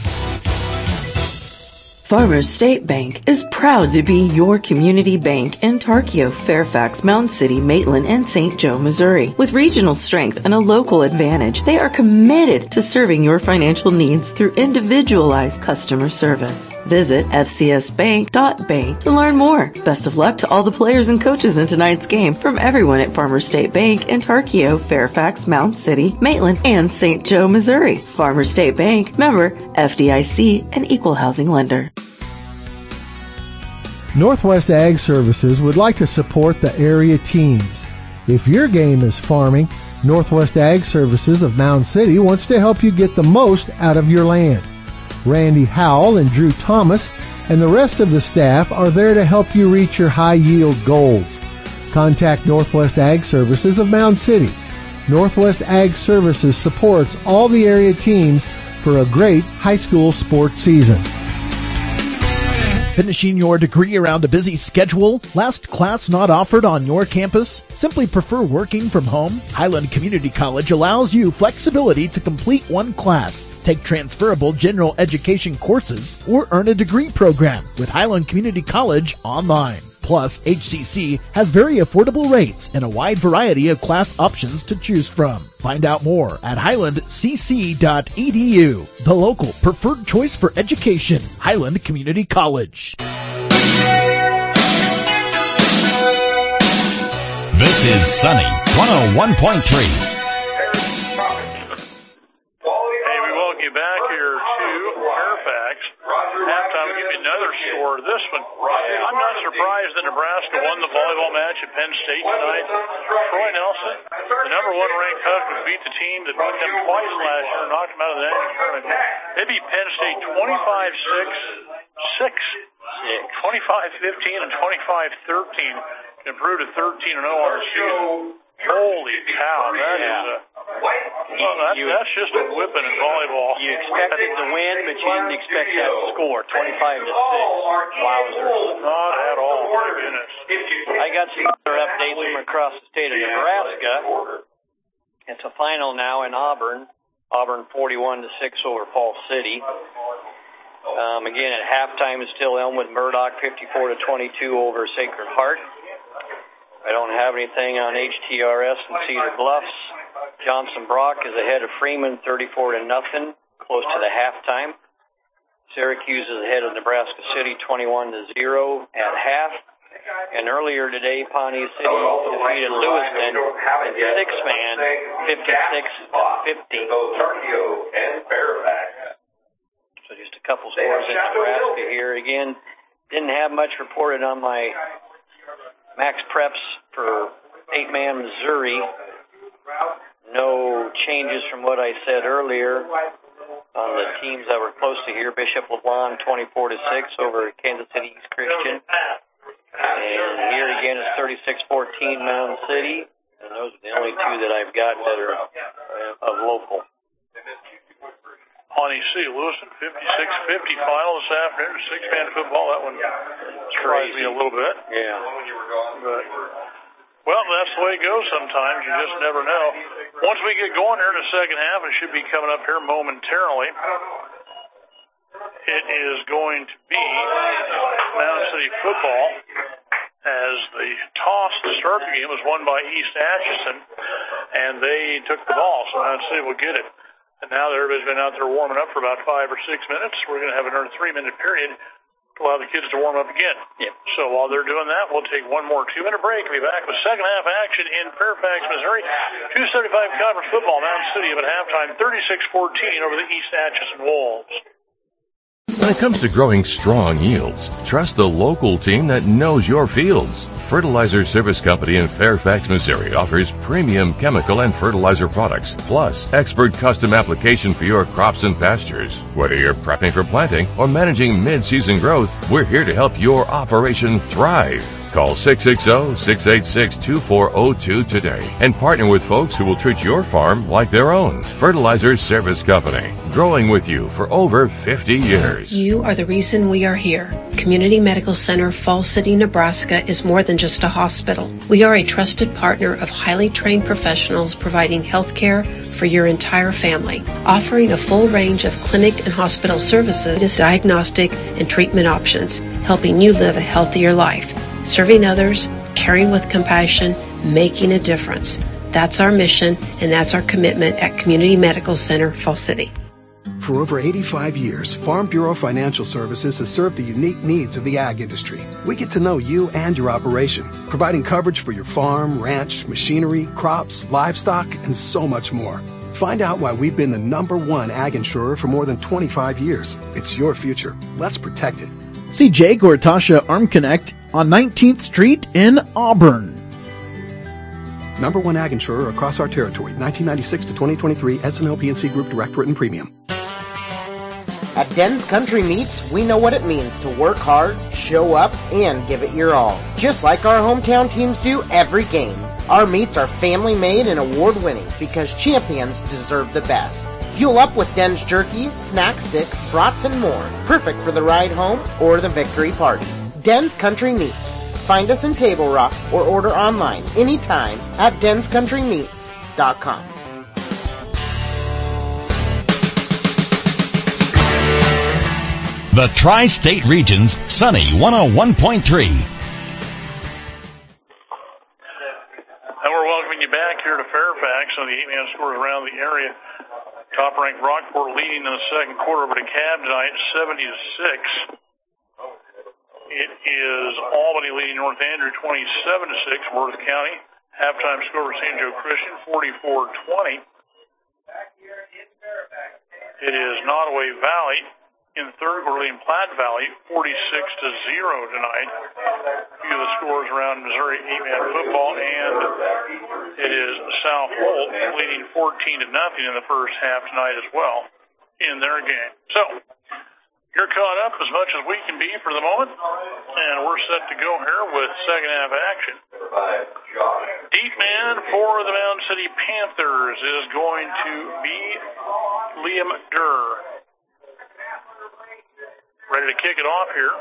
Farmers State Bank is proud to be your community bank in Tarkio, Fairfax, Mound City, Maitland, and Saint Joe, Missouri. With regional strength and a local advantage, they are committed to serving your financial needs through individualized customer service. Visit f c s bank dot bank to learn more. Best of luck to all the players and coaches in tonight's game from everyone at Farmers State Bank in Tarkio, Fairfax, Mound City, Maitland, and Saint Joe, Missouri. Farmers State Bank, member F D I C, an equal housing lender. Northwest Ag Services would like to support the area teams. If your game is farming, Northwest Ag Services of Mound City wants to help you get the most out of your land. Randy Howell and Drew Thomas and the rest of the staff are there to help you reach your high-yield goals. Contact Northwest Ag Services of Mound City. Northwest Ag Services supports all the area teams for a great high school sports season. Finishing your degree around a busy schedule? Last class not offered on your campus? Simply prefer working from home? Highland Community College allows you flexibility to complete one class. Take transferable general education courses, or earn a degree program with Highland Community College online. Plus, H C C has very affordable rates and a wide variety of class options to choose from. Find out more at highland c c dot e d u, the local preferred choice for education, Highland Community College. This is Sunny one oh one point three. Hey, we welcome you back here to Fairfax. Halftime, we'll give you another score. This one, I'm not surprised that Nebraska won the volleyball match at Penn State tonight. Troy Nelson, the number one ranked Huskers, beat the team that beat them twice last year and knocked them out of the national tournament. They beat Penn State twenty-five six, six, twenty-five fifteen, and twenty-five thirteen. Improved to thirteen and oh on the season. Holy cow, that yeah. is a... Well, that's, you, that's just a whipping in volleyball. You expected to win, but you didn't expect that score, twenty-five to six. Wowzers. Not at all, my goodness. I got some other updates from across the state of Nebraska. It's a final now in Auburn. Auburn forty-one to six over Fall City. Um, again, at halftime, it's still Elmwood Murdoch fifty-four to twenty-two over Sacred Heart. I don't have anything on H T R S and Cedar Bluffs. Johnson Brock is ahead of Freeman thirty-four to nothing, close to the halftime. Syracuse is ahead of Nebraska City twenty-one to zero at half. And earlier today, Pawnee City defeated Lewiston in six-man, fifty-six to fifty. So just a couple scores in Nebraska here. Again, didn't have much reported on my Max Preps for eight-man Missouri. No changes from what I said earlier on the teams that were close to here. Bishop LeBlanc twenty-four to six over Kansas City East Christian. And here again is thirty-six fourteen Mound City. And those are the only two that I've got that are uh, of local. Pawnee City, Lewiston, fifty-six fifty final this afternoon. Six-man football. That one surprised me a little bit. Yeah. But, well, that's the way it goes sometimes. You just never know. Once we get going here in the second half, it should be coming up here momentarily. It is going to be Mound City football, as the toss to start the game was won by East Atchison, and they took the ball, so Mound City will get it. And now that everybody's been out there warming up for about five or six minutes, we're going to have another three-minute period to allow the kids to warm up again. Yep. So while they're doing that, we'll take one more two-minute break and be back with second half action in Fairfax, Missouri. two seventy-five Conference football, Mound City at halftime, thirty-six fourteen over the East Atchison Wolves. When it comes to growing strong yields, trust the local team that knows your fields. Fertilizer Service Company in Fairfax, Missouri offers premium chemical and fertilizer products, plus expert custom application for your crops and pastures. Whether you're prepping for planting or managing mid-season growth, we're here to help your operation thrive. Call six six zero, six eight six, two four zero two today and partner with folks who will treat your farm like their own. Fertilizer Service Company, growing with you for over fifty years. You are the reason we are here. Community Medical Center Fall City, Nebraska is more than just a hospital. We are a trusted partner of highly trained professionals providing health care for your entire family, offering a full range of clinic and hospital services, diagnostic and treatment options, helping you live a healthier life. Serving others, caring with compassion, making a difference. That's our mission, and that's our commitment at Community Medical Center, Fall City. For over eighty-five years, Farm Bureau Financial Services has served the unique needs of the ag industry. We get to know you and your operation, providing coverage for your farm, ranch, machinery, crops, livestock, and so much more. Find out why we've been the number one ag insurer for more than twenty-five years. It's your future. Let's protect it. See Jay Gortasha Arm Connect on nineteenth Street in Auburn. Number one ag insurer across our territory, nineteen ninety-six to twenty twenty-three, S and L P N C Group Direct Written Premium. At Den's Country Meats, we know what it means to work hard, show up, and give it your all. Just like our hometown teams do every game. Our meats are family-made and award-winning because champions deserve the best. Fuel up with Den's jerky, snack sticks, brats, and more. Perfect for the ride home or the victory party. Den's Country Meats. Find us in Table Rock or order online anytime at dens country meats dot com. The Tri-State Region's Sunny one oh one point three. And we're welcoming you back here to Fairfax on the eight-man scores around the area. Top-ranked Rockport leading in the second quarter over DeKalb tonight, seventy to six. It is Albany leading North Andrew twenty-seven to six. Worth County halftime score for Saint Joe Christian forty-four twenty. It is Nottoway Valley in the third quarter leading Platte Valley forty-six to zero tonight. A few of the scores around Missouri eight-man football, and it is South Holt leading fourteen to nothing in the first half tonight as well in their game. So you're caught up as much as we can be for the moment, and we're set to go here with second half action. Deep man for the Mound City Panthers is going to be Liam Durr. Ready to kick it off here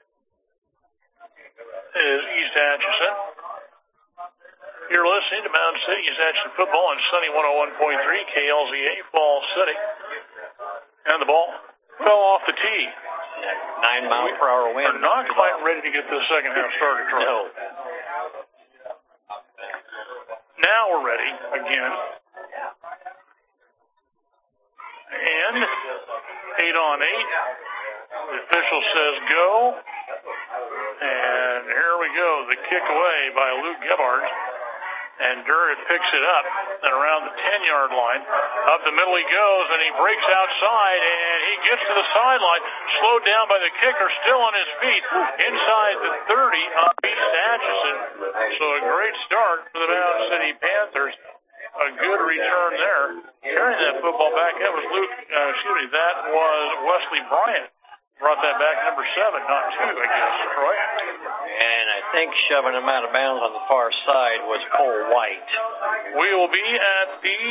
is East Atchison. You're listening to Mound City East Atchison football on Sunny one oh one point three K L Z A Fall City. And the ball fell off the tee. Nine mile per hour wind. We're not quite ready to get this second half started, Troy. No. Now we're ready again. And eight on eight. The official says go. And here we go. The kick away by Luke Gebhardt. And Durr picks it up and around the ten-yard line. Up the middle he goes, and he breaks outside, and he gets to the sideline, slowed down by the kicker, still on his feet, inside the thirty of East Atchison. So a great start for the Mound City Panthers. A good return there. Carrying that football back, that was Luke, uh, excuse me, that was Wesley Bryant. Brought that back number seven, not two, I guess, Troy. And I think shoving him out of bounds on the far side was Cole White. We will be at the,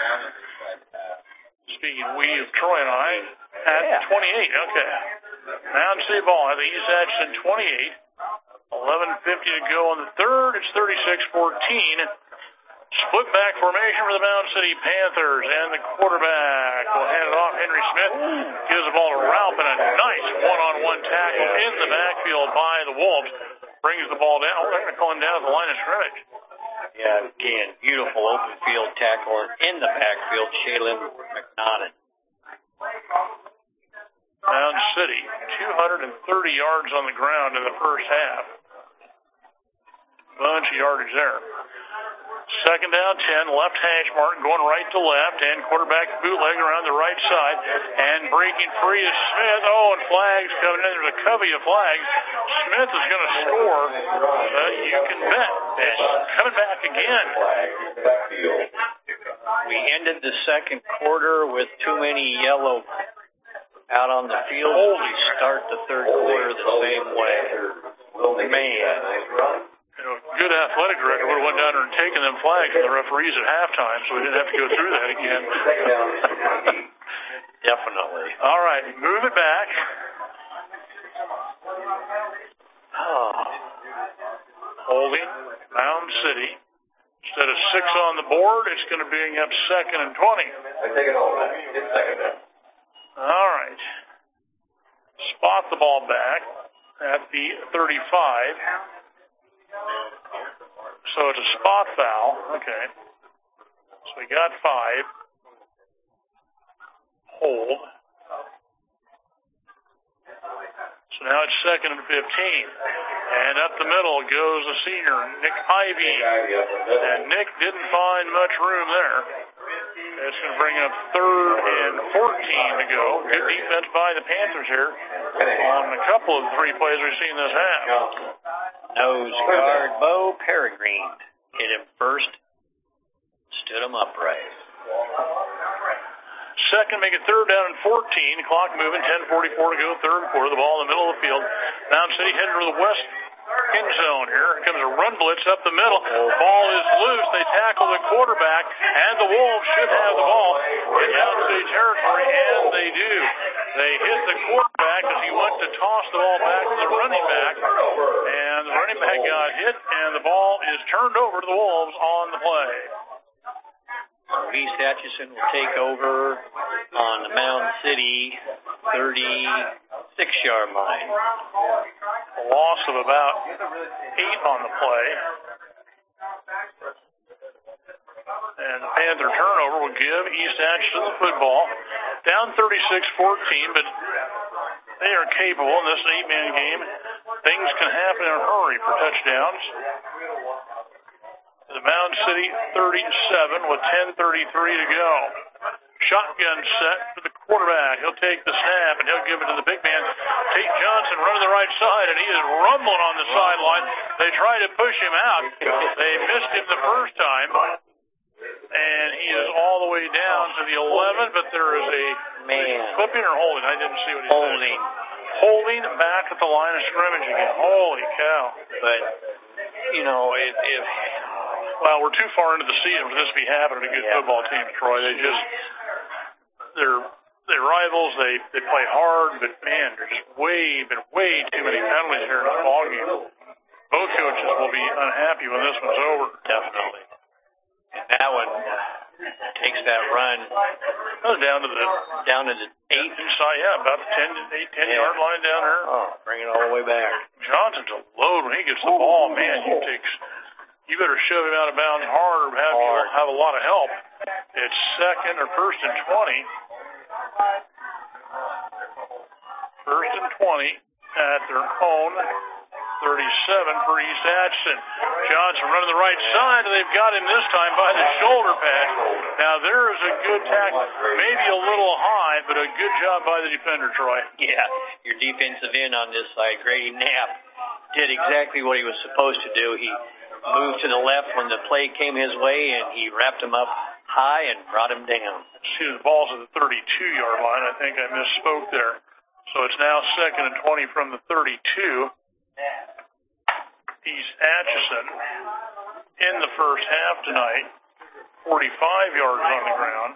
speaking we of Troy and I, at yeah. twenty-eight, okay. Mound City ball at the East Atchison twenty-eight. eleven fifty to go on the third. It's thirty-six fourteen. Split back formation for the Mound City Panthers, and the quarterback will hand it off. Henry Smith gives the ball to Ralph, and a nice one-on-one tackle in the backfield by the Wolves. Brings the ball down. Oh, they're going to call him down at the line of scrimmage. Yeah, again, beautiful open field tackle in the backfield, Shaylin McNaughton. Mound City, two hundred thirty yards on the ground in the first half. Bunch of yardage there. Second down, ten, left hash mark, going right to left, and quarterback bootleg around the right side, and breaking free is Smith. Oh, and flags coming in. There's a covey of flags. Smith is going to score. Uh, you can bet. It's coming back again. We ended the second quarter with too many yellow out on the field. We start the third quarter the same way. Man. You know, good athletic director would have went down there and taken them flags from the referees at halftime, so we didn't have to go through that again. Definitely. All right, move it back. Oh. Holding, Mound City. Instead of six on the board, it's going to be up second and twenty. Take it home. It's second down. All right. Spot the ball back at the thirty-five. So it's a spot foul. Okay. So we got five. Hold. So now it's second and fifteen. And up the middle goes the senior, Nick Ivy. And Nick didn't find much room there. It's going to bring up third and fourteen to go. Good defense by the Panthers here on a couple of the three plays we've seen this half. Nose guard Bo Peregrine hit him first, stood him upright. Second, make it third down and fourteen. Clock moving, ten forty-four to go, third quarter. The ball in the middle of the field. Mound City headed to the west end zone here. Here comes a run blitz up the middle. Ball is loose. They tackle the quarterback, and the Wolves should have the ball in Mound City territory, and they do. They hit the quarterback as he went to toss the ball back to the running back, and the running back got hit, and the ball is turned over to the Wolves on the play. East Atchison will take over on the Mound City thirty, six-yard line. A loss of about eight on the play. And the Panther turnover will give East Atchison the football. Down thirty-six fourteen, but they are capable in this eight-man game. Things can happen in a hurry for touchdowns. The Mound City thirty-seven with ten thirty-three to go. Shotgun set for the quarterback. He'll take the snap and he'll give it to the big man, Tate Johnson, running the right side, and he is rumbling on the sideline. They try to push him out. They missed him the first time, and he is all the way down to the eleven, but there is a man clipping or holding. I didn't see what he holding. said. Holding back at the line of scrimmage again. Holy cow. But, you know, if, if well, we're too far into the season for this to be happening to good yeah. football teams, Troy. They just They're they're rivals. They they play hard, but man, there's just way been way too many penalties here in the ball game. Both coaches will be unhappy when this one's over. Definitely. And that one takes that run oh, down to the down to the eight inside, yeah, about the ten eight ten yeah. yard line down there. Oh, bring it all the way back. Johnson's a load when he gets the ball. Man, you takes you better shove him out of bounds hard or have you have a lot of help. It's second or first and twenty. First and twenty at their own thirty-seven for East Atchison. Johnson running the right side, and they've got him this time by the shoulder pad. Now there is a good tackle, maybe a little high, but a good job by the defender, Troy. Yeah, your defensive end on this side, Grady Knapp, did exactly what he was supposed to do. He moved to the left when the play came his way, and he wrapped him up high and brought him down. See, the ball's at the thirty-two yard line. I think I misspoke there. So it's now second and twenty from the thirty-two. East Atchison in the first half tonight, forty-five yards on the ground.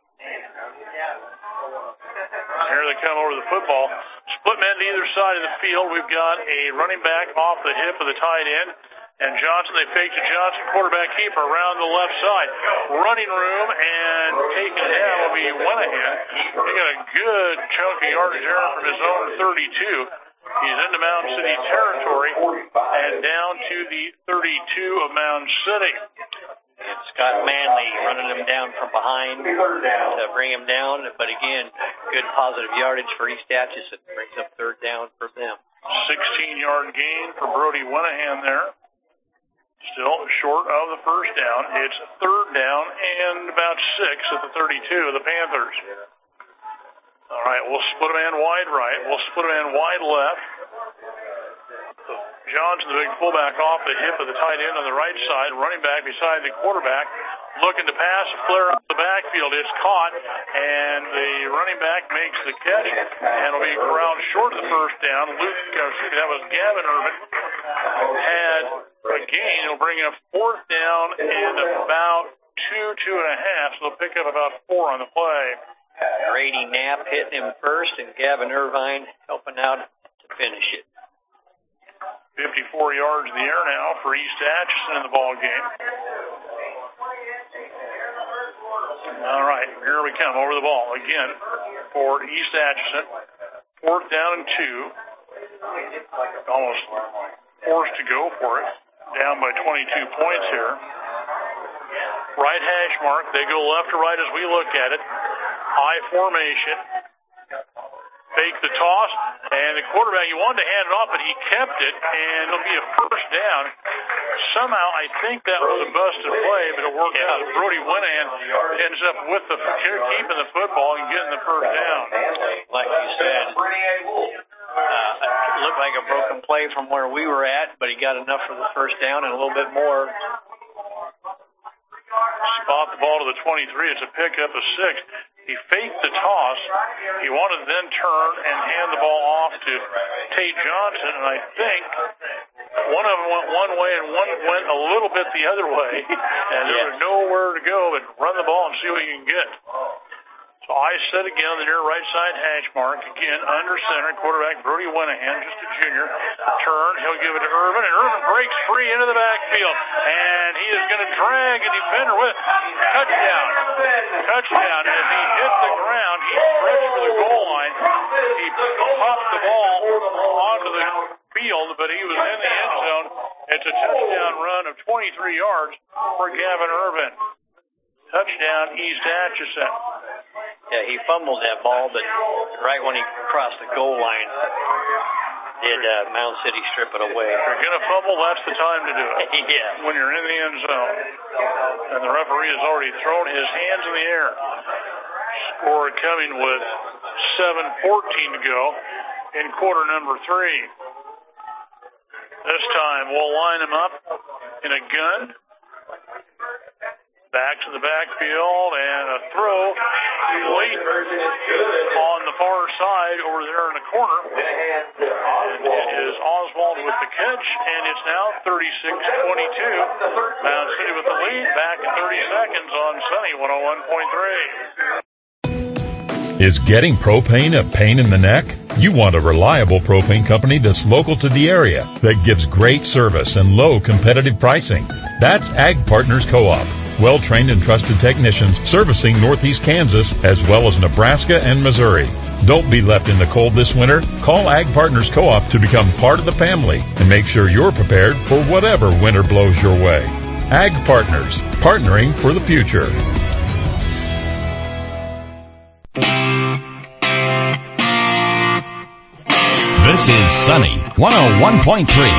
Here they come over the football. Split men to either side of the field. We've got a running back off the hip of the tight end. And Johnson, they fake to Johnson, quarterback keeper around the left side. Running room and taking it down will be Wenahan. He got a good chunk of yardage there from his own thirty-two. He's into Mound City territory and down to the thirty-two of Mound City. And Scott Manley running him down from behind to bring him down. But again, good positive yardage for East Atchison. Brings up third down for them. sixteen yard gain for Brody Wenahan there. Still short of the first down. It's third down and about six at the thirty-two of the Panthers. All right, we'll split a man wide right. We'll split a man wide left. Johnson, the big fullback, off the hip of the tight end on the right side. Running back beside the quarterback. Looking to pass, a flare up the backfield. It's caught, and the running back makes the catch, and will be corralled short of the first down. Luke, excuse me, that was Gavin Irvin, had a gain. It'll bring up fourth down and about two, two and a half, so they'll pick up about four on the play. Grady Knapp hitting him first, and Gavin Irvine helping out to finish it. fifty-four yards in the air now for East Atchison in the ball game. All right, here we come over the ball again for East Atchison. Fourth down and two. Almost forced to go for it. Down by twenty-two points here. Right hash mark. They go left to right as we look at it. High formation. Fake the toss, and the quarterback, he wanted to hand it off, but he kept it, and it'll be a first down. Somehow, I think that was a busted play, but it worked out. Brody Wenahan ends up with the keeping the football and getting the first down. Like you said, uh, it looked like a broken play from where we were at, but he got enough for the first down and a little bit more. Spot the ball to the twenty-three. It's a pickup of six. He faked the toss. He wanted to then turn and hand the ball off to Tate Johnson, and I think one of them went one way and one went a little bit the other way, and there was nowhere to go but run the ball and see what you can get. So I set again on the near right side hash mark. Again, under center. Quarterback Brody Wenahan, just a junior. Turn. He'll give it to Irvin, and Irvin breaks free into the backfield. And he is going to drag a defender with touchdown. Touchdown. As he hit the ground, he stretched to the goal line. He popped the ball onto the field, but he was in the end zone. It's a touchdown run of twenty-three yards for Gavin Irvin. Touchdown, East Atchison. Yeah, he fumbled that ball, but right when he crossed the goal line, did uh, Mound City strip it away. If you're going to fumble, that's the time to do it. Yeah. When you're in the end zone. And the referee has already thrown his hands in the air. Score coming with seven fourteen to go in quarter number three. This time we'll line him up in a gun. Back to the backfield and a throw late on the far side over there in the corner. And it is Oswald with the catch, and it's now thirty-six twenty-two. Mound City with the lead. Back in thirty seconds on Sunny one oh one point three. Is getting propane a pain in the neck? You want a reliable propane company that's local to the area, that gives great service and low competitive pricing. That's Ag Partners Co-op. Well-trained and trusted technicians servicing northeast Kansas as well as Nebraska and Missouri. Don't be left in the cold this winter. Call Ag Partners Co-op to become part of the family and make sure you're prepared for whatever winter blows your way. Ag Partners, partnering for the future. This is Sunny one oh one point three.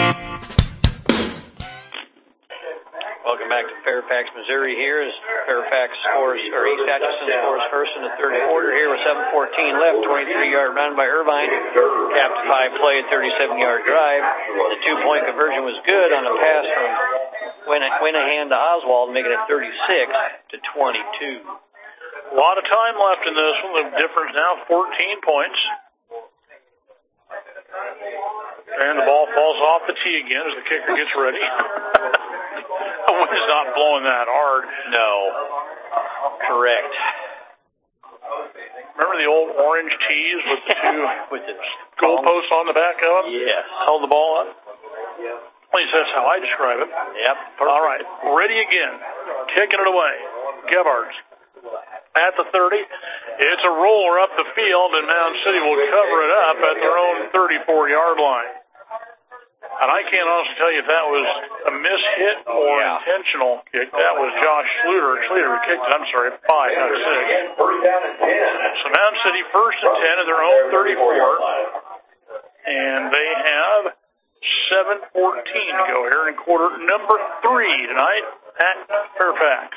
Welcome back to Fairfax, Missouri. Here as Fairfax scores, or East Atchison scores first in the third quarter here with seven fourteen left. twenty-three yard run by Irvine. Cap to five play, thirty-seven yard drive. The two-point conversion was good on a pass from Wenahan to Oswald, making it thirty-six to twenty-two. A lot of time left in this one. The difference now fourteen points. And the ball falls off the tee again as the kicker gets ready. The wind is not blowing that hard. No. Correct. Remember the old orange tees with the two with the goalposts on the back of them? Yes. Held the ball up? At least that's how I describe it. Yep. Perfect. All right. Ready again. Kicking it away. Gebhardt at the thirty. It's a roller up the field, and Mound City will cover it up at their own thirty-four yard line. And I can't honestly tell you if that was a miss hit or yeah. intentional kick. That was Josh Schluter. Schluter who kicked it, I'm sorry, five, not six. So Mound City first and ten at their own thirty-four. And they have seven fourteen to go here in quarter number three tonight at Fairfax.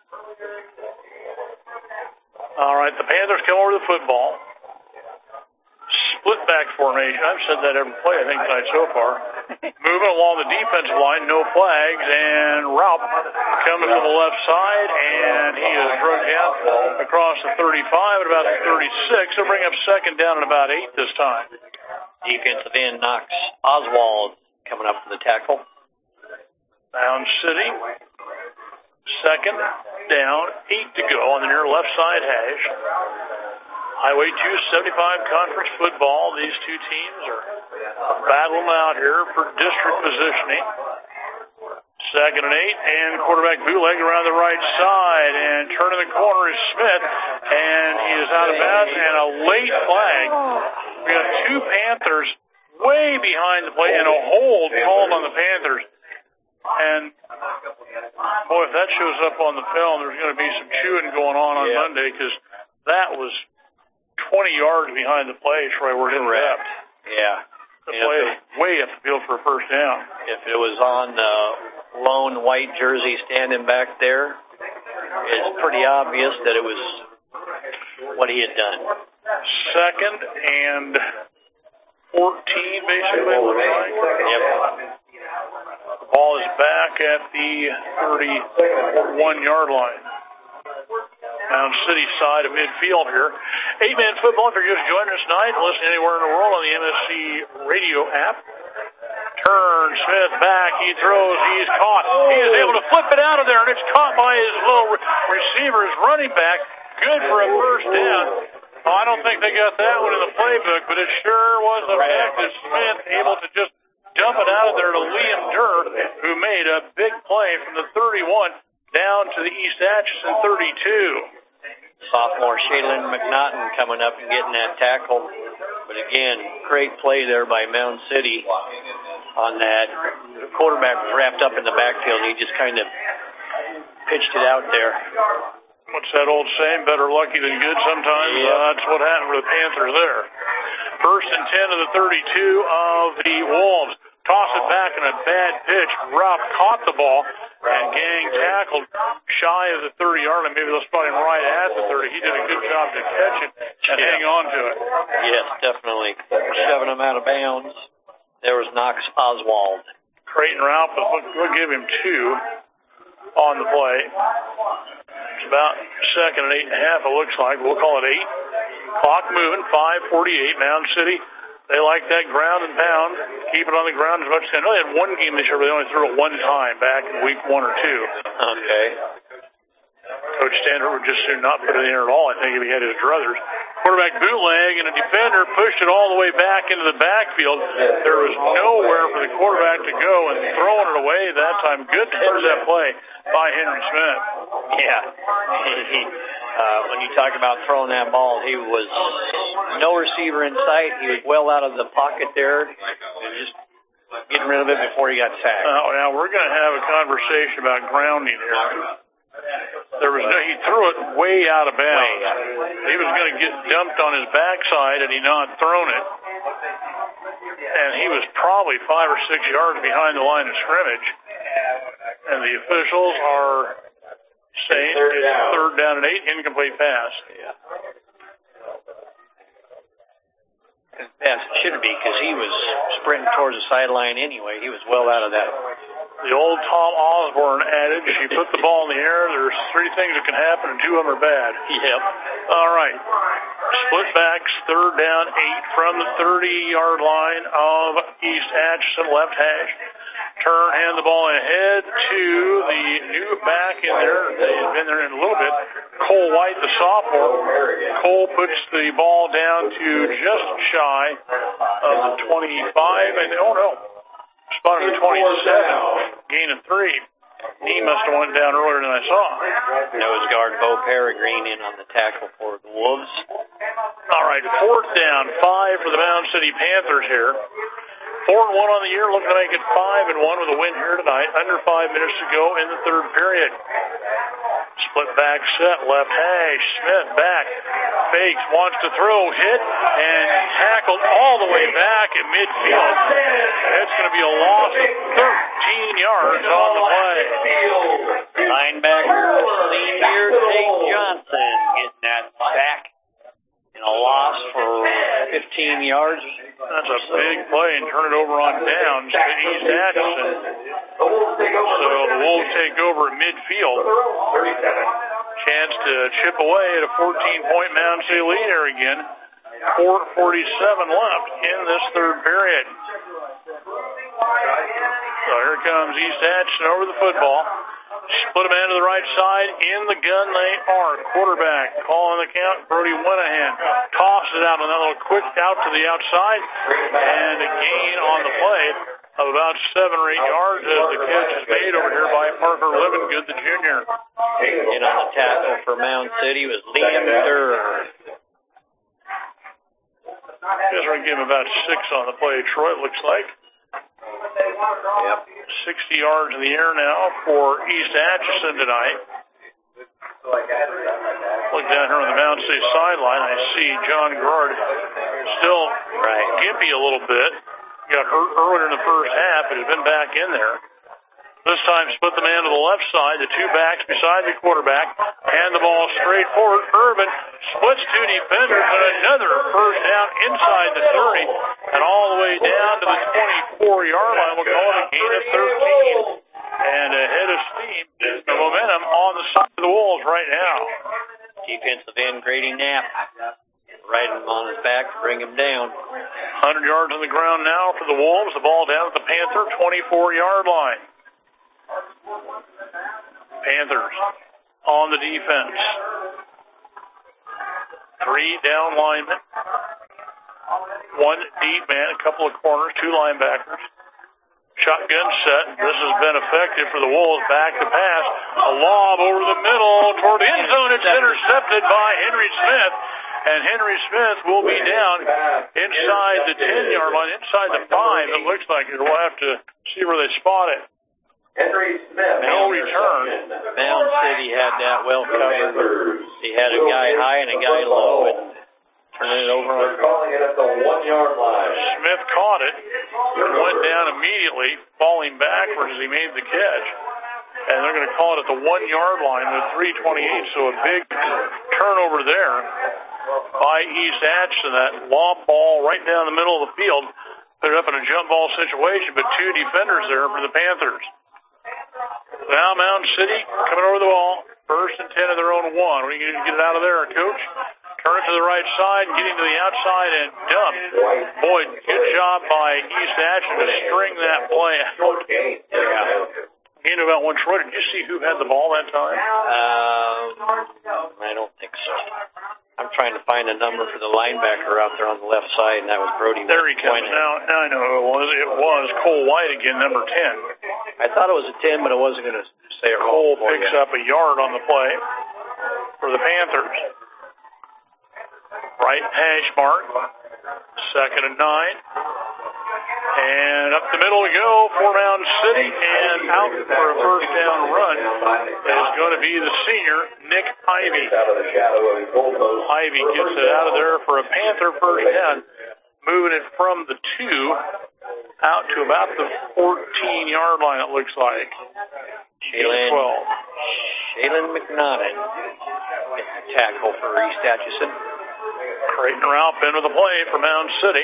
All right, the Panthers come over to the football. Split back formation. I've said that every play, I think, tonight so far. Moving along the defensive line, no flags, and Raup coming to the left side, and he is drugged down across the thirty-five at about the thirty-six. He'll bring up second down at about eight this time. Defensive end Knox Oswald coming up for the tackle. Mound City. Second down, eight to go on the near left side hash. Highway two seventy-five conference football. These two teams are battling out here for district positioning. Second and eight, and quarterback bootleg around the right side, and turning the corner is Smith, and he is out of bounds, and a late flag. We got two Panthers way behind the play, and a hold called on the Panthers. And, boy, if that shows up on the film, there's going to be some chewing going on on yeah. Monday, because that was twenty yards behind the play, Troy, where it ended up. Yeah. The play was way up the field for a first down. If it was on the uh, lone white jersey standing back there, it's pretty obvious that it was what he had done. Second and fourteen, basically, looks like. Yep. The ball is back at the thirty-one yard line. Mound City side of midfield here. Eight-man football, if you're just joining us tonight, listen anywhere in the world on the M S C radio app. Turn, Smith back, he throws, he's caught. He is able to flip it out of there, and it's caught by his little re- receiver, his running back. good for a first down. Well, I don't think they got that one in the playbook, but it sure was effective. Smith able to just dump it out of there to Liam Durr, who made a big play from the thirty-one down to the East Atchison thirty-two. Sophomore Shaylin McNaughton coming up and getting that tackle. But again, great play there by Mound City on that. The quarterback was wrapped up in the backfield. He just kind of pitched it out there. What's that old saying? Better lucky than good sometimes? Yep. Uh, that's what happened for the Panthers there. First and ten of the thirty-two of the Wolves. Toss it back in a bad pitch. Rupp caught the ball, and Gang tackled shy of the thirty-yard line. Maybe they'll spot him right at the thirty. He did a good job to catch it and yeah. hang on to it. Yes, definitely. Shoving him out of bounds. There was Knox Oswald. Creighton Ralph, we'll give him two on the play. It's about second and eight and a half, it looks like. We'll call it eight. Clock moving, five forty-eight. Mound City, they like that ground and pound. Keep it on the ground as much as they can. I know they had one game this year, but they only threw it one time back in week one or two. Okay. Coach Standard would just soon not put it in at all, I think, if he had his druthers. Quarterback bootleg, and a defender pushed it all the way back into the backfield. There was nowhere for the quarterback to go, and throwing it away that time. Good first that play by Henry Smith. Yeah. He, he, uh, when you talk about throwing that ball, he was no receiver in sight. He was well out of the pocket there, and just getting rid of it before he got sacked. Uh, now, we're going to have a conversation about grounding here. There was no, he threw it way out of bounds. He was going to get dumped on his backside had he not thrown it. And he was probably five or six yards behind the line of scrimmage. And the officials are saying it's third down and eight, incomplete pass. Yeah. Pass it should be because he was sprinting towards the sideline anyway. He was well out of that. The old Tom Osborne adage, you put the ball in the air, there's three things that can happen, and two of them are bad. Yep. All right. Split backs, third down, eight from the thirty-yard line of East Atchison, left hash. Turn, hand the ball ahead to the new back in there. They've been there in a little bit. Cole White, the sophomore. Cole puts the ball down to just shy of the twenty-five, and oh no. Spotted the twenty-seven, gain of three. He must have went down earlier than I saw. Nose guard Bo Peregrine in on the tackle for the Wolves. All right, fourth down, five for the Mound City Panthers here. Four and one on the year, looking to make it five and one with a win here tonight. Under five minutes to go in the third period. Split back set, left hash, Smith back, fakes, wants to throw, hit, and tackled all the way back at midfield. It's going to be a loss of thirteen yards on the play. Linebacker, senior Tate Johnson getting that sack and a loss for fifteen yards. That's a big play and turn it over on downs to East Atchison. So the Wolves take over at midfield. Chance to chip away at a fourteen-point Mound City lead here again. four forty-seven left in this third period. So here comes East Atchison over the football. Split a man to the right side. In the gun they are. Quarterback calling the count. Brody Winahan tosses it out. Another quick out to the outside. And a gain on the play of about seven or eight yards as the catch is made over here by Parker Livingood, the junior. In on the tackle for Mound City was Liam Durr. Guess we're going to give him about six on the play, Troy, it looks like. Yep. sixty yards in the air now for East Atchison tonight. Look down here on the Mound City sideline. I see John Gerard still right. gimpy a little bit. Got hurt earlier in the first half, but has been back in there. This time split the man to the left side, the two backs beside the quarterback, hand the ball straight forward. Irvin splits two defenders, and another first down inside the thirty, and all the way down to the twenty-four-yard line. We'll call it a gain of thirteen. And ahead of steam is the momentum on the side of the Wolves right now. Defensive end Grady Knapp. Riding him on his back to bring him down. one hundred yards on the ground now for the Wolves. The ball down at the Panther twenty-four-yard line. Panthers on the defense. three down linemen, one deep man, a couple of corners, two linebackers. Shotgun set. This has been effective for the Wolves. Back to pass. A lob over the middle toward the end zone. It's intercepted by Henry Smith. And Henry Smith will be down inside the ten-yard line, inside the five. It looks like it. We'll have to see where they spot it. Henry Smith. No return. Mound City had that well covered. He had a guy high and a guy low, and turned it over. They're calling it at the one-yard line. Smith caught it and went down immediately, falling backwards as he made the catch. And they're going to call it at the one-yard line with three twenty-eight, so a big turnover there by East Atchison. That lob ball right down the middle of the field, put it up in a jump ball situation, but two defenders there for the Panthers. Now Mound City coming over the ball, first and ten of their own one. What are you going to get it out of there, Coach? Turn it to the right side, getting to the outside and dump. Boy, good job by East Atchison to string that play out. Yeah. You know about one Troy. Did you see who had the ball that time? Um, I don't think so. I'm trying to find a number for the linebacker out there on the left side, and that was Brody. There he comes. Now, now I know who it was. It was Cole White again, number ten. I thought it was a ten, but I wasn't going to say it. Cole picks up a yard on the play for the Panthers. Right hash mark. Second and nine. And up the middle we go for Mound City, and out for a first down run is going to be the senior, Nick Ivy. Ivy gets it out of there for a Panther first down, moving it from the two out to about the fourteen-yard line, it looks like. Shaylin, Shaylin McNaughton gets the tackle for East Atchison. Creighton Ralph into the play for Mound City.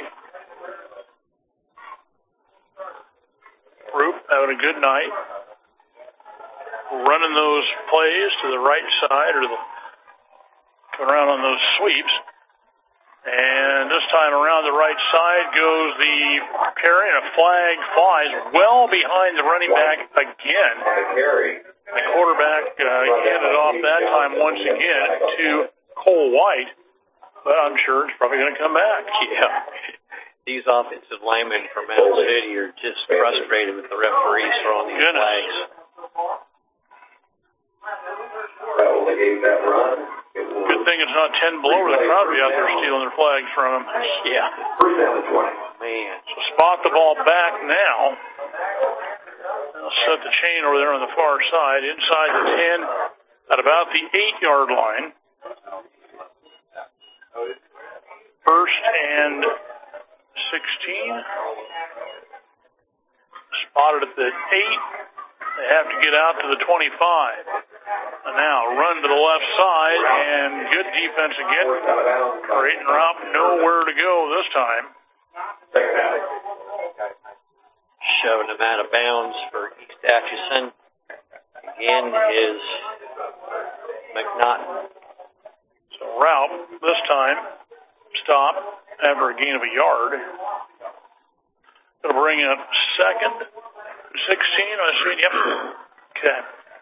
Roop having a good night, running those plays to the right side or the coming around on those sweeps. And this time around the right side goes the carry, and a flag flies well behind the running back again. The quarterback uh, handed off that time once again to Cole White, but I'm sure it's probably going to come back. Yeah. These offensive linemen from Mound City are just frustrated with the referees throwing these Goodness. flags. Good thing it's not ten below, or the crowd will be out there stealing their flags from them. Yeah. Man. So spot the ball back now. They'll set the chain over there on the far side, inside the ten, at about the eight-yard line. First and sixteen. Spotted at the eight. They have to get out to the twenty-five. And now run to the left side, and good defense again. Creighton Ralph nowhere to go this time. Shoving them out of bounds for East Atchison. Again is McNaughton. So Ralph this time stop after a gain of a yard. Going to bring up second, sixteen. I see. Yep. Okay.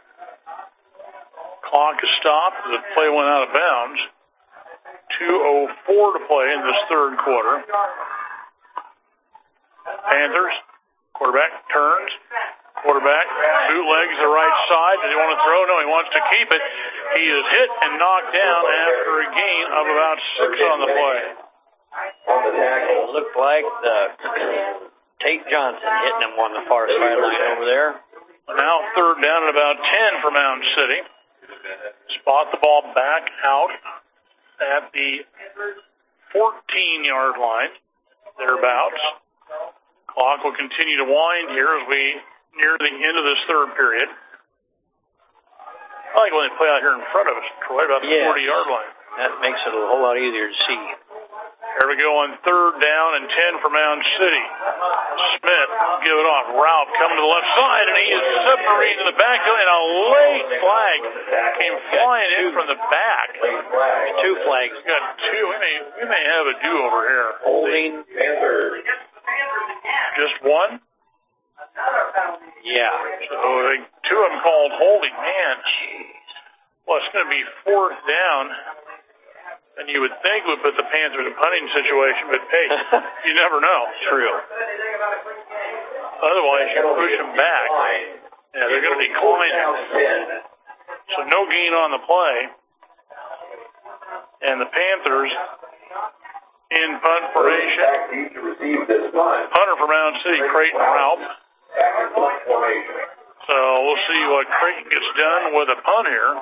Clock is stopped. The play went out of bounds. two oh four to play in this third quarter. Panthers. Quarterback turns. Quarterback bootlegs the right side. Does he want to throw? No, he wants to keep it. He is hit and knocked down after a gain of about six on the play. It looked like the Tate Johnson hitting him on the far sideline over there. Now third down at about ten for Mound City. Spot the ball back out at the fourteen-yard line, thereabouts. Clock will continue to wind here as we near the end of this third period. I like when they play out here in front of us, Troy, about the yes. forty-yard line. That makes it a whole lot easier to see. Here we go on third down and ten for Mound City. Smith give it off. Ralph coming to the left side, and he is separated to the backfield, and a late flag came flying in from the back. Two flags. We've got two. We may, we may have a do-over here. Holding. Just one? Yeah. So they, two of them called holding. Man. Jeez. Well, it's going to be fourth down And you would think would put the Panthers in a punting situation, but hey, you never know. True. Otherwise, you push them back. Yeah, they're going to decline it. So no gain on the play. And the Panthers in punt formation. Punter for Mound City, Creighton Ralph. So we'll see what Creighton gets done with a punt here.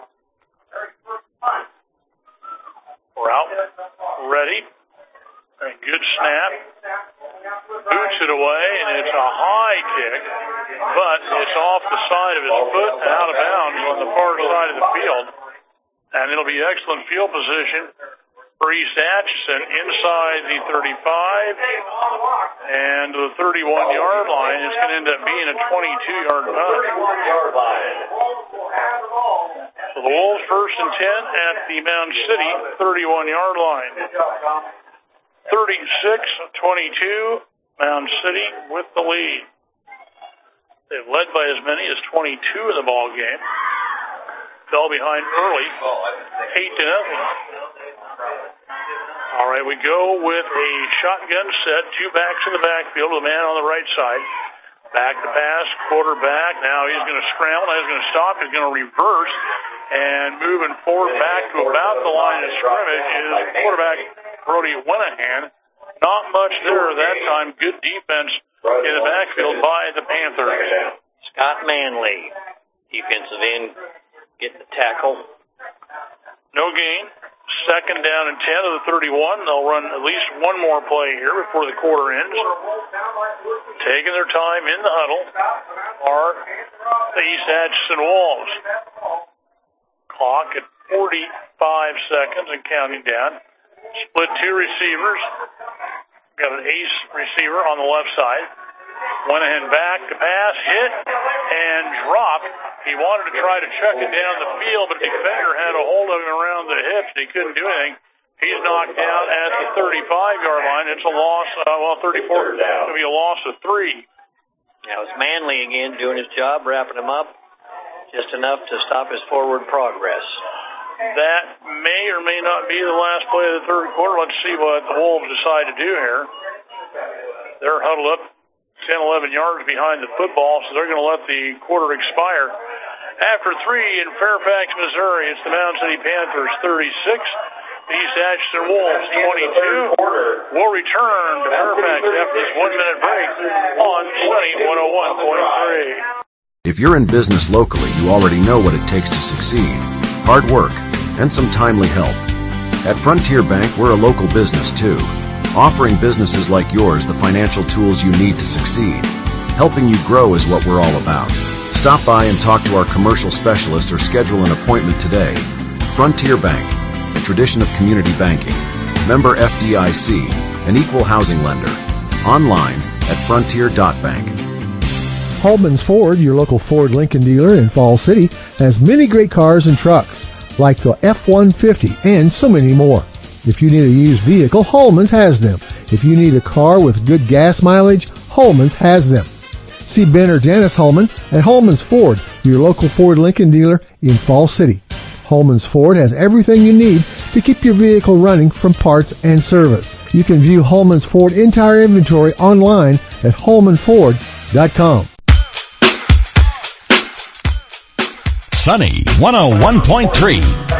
Ralph ready. A good snap. Boots it away, and it's a high kick, but it's off the side of his foot and out of bounds on the far side of the field. And it'll be excellent field position for East Atchison inside the thirty-five and the thirty-one-yard line. It's going to end up being a twenty-two-yard punt. So the Wolves first and ten at the Mound City thirty-one-yard line. thirty-six twenty-two, Mound City with the lead. They've led by as many as twenty-two in the ball game. Fell behind early, eight to nothing. All right, we go with a shotgun set, two backs in the backfield, with a man on the right side. Back to pass, quarterback. Now he's going to scramble. Now he's going to stop. He's going to reverse. And moving forward back to about the line of scrimmage is quarterback Brody Wenahan. Not much there that time. Good defense in the backfield by the Panthers. Scott Manley, defensive end, get the tackle. No gain. Second down and ten of the thirty-one. They'll run at least one more play here before the quarter ends. Taking their time in the huddle are the East Atchison Wolves. Clock at forty-five seconds and counting down. Split two receivers. Got an ace receiver on the left side. Wenahan back to pass, hit, and dropped. He wanted to try to chuck it down the field, but the defender had a hold of him around the hips, and he couldn't do anything. He's knocked down at the thirty-five-yard line. It's a loss, uh, well, thirty-four. It's going to be a loss of three. Now it's Manley again doing his job, wrapping him up, just enough to stop his forward progress. That may or may not be the last play of the third quarter. Let's see what the Wolves decide to do here. They're huddled up ten, eleven yards behind the football, so they're going to let the quarter expire. After three in Fairfax, Missouri, it's the Mound City Panthers thirty-six, the East Atchison Wolves twenty-two. We'll return to Fairfax after this one-minute break on Sunny one oh one point three. If you're in business locally, you already know what it takes to succeed. Hard work and some timely help. At Frontier Bank, we're a local business too, offering businesses like yours the financial tools you need to succeed. Helping you grow is what we're all about. Stop by and talk to our commercial specialist or schedule an appointment today. Frontier Bank, a tradition of community banking. Member F D I C, an equal housing lender. Online at frontier dot bank. Holman's Ford, your local Ford Lincoln dealer in Fall City, has many great cars and trucks, like the F one fifty and so many more. If you need a used vehicle, Holman's has them. If you need a car with good gas mileage, Holman's has them. See Ben or Janice Holman at Holman's Ford, your local Ford Lincoln dealer in Fall City. Holman's Ford has everything you need to keep your vehicle running from parts and service. You can view Holman's Ford entire inventory online at holman ford dot com. Sunny one oh one point three.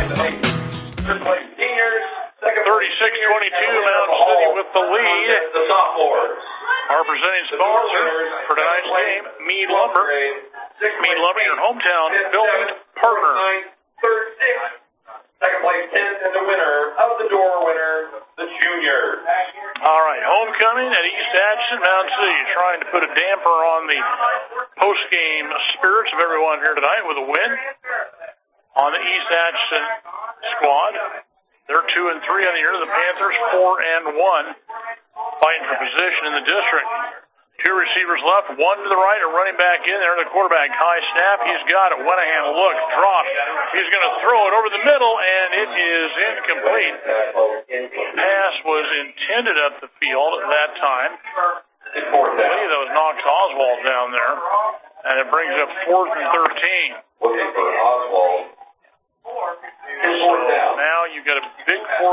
thirty-six twenty-two, Mound City with the lead. Our presenting sponsor for tonight's game, Mead Lumber. Mead Lumber, your hometown building partner. Third, sixth, second place, tenth, and the winner of the door winner, the junior. All right, homecoming at East Atchison. Mound City trying to put a damper on the post-game spirits of everyone here tonight with a win on the East Atchison squad. They're two and three on the year. The Panthers four and one, fighting for position in the district. Two receivers left, one to the right, a running back in there. The quarterback, high snap, he's got it. Wenahan looks, drops. He's going to throw it over the middle, and it is incomplete. Pass was intended up the field at that time. I believe that was Knox Oswald down there, and it brings up fourth and thirteen. Looking for Oswald. So now you've got a big fourth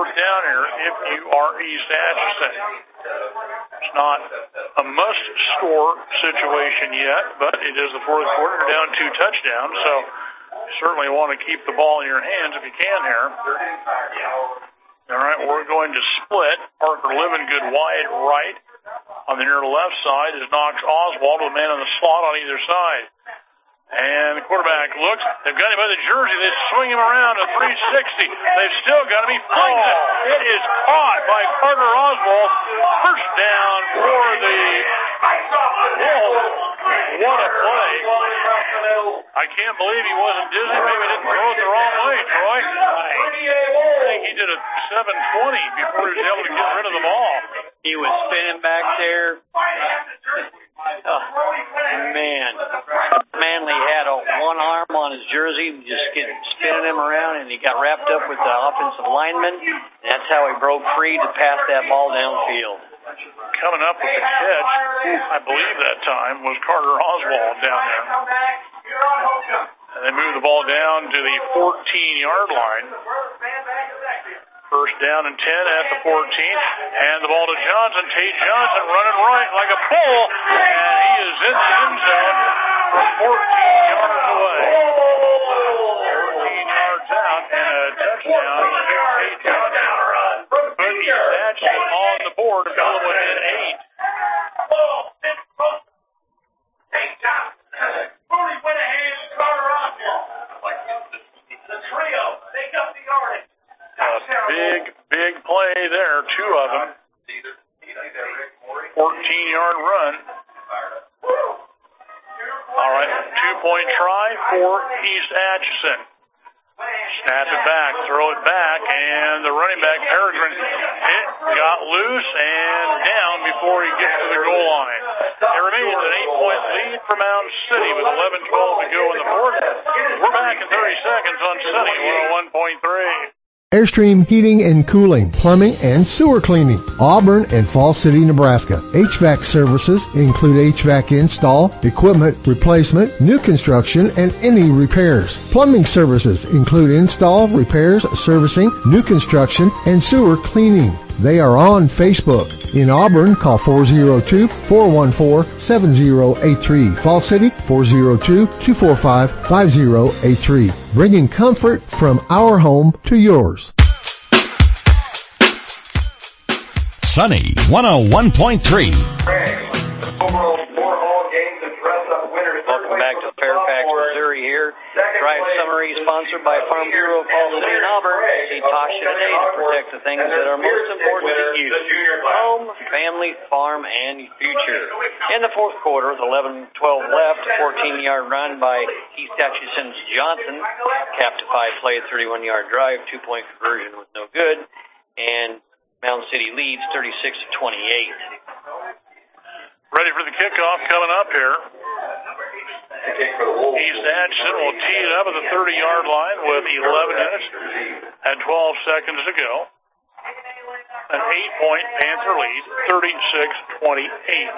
fourth down here if you are East Atchison. It's not a must-score situation yet, but it is the fourth quarter, down two touchdowns, so you certainly want to keep the ball in your hands if you can here. All right, we're going to split. Parker Livingood wide right. On the near left side is Knox Oswald with a man in the slot on either side. And the quarterback looks. They've got him by the jersey. They swing him around at three sixty. They've still got him. He flings it. It is caught by Carter Oswald. First down for the Wolves. What a play. I can't believe he wasn't dizzy. Maybe he didn't throw it the wrong way, Troy. I think he did a seven twenty before he was able to get rid of the ball. He was spinning back there. Oh, man. Manley had a one arm on his jersey, just getting, spinning him around, and he got wrapped up with the offensive lineman. And that's how he broke free to pass that ball downfield. Coming up with the catch, I believe that time, was Carter Oswald down there. And they moved the ball down to the fourteen-yard line. First down and ten at the fourteen. And the ball to Johnson. Tate Johnson running right like a bull. And he is in the end zone from fourteen yards away. fourteen yards out and a touchdown. Tate Johnson put East Atchison on the board to build within eight. Tate Johnson. Moody went ahead and Carter Oswald. The trio. Take up the yardage. A big, big play there, two of them. fourteen-yard run. All right, two-point try for East Atchison. Snap it back, throw it back, and the running back, Peregrine, it got loose and down before he gets to the goal line. It remains an eight-point lead for Mound City with eleven twelve to go in the fourth. We're back in thirty seconds on Sunny one oh one point three. Airstream Heating and Cooling, Plumbing and Sewer Cleaning, Auburn and Fall City, Nebraska. H V A C services include H V A C install, equipment replacement, new construction, and any repairs. Plumbing services include install, repairs, servicing, new construction, and sewer cleaning. They are on Facebook. In Auburn, call four oh two, four one four, seven oh eight three. Fall City, four oh two, two four five, five oh eight three. Bringing comfort from our home to yours. Sunny one oh one point three. Welcome back to Fairfax, Missouri here. Drive Summary sponsored by Farm Bureau of Fall City and Auburn. See Tasha today to protect the things that are most important to you. Home, family, farm, and future. In the fourth quarter, with eleven twelve left, a fourteen-yard run by East Atchison's Johnson. Capped a five-play, thirty-one-yard drive. Two-point conversion was no good. And Mound City leads thirty-six to twenty-eight. Ready for the kickoff coming up here. East Atchison will tee it up at the thirty-yard line with eleven minutes and twelve seconds to go. An eight-point Panther lead, thirty-six twenty-eight.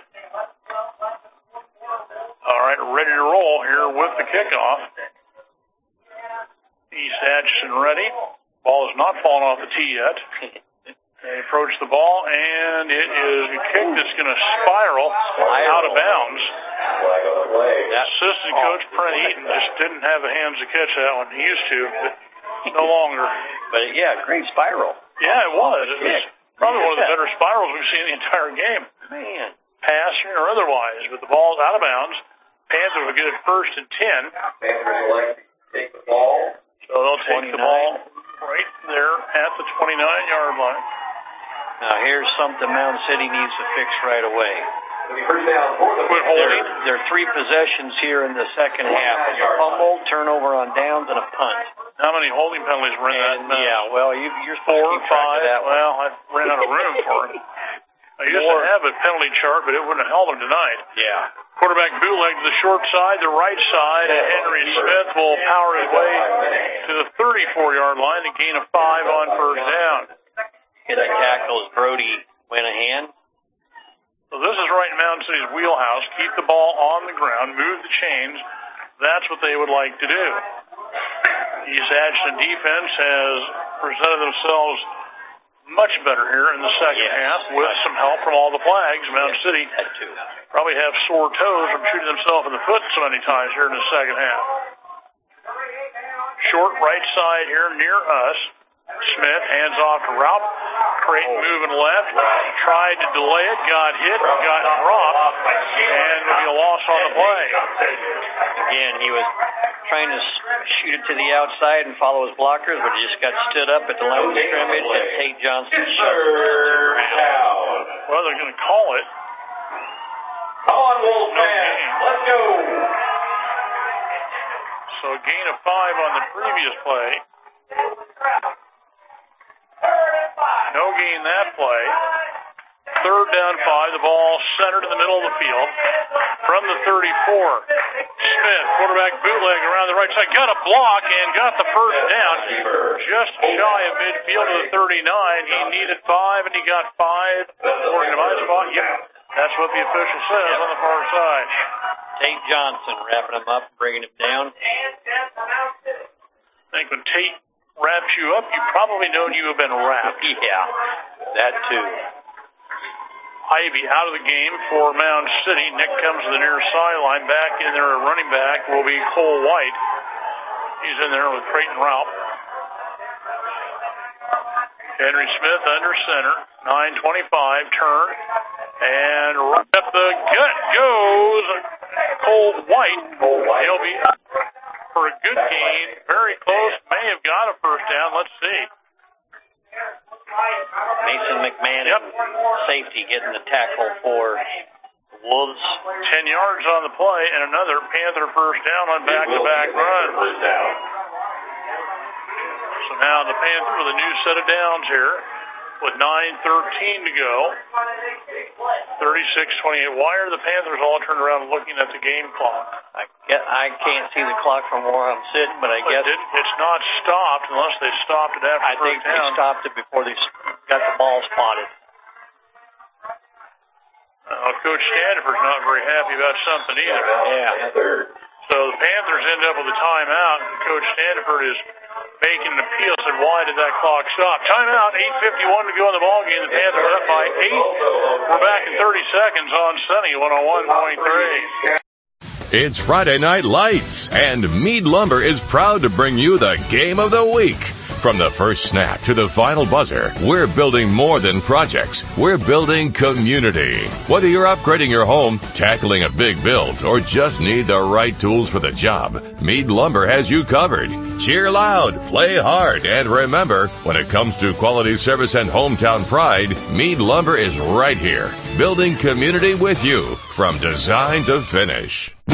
All right, ready to roll here with the kickoff. East Atchison ready. Ball has not fallen off the tee yet. They approach the ball, and it is a kick that's going to spiral out of bounds. Assistant coach Brent Eaton just didn't have the hands to catch that one. He used to, but no longer. But, yeah, great spiral. Yeah, it was. It was probably one of the better spirals we've seen in the entire game. Man. Passing or otherwise, but the ball's out of bounds. Panthers will get it first and ten. Panthers will like to take the ball. So they'll take the ball right there at the twenty-nine-yard line. Now, here's something Mound City needs to fix right away. There, there are three possessions here in the second half. A fumble, turnover on downs, and a punt. How many holding penalties were in and, that? Yeah, well, you, you're supposed Four, to keep track five. of that one. Well, I ran out of room for it. I used Four. to have a penalty chart, but it wouldn't have held them tonight. Yeah. Quarterback bootleg to the short side, the right side, and Henry Smith will power his way to the thirty-four-yard line to gain a five on first down. And the tackle is Brody Winahan. So this is right in Mound City's wheelhouse. Keep the ball on the ground, move the chains. That's what they would like to do. East Atchison defense has presented themselves much better here in the second yes. half with some help from all the flags. Mountain City probably have sore toes from shooting themselves in the foot so many times here in the second half. Short right side here near us. Smith hands off to Raup. Creighton moving left. Tried to delay it, got hit, got dropped, and there'll be a loss on the play. Again, he was trying to shoot it to the outside and follow his blockers, but he just got stood up at the line of scrimmage, and Tate Johnson shoved it down. Well, they're going to call it. Come on, Wolves fans, let's go. So a gain of five on the previous play. No gain that play. Third down five. The ball centered in the middle of the field. From the thirty-four. Smith, quarterback bootleg around the right side. Got a block and got the first down. Just shy of midfield to the thirty-nine. He needed five and he got five. According to my spot, yep. That's what the official says on the far side. Tate Johnson wrapping him up, bringing him down. I think when Tate wraps you up, you probably know you have been wrapped. Yeah, that too. Ivy out of the game for Mound City. Nick comes to the near sideline. Back in there, running back will be Cole White. He's in there with Creighton Raup. Henry Smith under center. nine twenty-five, turn. And right up the gut goes Cole White. He'll be up for a good gain. Very close. May have got a first down. Let's see. Mason McMahon, yep. Safety, getting the tackle for the Wolves. Ten yards on the play, and another Panther first down on back-to-back runs. So now the Panthers with a new set of downs here with nine thirteen to go. thirty-six twenty-eight. Why are the Panthers all turned around looking at the game clock? I, get, I can't see the clock from where I'm sitting, but I but guess it, it's not stopped unless they stopped it after I first think down. they stopped it before they got the ball spotted. Uh, Coach Standiford's not very happy about something either. Yeah. So the Panthers end up with a timeout, and Coach Standiford is making an appeal. Said, why did that clock stop? Timeout, eight fifty-one to go in the ball game. The Panthers are up by eight. We're back in thirty seconds on Sunny one oh one point three. It's Friday Night Lights, and Meade Lumber is proud to bring you the game of the week. From the first snap to the final buzzer, we're building more than projects. We're building community. Whether you're upgrading your home, tackling a big build, or just need the right tools for the job, Meade Lumber has you covered. Cheer loud, play hard, and remember, when it comes to quality service and hometown pride, Meade Lumber is right here, building community with you from design to finish.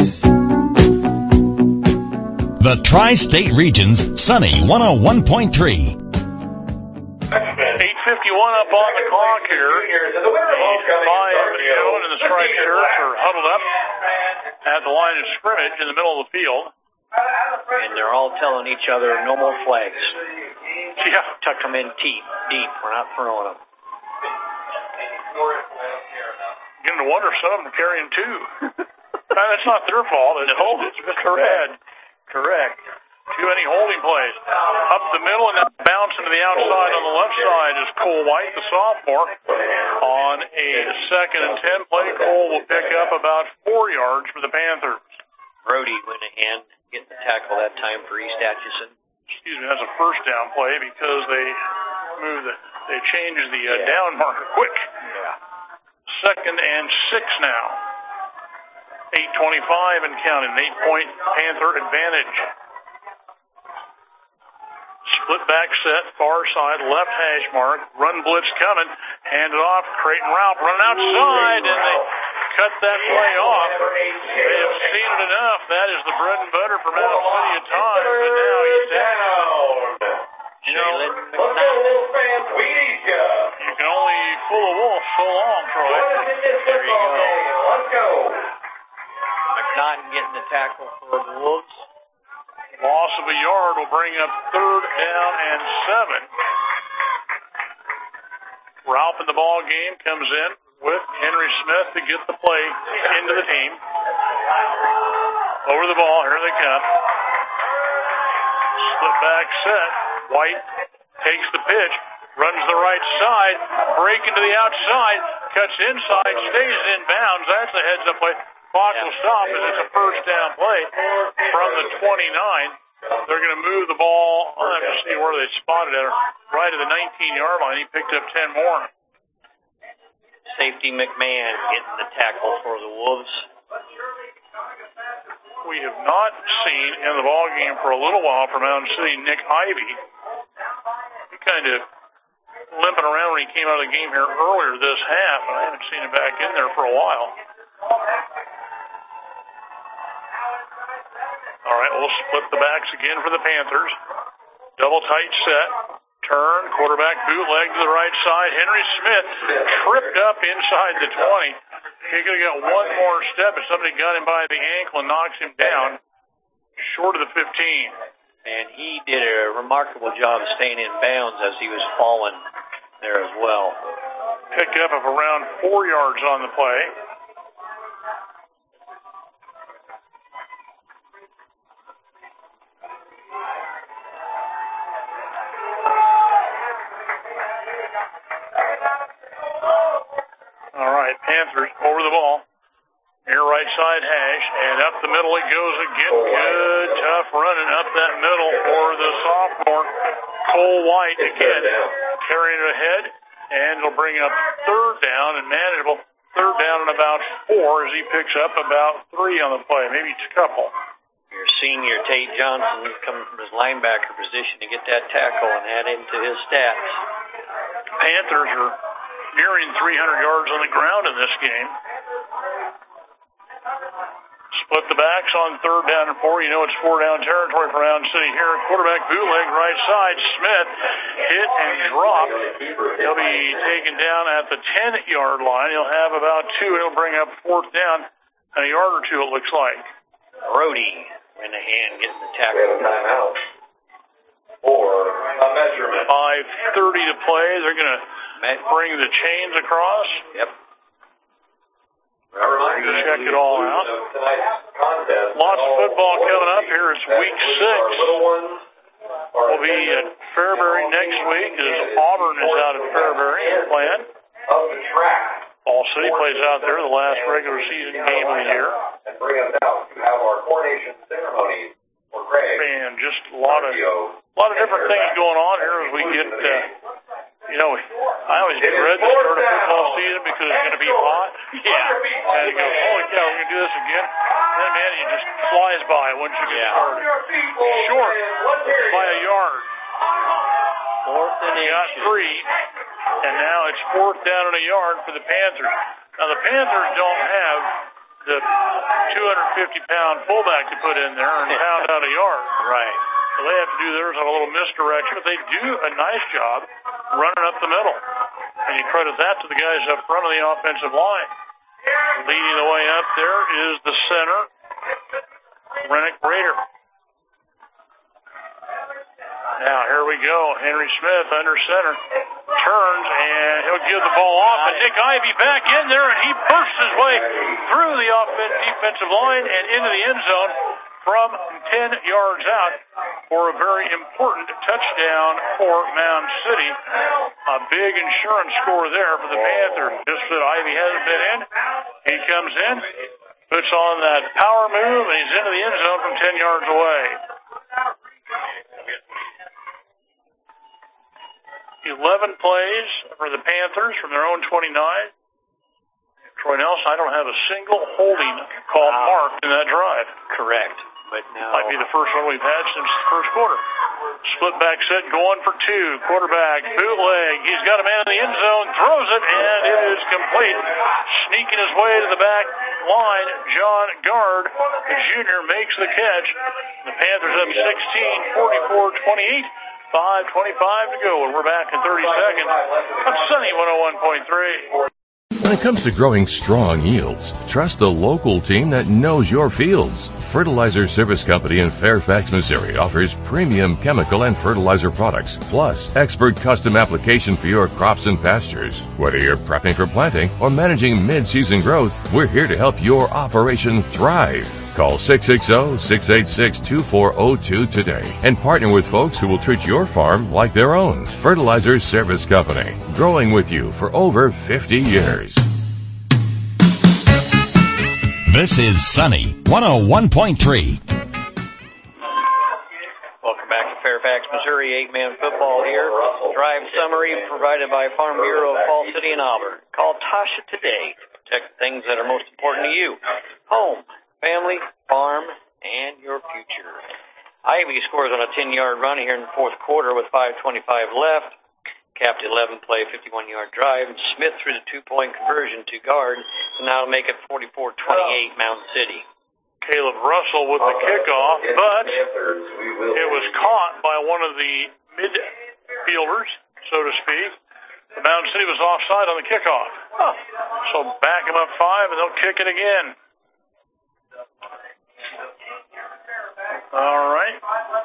The Tri-State Region's Sunny one oh one point three. eight fifty-one up on the clock here. The five shown in the striped shirts are huddled up at the line of scrimmage in the middle of the field. And they're all telling each other, no more flags. Yeah. Tuck them in deep, deep. We're not throwing them. Beginning to wonder if some of them are carrying two. That's not their fault. It's, no, it's Mister Red. Correct. Too many holding plays. Up the middle and then bounce into the outside on the left side is Cole White, the sophomore. On a second and ten play, Cole will pick up about four yards for the Panthers. Brody went ahead, getting the tackle that time for East Atchison. Excuse me, that's a first down play because they moved the, they changed the uh, yeah. down marker quick. Yeah. Second and six now. eight twenty-five and counting, an eight-point Panther advantage. Split back set, far side, left hash mark, run blitz coming, hand it off, Creighton Raup running outside, and they cut that play off. They have seen it enough. That is the bread and butter for Mountain City at times, but now he's down. You know, you can only fool a wolf so long, Troy. There you go. Let's go. McNaughton getting the tackle for the Wolves. Loss of a yard will bring up third down and seven. Ralph in the ball game comes in with Henry Smith to get the play into the team. Over the ball, here they come. Split back set. White takes the pitch, runs the right side, breaking to the outside, cuts inside, stays in bounds. That's a heads-up play. Clock will stop as it's a first down play from the twenty-nine. They're going to move the ball. I'll have to see where they spotted it. Right at the nineteen-yard line. He picked up ten more. Safety McMahon getting the tackle for the Wolves. We have not seen in the ball game for a little while from Mountain City Nick Ivy. He kind of limping around when he came out of the game here earlier this half, and I haven't seen him back in there for a while. All right, we'll split the backs again for the Panthers. Double tight set. Turn, quarterback bootleg to the right side. Henry Smith tripped up inside the twenty. He could have got one more step, but somebody got him by the ankle and knocks him down short of the fifteen. And he did a remarkable job of staying in bounds as he was falling there as well. Picked up of around four yards on the play. All right, Panthers over the ball. Near right side hash, and up the middle it goes again. Good, tough running up that middle for the sophomore, Cole White again, carrying it ahead, and it'll bring up third down and manageable. Third down and about four as he picks up about three on the play, maybe a couple. Your senior Tate Johnson coming from his linebacker position to get that tackle and add into his stats. Panthers are nearing three hundred yards on the ground in this game. Split the backs on third down and four. You know it's four down territory for Mountain City here. Quarterback bootleg right side. Smith hit and dropped. He'll be taken down at the ten-yard line. He'll have about two. He'll bring up fourth down and a yard or two, it looks like. Brody in the hand getting the tackle. Timeout. For a measurement. five thirty to play. They're going to bring the chains across. Yep. Check it all out. Lots of football coming up here. It's week six. We'll be at Fairbury next week as Auburn is out at Fairbury playing. Fall City plays out there, the last regular season game of the year. And bring us out to have our coronation ceremony for Craig. And just a lot of, a lot of different things going on here as we get, uh, you know, I always dread the start of football season because it's going to be hot. Yeah. And you go, holy cow, we're going to do this again. And then, man, it just flies by once you get yeah. started. Short by a yard. Fourth and you got three, and now it's fourth down and a yard for the Panthers. Now, the Panthers don't have the two hundred fifty pound fullback to put in there and pound out a yard. Right. So they have to do theirs on a little misdirection, but they do a nice job running up the middle. And you credit that to the guys up front of the offensive line. Leading the way up there is the center, Rennick Rader. Now, here we go. Henry Smith under center. Turns, and he'll give the ball off. And Nick Ivy back in there, and he bursts his way through the offensive defensive line and into the end zone from ten yards out for a very important touchdown for Mound City. A big insurance score there for the Panthers. Just that Ivy hasn't been in. He comes in, puts on that power move, and he's into the end zone from ten yards away. eleven plays for the Panthers from their own twenty-nine. Troy Nelson, I don't have a single holding call wow. marked in that drive. Correct. But now might be the first one we've had since the first quarter. Split back set going for two. Quarterback bootleg. He's got a man in the end zone, throws it, and it is complete. Sneaking his way to the back line, John Gard, the junior, makes the catch. The Panthers up sixteen, forty-four twenty-eight. five twenty-five to go, and we're back in thirty seconds on Sunny one oh one point three. When it comes to growing strong yields, trust the local team that knows your fields. Fertilizer Service Company in Fairfax, Missouri offers premium chemical and fertilizer products, plus expert custom application for your crops and pastures. Whether you're prepping for planting or managing mid-season growth, we're here to help your operation thrive. Call six six zero, six eight six, two four zero two today and partner with folks who will treat your farm like their own. Fertilizer Service Company, growing with you for over fifty years. This is Sunny one oh one point three. Welcome back to Fairfax, Missouri. Eight-man football here. Drive summary provided by Farm Bureau of Fall City and Auburn. Call Tasha today to protect the things that are most important to you. Home, family, farm, and your future. Ivy scores on a ten-yard run here in the fourth quarter with five twenty-five left. Capped eleven-play, fifty-one-yard drive. And Smith threw the two-point conversion to guard, and now to make it forty-four twenty-eight Mountain City. Caleb Russell with the kickoff, but it was caught by one of the midfielders, so to speak. The Mountain City was offside on the kickoff. So back him up five, and they'll kick it again. All right.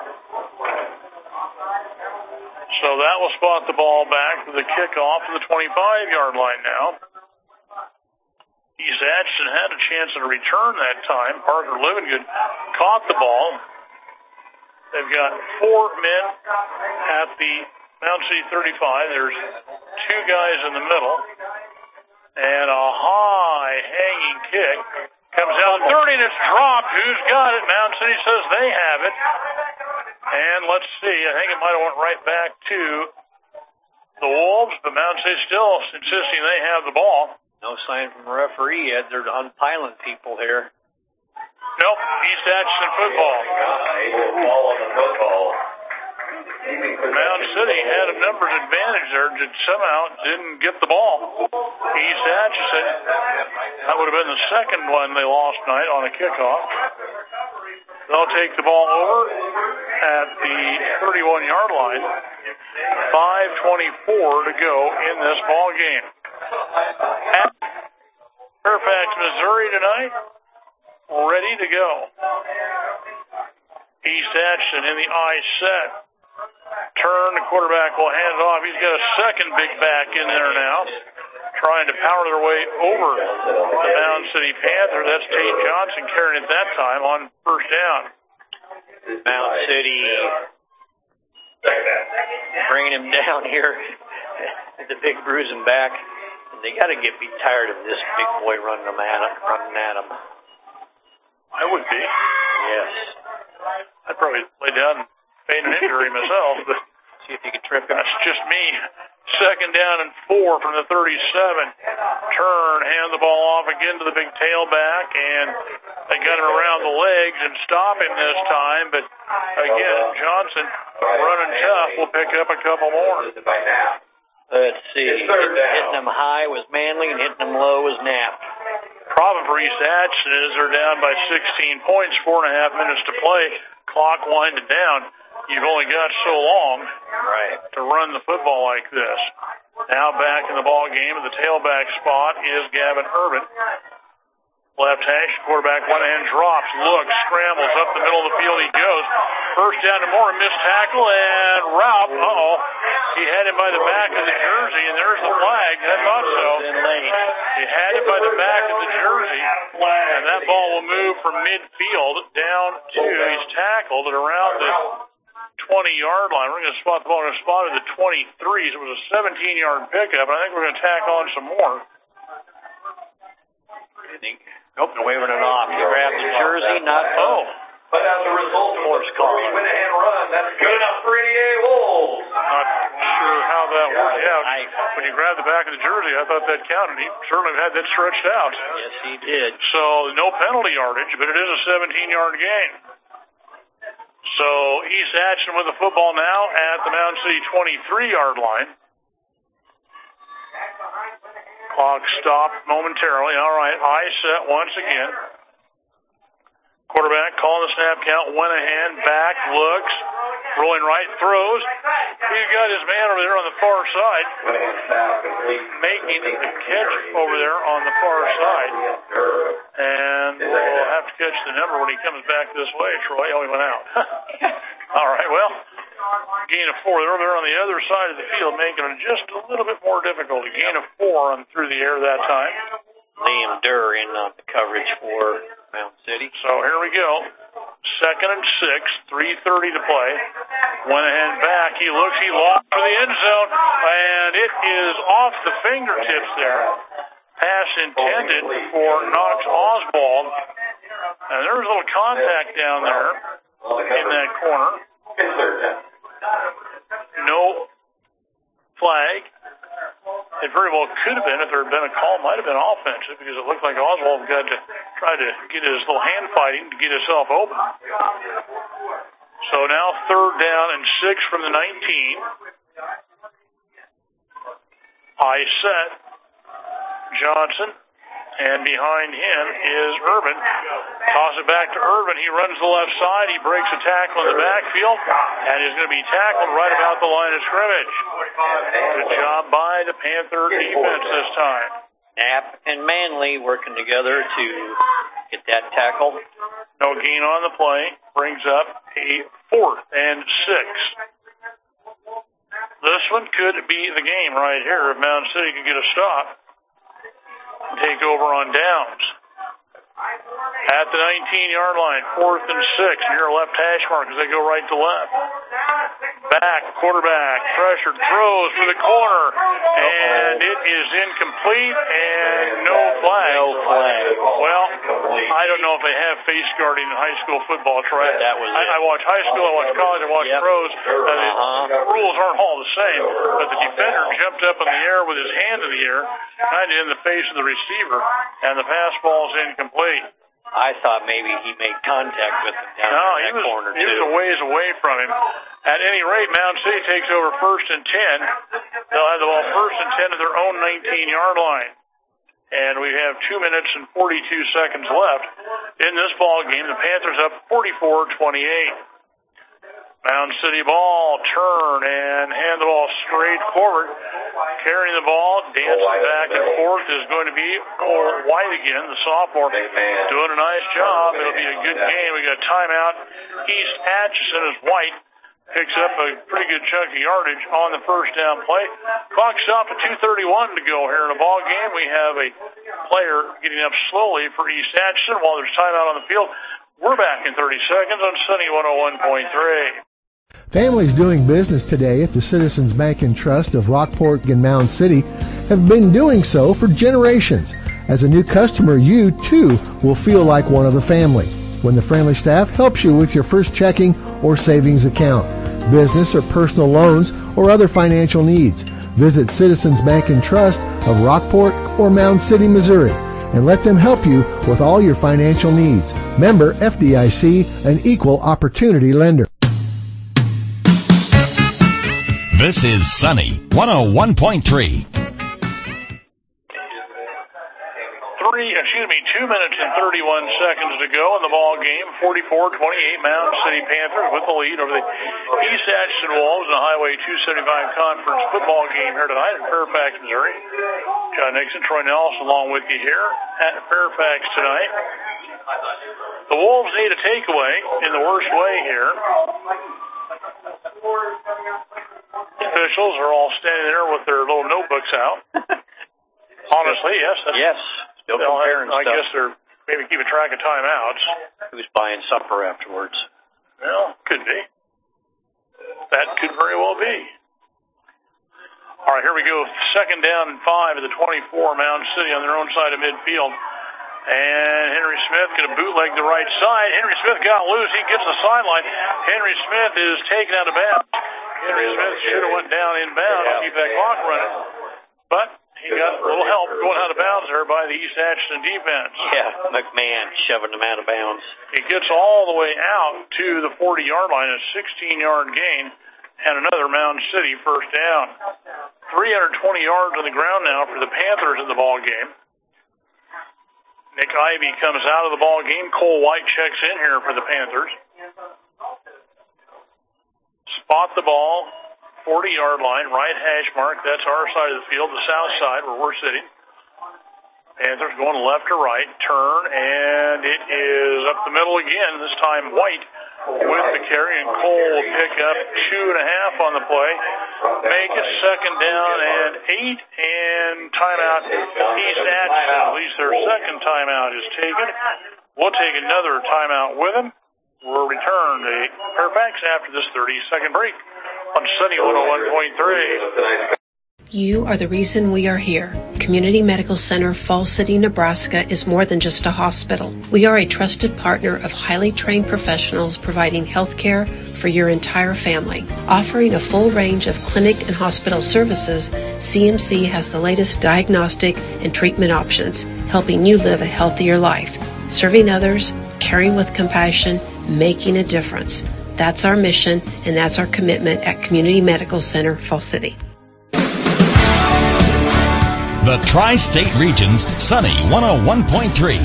So that will spot the ball back to the kickoff to the twenty-five-yard line now. East Atchison had a chance at a return that time. Parker Livingood caught the ball. They've got four men at the Mountain City thirty-five. There's two guys in the middle. And a high hanging kick comes out thirty, and it's dropped. Who's got it? Mountain City says they have it. And let's see, I think it might have went right back to the Wolves, but Mountain City still insisting they have the ball. No sign from the referee yet. They're unpiling people here. Nope, East Atchison football. Ball on the football. Mountain City had a numbers advantage there, just somehow didn't get the ball. East Atchison, that would have been the second one they lost tonight on a kickoff. They'll take the ball over at the thirty-one-yard line. five twenty-four to go in this ball game. At Fairfax, Missouri tonight, ready to go. East Atchison in the I set. Turn, the quarterback will hand it off. He's got a second big back in there now, trying to power their way over the Mountain City Panthers. That's Tate Johnson carrying it that time on first down. Mountain City bringing him down here. The big bruising back. They got to get be tired of this big boy running them at him, running at him. I would be. Yes. I'd probably lay down and feign an injury myself, but see if you can trip him. That's just me. Second down and four from the thirty-seven. Turn, hand the ball off again to the big tailback, and they got him around the legs and stop him this time. But again, Johnson running tough. Will pick up a couple more. Let's see. Hitting, hitting them high was Manley, and hitting them low was Knapp. Problem for East Atchison is they're down by sixteen points, four and a half minutes to play. Clock winding down. You've only got so long right. to run the football like this. Now back in the ball game at the tailback spot is Gavin Urban. Left hash, quarterback one hand drops, looks, scrambles up the middle of the field. He goes. First down to Moore, missed tackle, and Raup, uh-oh, he had him by the back of the jersey, and there's the flag. I thought so. He had him by the back of the jersey, and that ball will move from midfield down to, he's tackled at around the twenty-yard line. We're going to spot the ball. We're going to spot it at the twenty-three, so it was a seventeen-yard pickup, and I think we're going to tack on some more. I think. Nope, they're waving it off. He grabbed the jersey, not oh. But as a result of the three-minute run, that's good enough for E D A Wolves. Not sure how that worked out. I, when you grabbed the back of the jersey, I thought that counted. He certainly had that stretched out. Yes, he did. So no penalty yardage, but it is a seventeen-yard gain. So East Atchison with the football now at the Mountain City twenty-three-yard line. Clock stopped momentarily. All right, I set once again. Quarterback calling the snap count, went ahead, back, looks, rolling right, throws. He's got his man over there on the far side, making the catch over there on the far side. And we'll have to catch the number when he comes back this way, Troy. Oh, he went out. All right, well, gain of four. They're over there on the other side of the field, making it just a little bit more difficult. A gain of four on through the air that time. Liam Durr in on the coverage for Mound City. So here we go. Second and six, three thirty to play. Went ahead back. He looks, he lost for the end zone, and it is off the fingertips there. Pass intended for Knox Oswald. And there was a little contact down there in that corner. No flag. It very well could have been, if there had been a call, might have been offensive, because it looked like Oswald got to try to get his little hand fighting to get himself open. So now third down and six from the nineteen. High set. Johnson. And behind him is Urban. Toss it back to Urban. He runs the left side. He breaks a tackle in the backfield and is going to be tackled right about the line of scrimmage. Good job by the Panther defense this time. Knapp and Manley working together to get that tackle. No gain on the play. Brings up a fourth and six. This one could be the game right here if Mound City can get a stop. Take over on downs. At the nineteen-yard line, fourth and six, near left hash mark as they go right to left. Back, quarterback, pressured, throws for the corner, and it is incomplete, and no flag. No flag. Well, I don't know if they have face guarding in high school football. Try that was I, I watch high school, I watch college, I watch yep. pros. Uh, uh-huh. The rules aren't all the same, but the defender jumped up in the air with his hand in the air, kind of in the face of the receiver, and the pass ball's incomplete. I thought maybe he made contact with him down no, in that he was, corner, he too. was a ways away from him. At any rate, Mound City takes over first and ten. They'll have the ball first and ten at their own nineteen-yard line. And we have two minutes and forty-two seconds left in this ball game. The Panthers up forty-four twenty-eight. Mound City ball, turn, and hand the ball straight forward. Carrying the ball, dancing back and forth is going to be Cole White again, the sophomore, doing a nice job. It'll be a good game. We got timeout. East Atchison as White picks up a pretty good chunk of yardage on the first down play. Clock stopped at two thirty-one to go here in the ball game. We have a player getting up slowly for East Atchison while there's timeout on the field. We're back in thirty seconds on Sunny one oh one point three. Families doing business today at the Citizens Bank and Trust of Rockport and Mound City have been doing so for generations. As a new customer, you, too, will feel like one of the family when the friendly staff helps you with your first checking or savings account, business or personal loans, or other financial needs. Visit Citizens Bank and Trust of Rockport or Mound City, Missouri, and let them help you with all your financial needs. Member F D I C, an equal opportunity lender. This is Sunny one oh one point three. Three, excuse me, two minutes and thirty-one seconds to go in the ball game. forty-four twenty-eight Mound City Panthers with the lead over the East Atchison Wolves in the Highway two seventy-five Conference football game here tonight in Fairfax, Missouri. John Nixon, Troy Nelson along with you here at Fairfax tonight. The Wolves need a takeaway in the worst way here. Officials are all standing there with their little notebooks out. Honestly, yes. Yes. Still comparing I stuff. guess they're maybe keeping track of timeouts. Who's buying supper afterwards? Well, could be. That could very well be. All right, here we go. Second down and five at the twenty-four. Mound City on their own side of midfield. And Henry Smith going to bootleg the right side. Henry Smith got loose. He gets the sideline. Henry Smith is taken out of bounds. Henry Smith should have went down inbounds to keep that clock running. But he got a little help going out of bounds there by the East Atchison defense. Yeah, McMahon shoving them out of bounds. He gets all the way out to the forty-yard line, a sixteen-yard gain, and another Mound City first down. three hundred twenty yards on the ground now for the Panthers in the ball game. Nick Ivey comes out of the ball game. Cole White checks in here for the Panthers. Spot the ball, forty-yard line, right hash mark. That's our side of the field, the south side where we're sitting. Panthers going left to right, turn, and it is up the middle again. This time White with the carry, and Cole will pick up two and a half on the play. Make it second down and eight, and timeout East Atchison. At least their second timeout is taken. We'll take another timeout with him. We'll return to Fairfax after this thirty-second break on Sunny one oh one point three. You are the reason we are here. Community Medical Center Falls City, Nebraska is more than just a hospital. We are a trusted partner of highly trained professionals providing health care for your entire family. Offering a full range of clinic and hospital services, C M C has the latest diagnostic and treatment options, helping you live a healthier life. Serving others, caring with compassion, making a difference. That's our mission, and that's our commitment at Community Medical Center Falls City. The Tri-State Region's Sunny one oh one point three.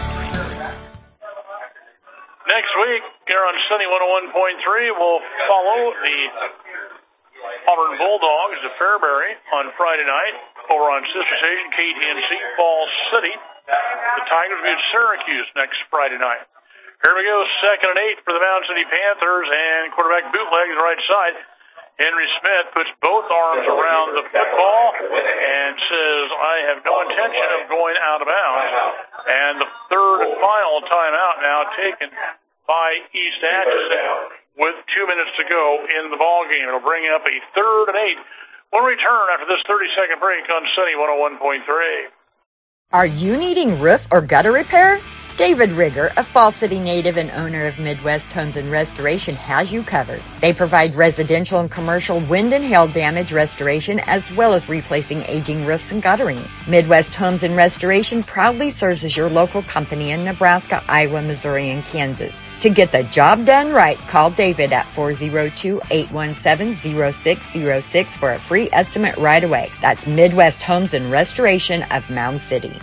Next week, here on Sunny one oh one point three, we'll follow the Auburn Bulldogs to Fairbury on Friday night over on sister station K T N C Falls City. The Tigers will be at Syracuse next Friday night. Here we go, second and eight for the Mound City Panthers, and quarterback bootleg is right side. Henry Smith puts both arms around the football and says, I have no intention of going out of bounds. And the third and final timeout now taken by East Atchison with two minutes to go in the ball game. It'll bring up a third and eight. We'll return after this thirty-second break on Sunny one oh one point three. Are you needing roof or gutter repair? David Rigger, a Falls City native and owner of Midwest Homes and Restoration, has you covered. They provide residential and commercial wind and hail damage restoration as well as replacing aging roofs and guttering. Midwest Homes and Restoration proudly serves as your local company in Nebraska, Iowa, Missouri, and Kansas. To get the job done right, call David at four oh two, eight one seven, oh six oh six for a free estimate right away. That's Midwest Homes and Restoration of Mound City.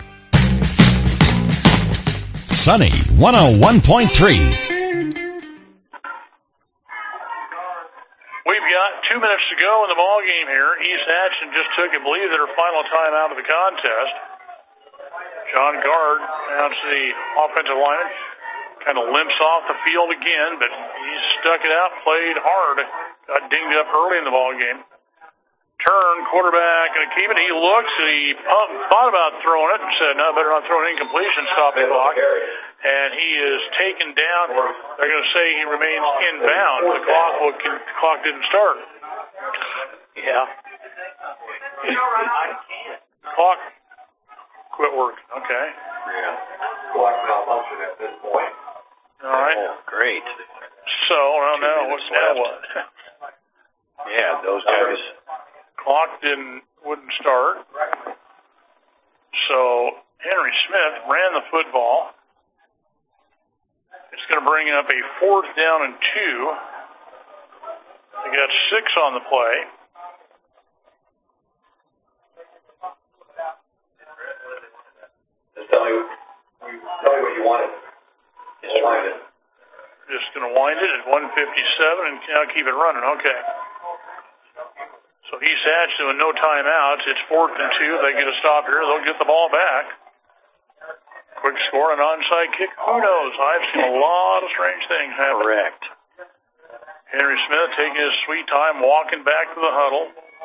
Sunny one oh one point three. We've got two minutes to go in the ball game here. East Atchison just took, I believe, their final time out of the contest. John Gard, announced the offensive lineman, kind of limps off the field again, but he stuck it out, played hard, got dinged up early in the ball game. Turn, quarterback, and keep it. He looks, and he thought about throwing it and said, no, better not throw an incompletion, stop the clock. And he is taken down. They're going to say he remains inbound. The clock, well, the clock didn't start. Yeah. Clock quit working. Okay. Yeah. Clock malfunction at this point. All right. Oh, great. So, I don't know. What's that one? Yeah, those guys. Clock didn't wouldn't start. So Henry Smith ran the football. It's going to bring up a fourth down and two. They got six on the play. Just tell me, tell me what you wanted. Just wind it. Just going to wind it at one fifty-seven and now keep it running. Okay. So East Atchison with no timeouts. It's fourth and two. They get a stop here. They'll get the ball back. Quick score, an onside kick. Who knows? I've seen a lot of strange things happen. Correct. Henry Smith taking his sweet time, walking back to the huddle.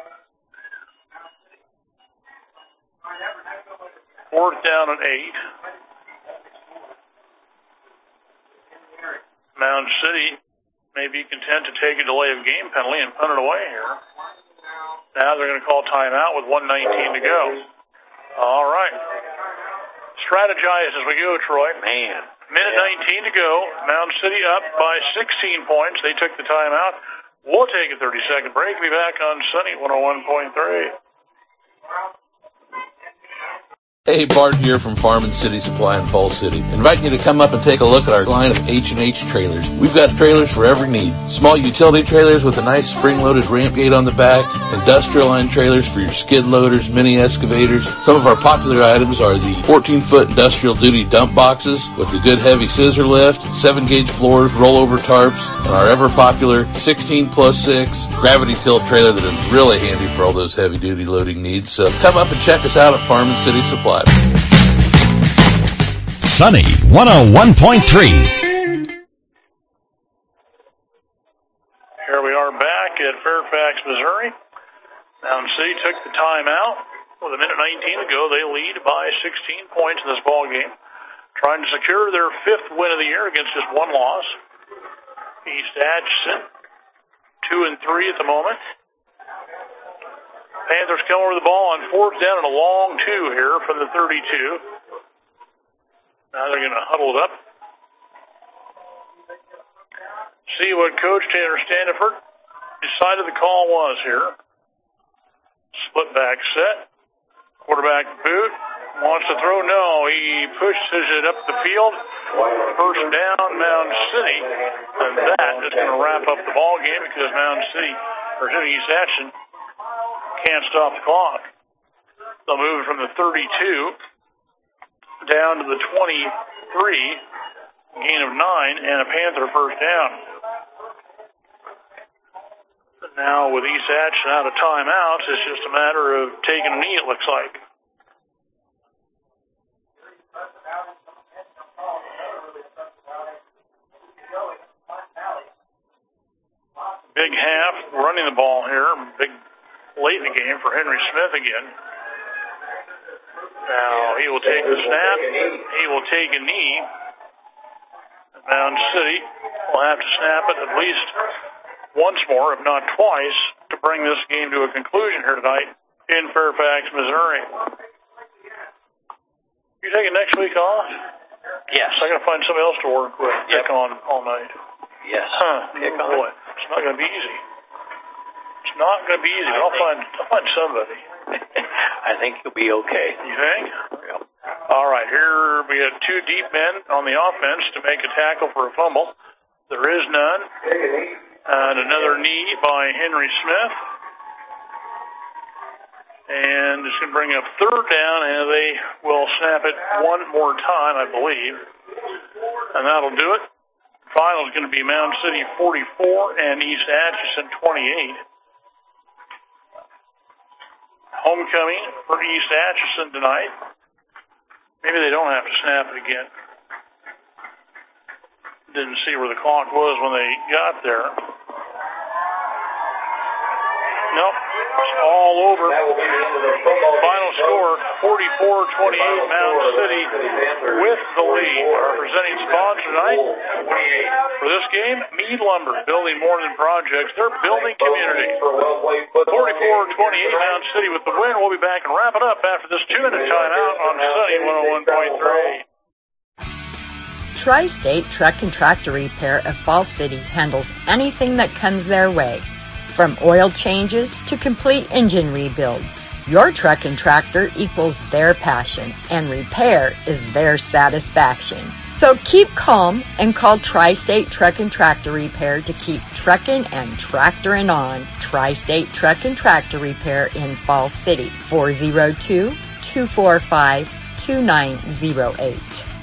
Fourth down and eight. Mound City may be content to take a delay of game penalty and punt it away here. Now they're going to call timeout with one nineteen to go. All right. Strategize as we go, Troy. Man. Minute nineteen to go. Mound City up by sixteen points. They took the timeout. We'll take a thirty-second break. Be back on Sunny one oh one point three. Hey, Bart here from Farm and City Supply in Falls City. Inviting you to come up and take a look at our line of H and H trailers. We've got trailers for every need. Small utility trailers with a nice spring-loaded ramp gate on the back, industrial line trailers for your skid loaders, mini excavators. Some of our popular items are the fourteen-foot industrial duty dump boxes with the good heavy scissor lift, seven-gauge floors, rollover tarps, and our ever-popular sixteen plus six gravity tilt trailer that is really handy for all those heavy-duty loading needs. So come up and check us out at Farm and City Supply. Sunny one oh one point three. Here we are back at Fairfax, Missouri. Mound City took the timeout. With a minute nineteen to go, they lead by sixteen points in this ball game. trying to secure their fifth win of the year against just one loss. East Atchison, two and three at the moment. Panthers come over the ball on fourth down and a long two here from the thirty-two. Now they're going to huddle it up. See what Coach Tanner Standiford decided the call was here. Split back set. Quarterback boot. Wants to throw? No. He pushes it up the field. First down, Mound City. And that is going to wrap up the ball game because Mound City, or East Atchison, can't stop the clock. They'll move it from the thirty-two down to the twenty-three. Gain of nine and a Panther first down. Now with East Atchison out of timeouts, it's just a matter of taking a knee, it looks like. Big half running the ball here. Big late in the game for Henry Smith again. Now he will take the snap. He will take a knee. Mound City will have to snap it at least once more, if not twice, to bring this game to a conclusion here tonight in Fairfax, Missouri. You taking next week off? Yes. I got to find somebody else to work with. Yep. Pick on all night. Yes. Huh. Pick on. Boy, it's not going to be easy. It's not going to be easy. But I'll find. I'll find somebody. I think you'll be okay. You think? Yep. All right. Here we have two deep men on the offense to make a tackle for a fumble. There is none. And another knee by Henry Smith. And it's going to bring up third down, and they will snap it one more time, I believe. And that'll do it. Final is going to be Mound City forty-four and East Atchison twenty-eight. Homecoming for East Atchison tonight. Maybe they don't have to snap it again. Didn't see where the clock was when they got there. Nope, it's all over. Final score, forty-four twenty-eight, Mound City with the lead. Our presenting sponsor tonight for this game, Mead Lumber, building more than projects. They're building community. forty-four twenty-eight, Mound City with the win. We'll be back and wrap it up after this two-minute timeout on Sunny one oh one point three. Tri-State Truck and Tractor Repair of Fall City handles anything that comes their way, from oil changes to complete engine rebuilds. Your truck and tractor equals their passion, and repair is their satisfaction. So keep calm and call Tri-State Truck and Tractor Repair to keep trucking and tractoring on. Tri-State Truck and Tractor Repair in Fall City, four oh two, two four five, two nine oh eight.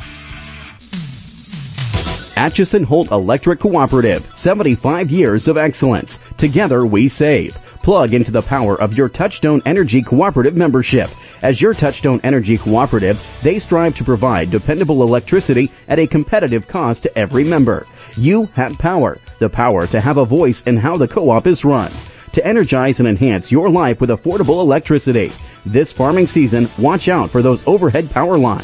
Atchison Holt Electric Cooperative, seventy-five years of excellence. Together we save. Plug into the power of your Touchstone Energy Cooperative membership. As your Touchstone Energy Cooperative, they strive to provide dependable electricity at a competitive cost to every member. You have power, the power to have a voice in how the co-op is run. To energize and enhance your life with affordable electricity. This farming season, watch out for those overhead power lines.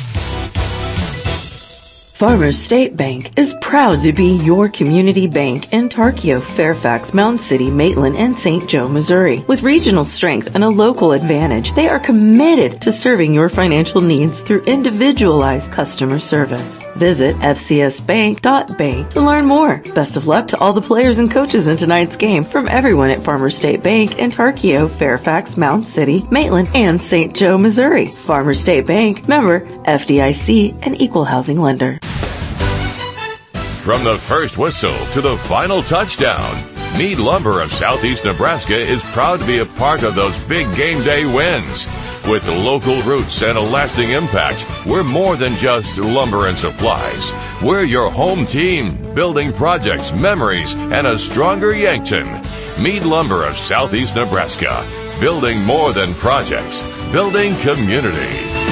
Farmers State Bank is proud to be your community bank in Tarkio, Fairfax, Mound City, Maitland, and Saint Joe, Missouri. With regional strength and a local advantage, they are committed to serving your financial needs through individualized customer service. Visit f c s bank dot bank to learn more. Best of luck to all the players and coaches in tonight's game from everyone at Farmers State Bank in Tarkio, Fairfax, Mound City, Maitland, and Saint Joe, Missouri. Farmers State Bank, member F D I C, and equal housing lender. From the first whistle to the final touchdown, Mead Lumber of Southeast Nebraska is proud to be a part of those big game day wins. With local roots and a lasting impact, we're more than just lumber and supplies. We're your home team, building projects, memories, and a stronger Yankton. Mead Lumber of Southeast Nebraska, building more than projects, building community.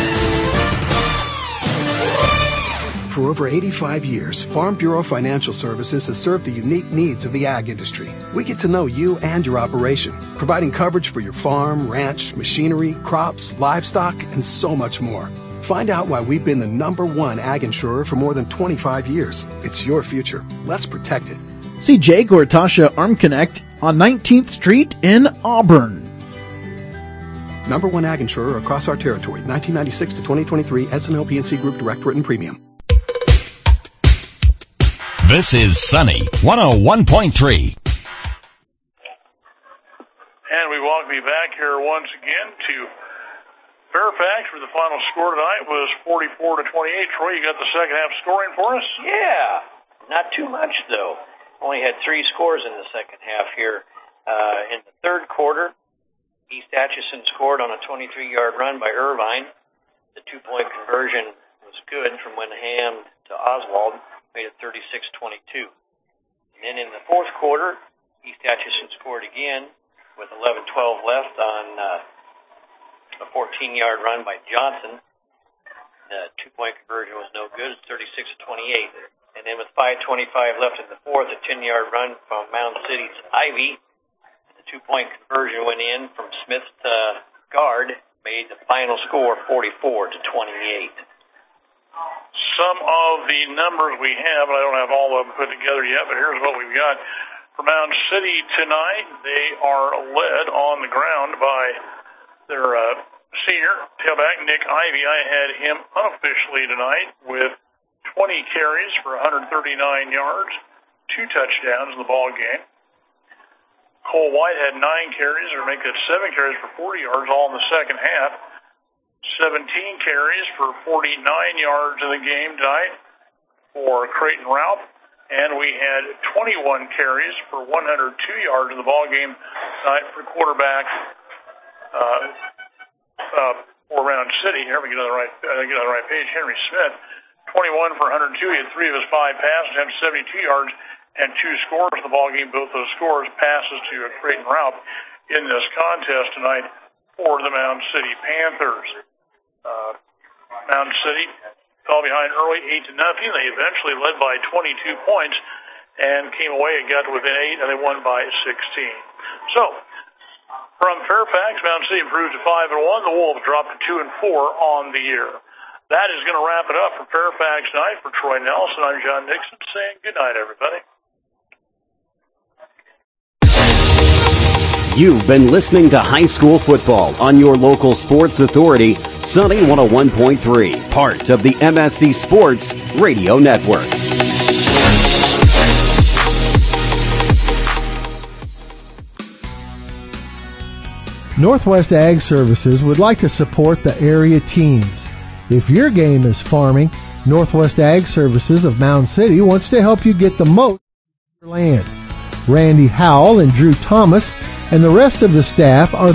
For over eighty-five years, Farm Bureau Financial Services has served the unique needs of the ag industry. We get to know you and your operation, providing coverage for your farm, ranch, machinery, crops, livestock, and so much more. Find out why we've been the number one ag insurer for more than twenty-five years. It's your future. Let's protect it. See Jake or Tasha Arm Connect on nineteenth Street in Auburn. Number one ag insurer across our territory. nineteen ninety-six to twenty twenty-three S and L P N C Group Direct Written Premium. This is Sunny one oh one point three. And we welcome you back here once again to Fairfax, where the final score tonight was forty-four to twenty-eight. Troy, you got the second half scoring for us? Yeah, not too much, though. Only had three scores in the second half here. Uh, in the third quarter, East Atchison scored on a twenty-three-yard run by Irvine. The two-point conversion was good from Wenham to Oswald, made it thirty-six twenty-two. And then in the fourth quarter, East Atchison scored again with eleven twelve left on uh, a fourteen-yard run by Johnson. The two-point conversion was no good. It's thirty-six twenty-eight. And then with five twenty-five left in the fourth, a ten-yard run from Mound City's Ivy. The two-point conversion went in from Smith to guard, made the final score forty-four to twenty-eight. Some of the numbers we have, and I don't have all of them put together yet, but here's what we've got. For Mound City tonight, they are led on the ground by their uh, senior tailback, Nick Ivy. I had him unofficially tonight with twenty carries for one hundred thirty-nine yards, two touchdowns in the ball game. Cole White had nine carries, or make that seven carries for forty yards, all in the second half. seventeen carries for forty-nine yards in the game tonight for Creighton Ralph. And we had twenty-one carries for one hundred two yards in the ball game tonight for quarterback uh, uh, for Mound City. Here we get on the right, uh, get on the right page. Henry Smith, twenty-one for one hundred two. He had three of his five passes, had seventy-two yards and two scores in the ball game. Both those scores passes to Creighton Ralph in this contest tonight for the Mound City Panthers. Uh, Mound City fell behind early, eight to nothing. They eventually led by twenty-two points and came away and got to within eight, and they won by sixteen. So, from Fairfax, Mound City improved to five and one. The Wolves dropped to two and four on the year. That is going to wrap it up for Fairfax tonight. For Troy Nelson, I'm John Dixon saying good night, everybody. You've been listening to High School Football on your local sports authority, Sunny one oh one point three, part of the M S C Sports Radio Network. Northwest Ag Services would like to support the area teams. If your game is farming, Northwest Ag Services of Mound City wants to help you get the most out of your land. Randy Howell and Drew Thomas and the rest of the staff are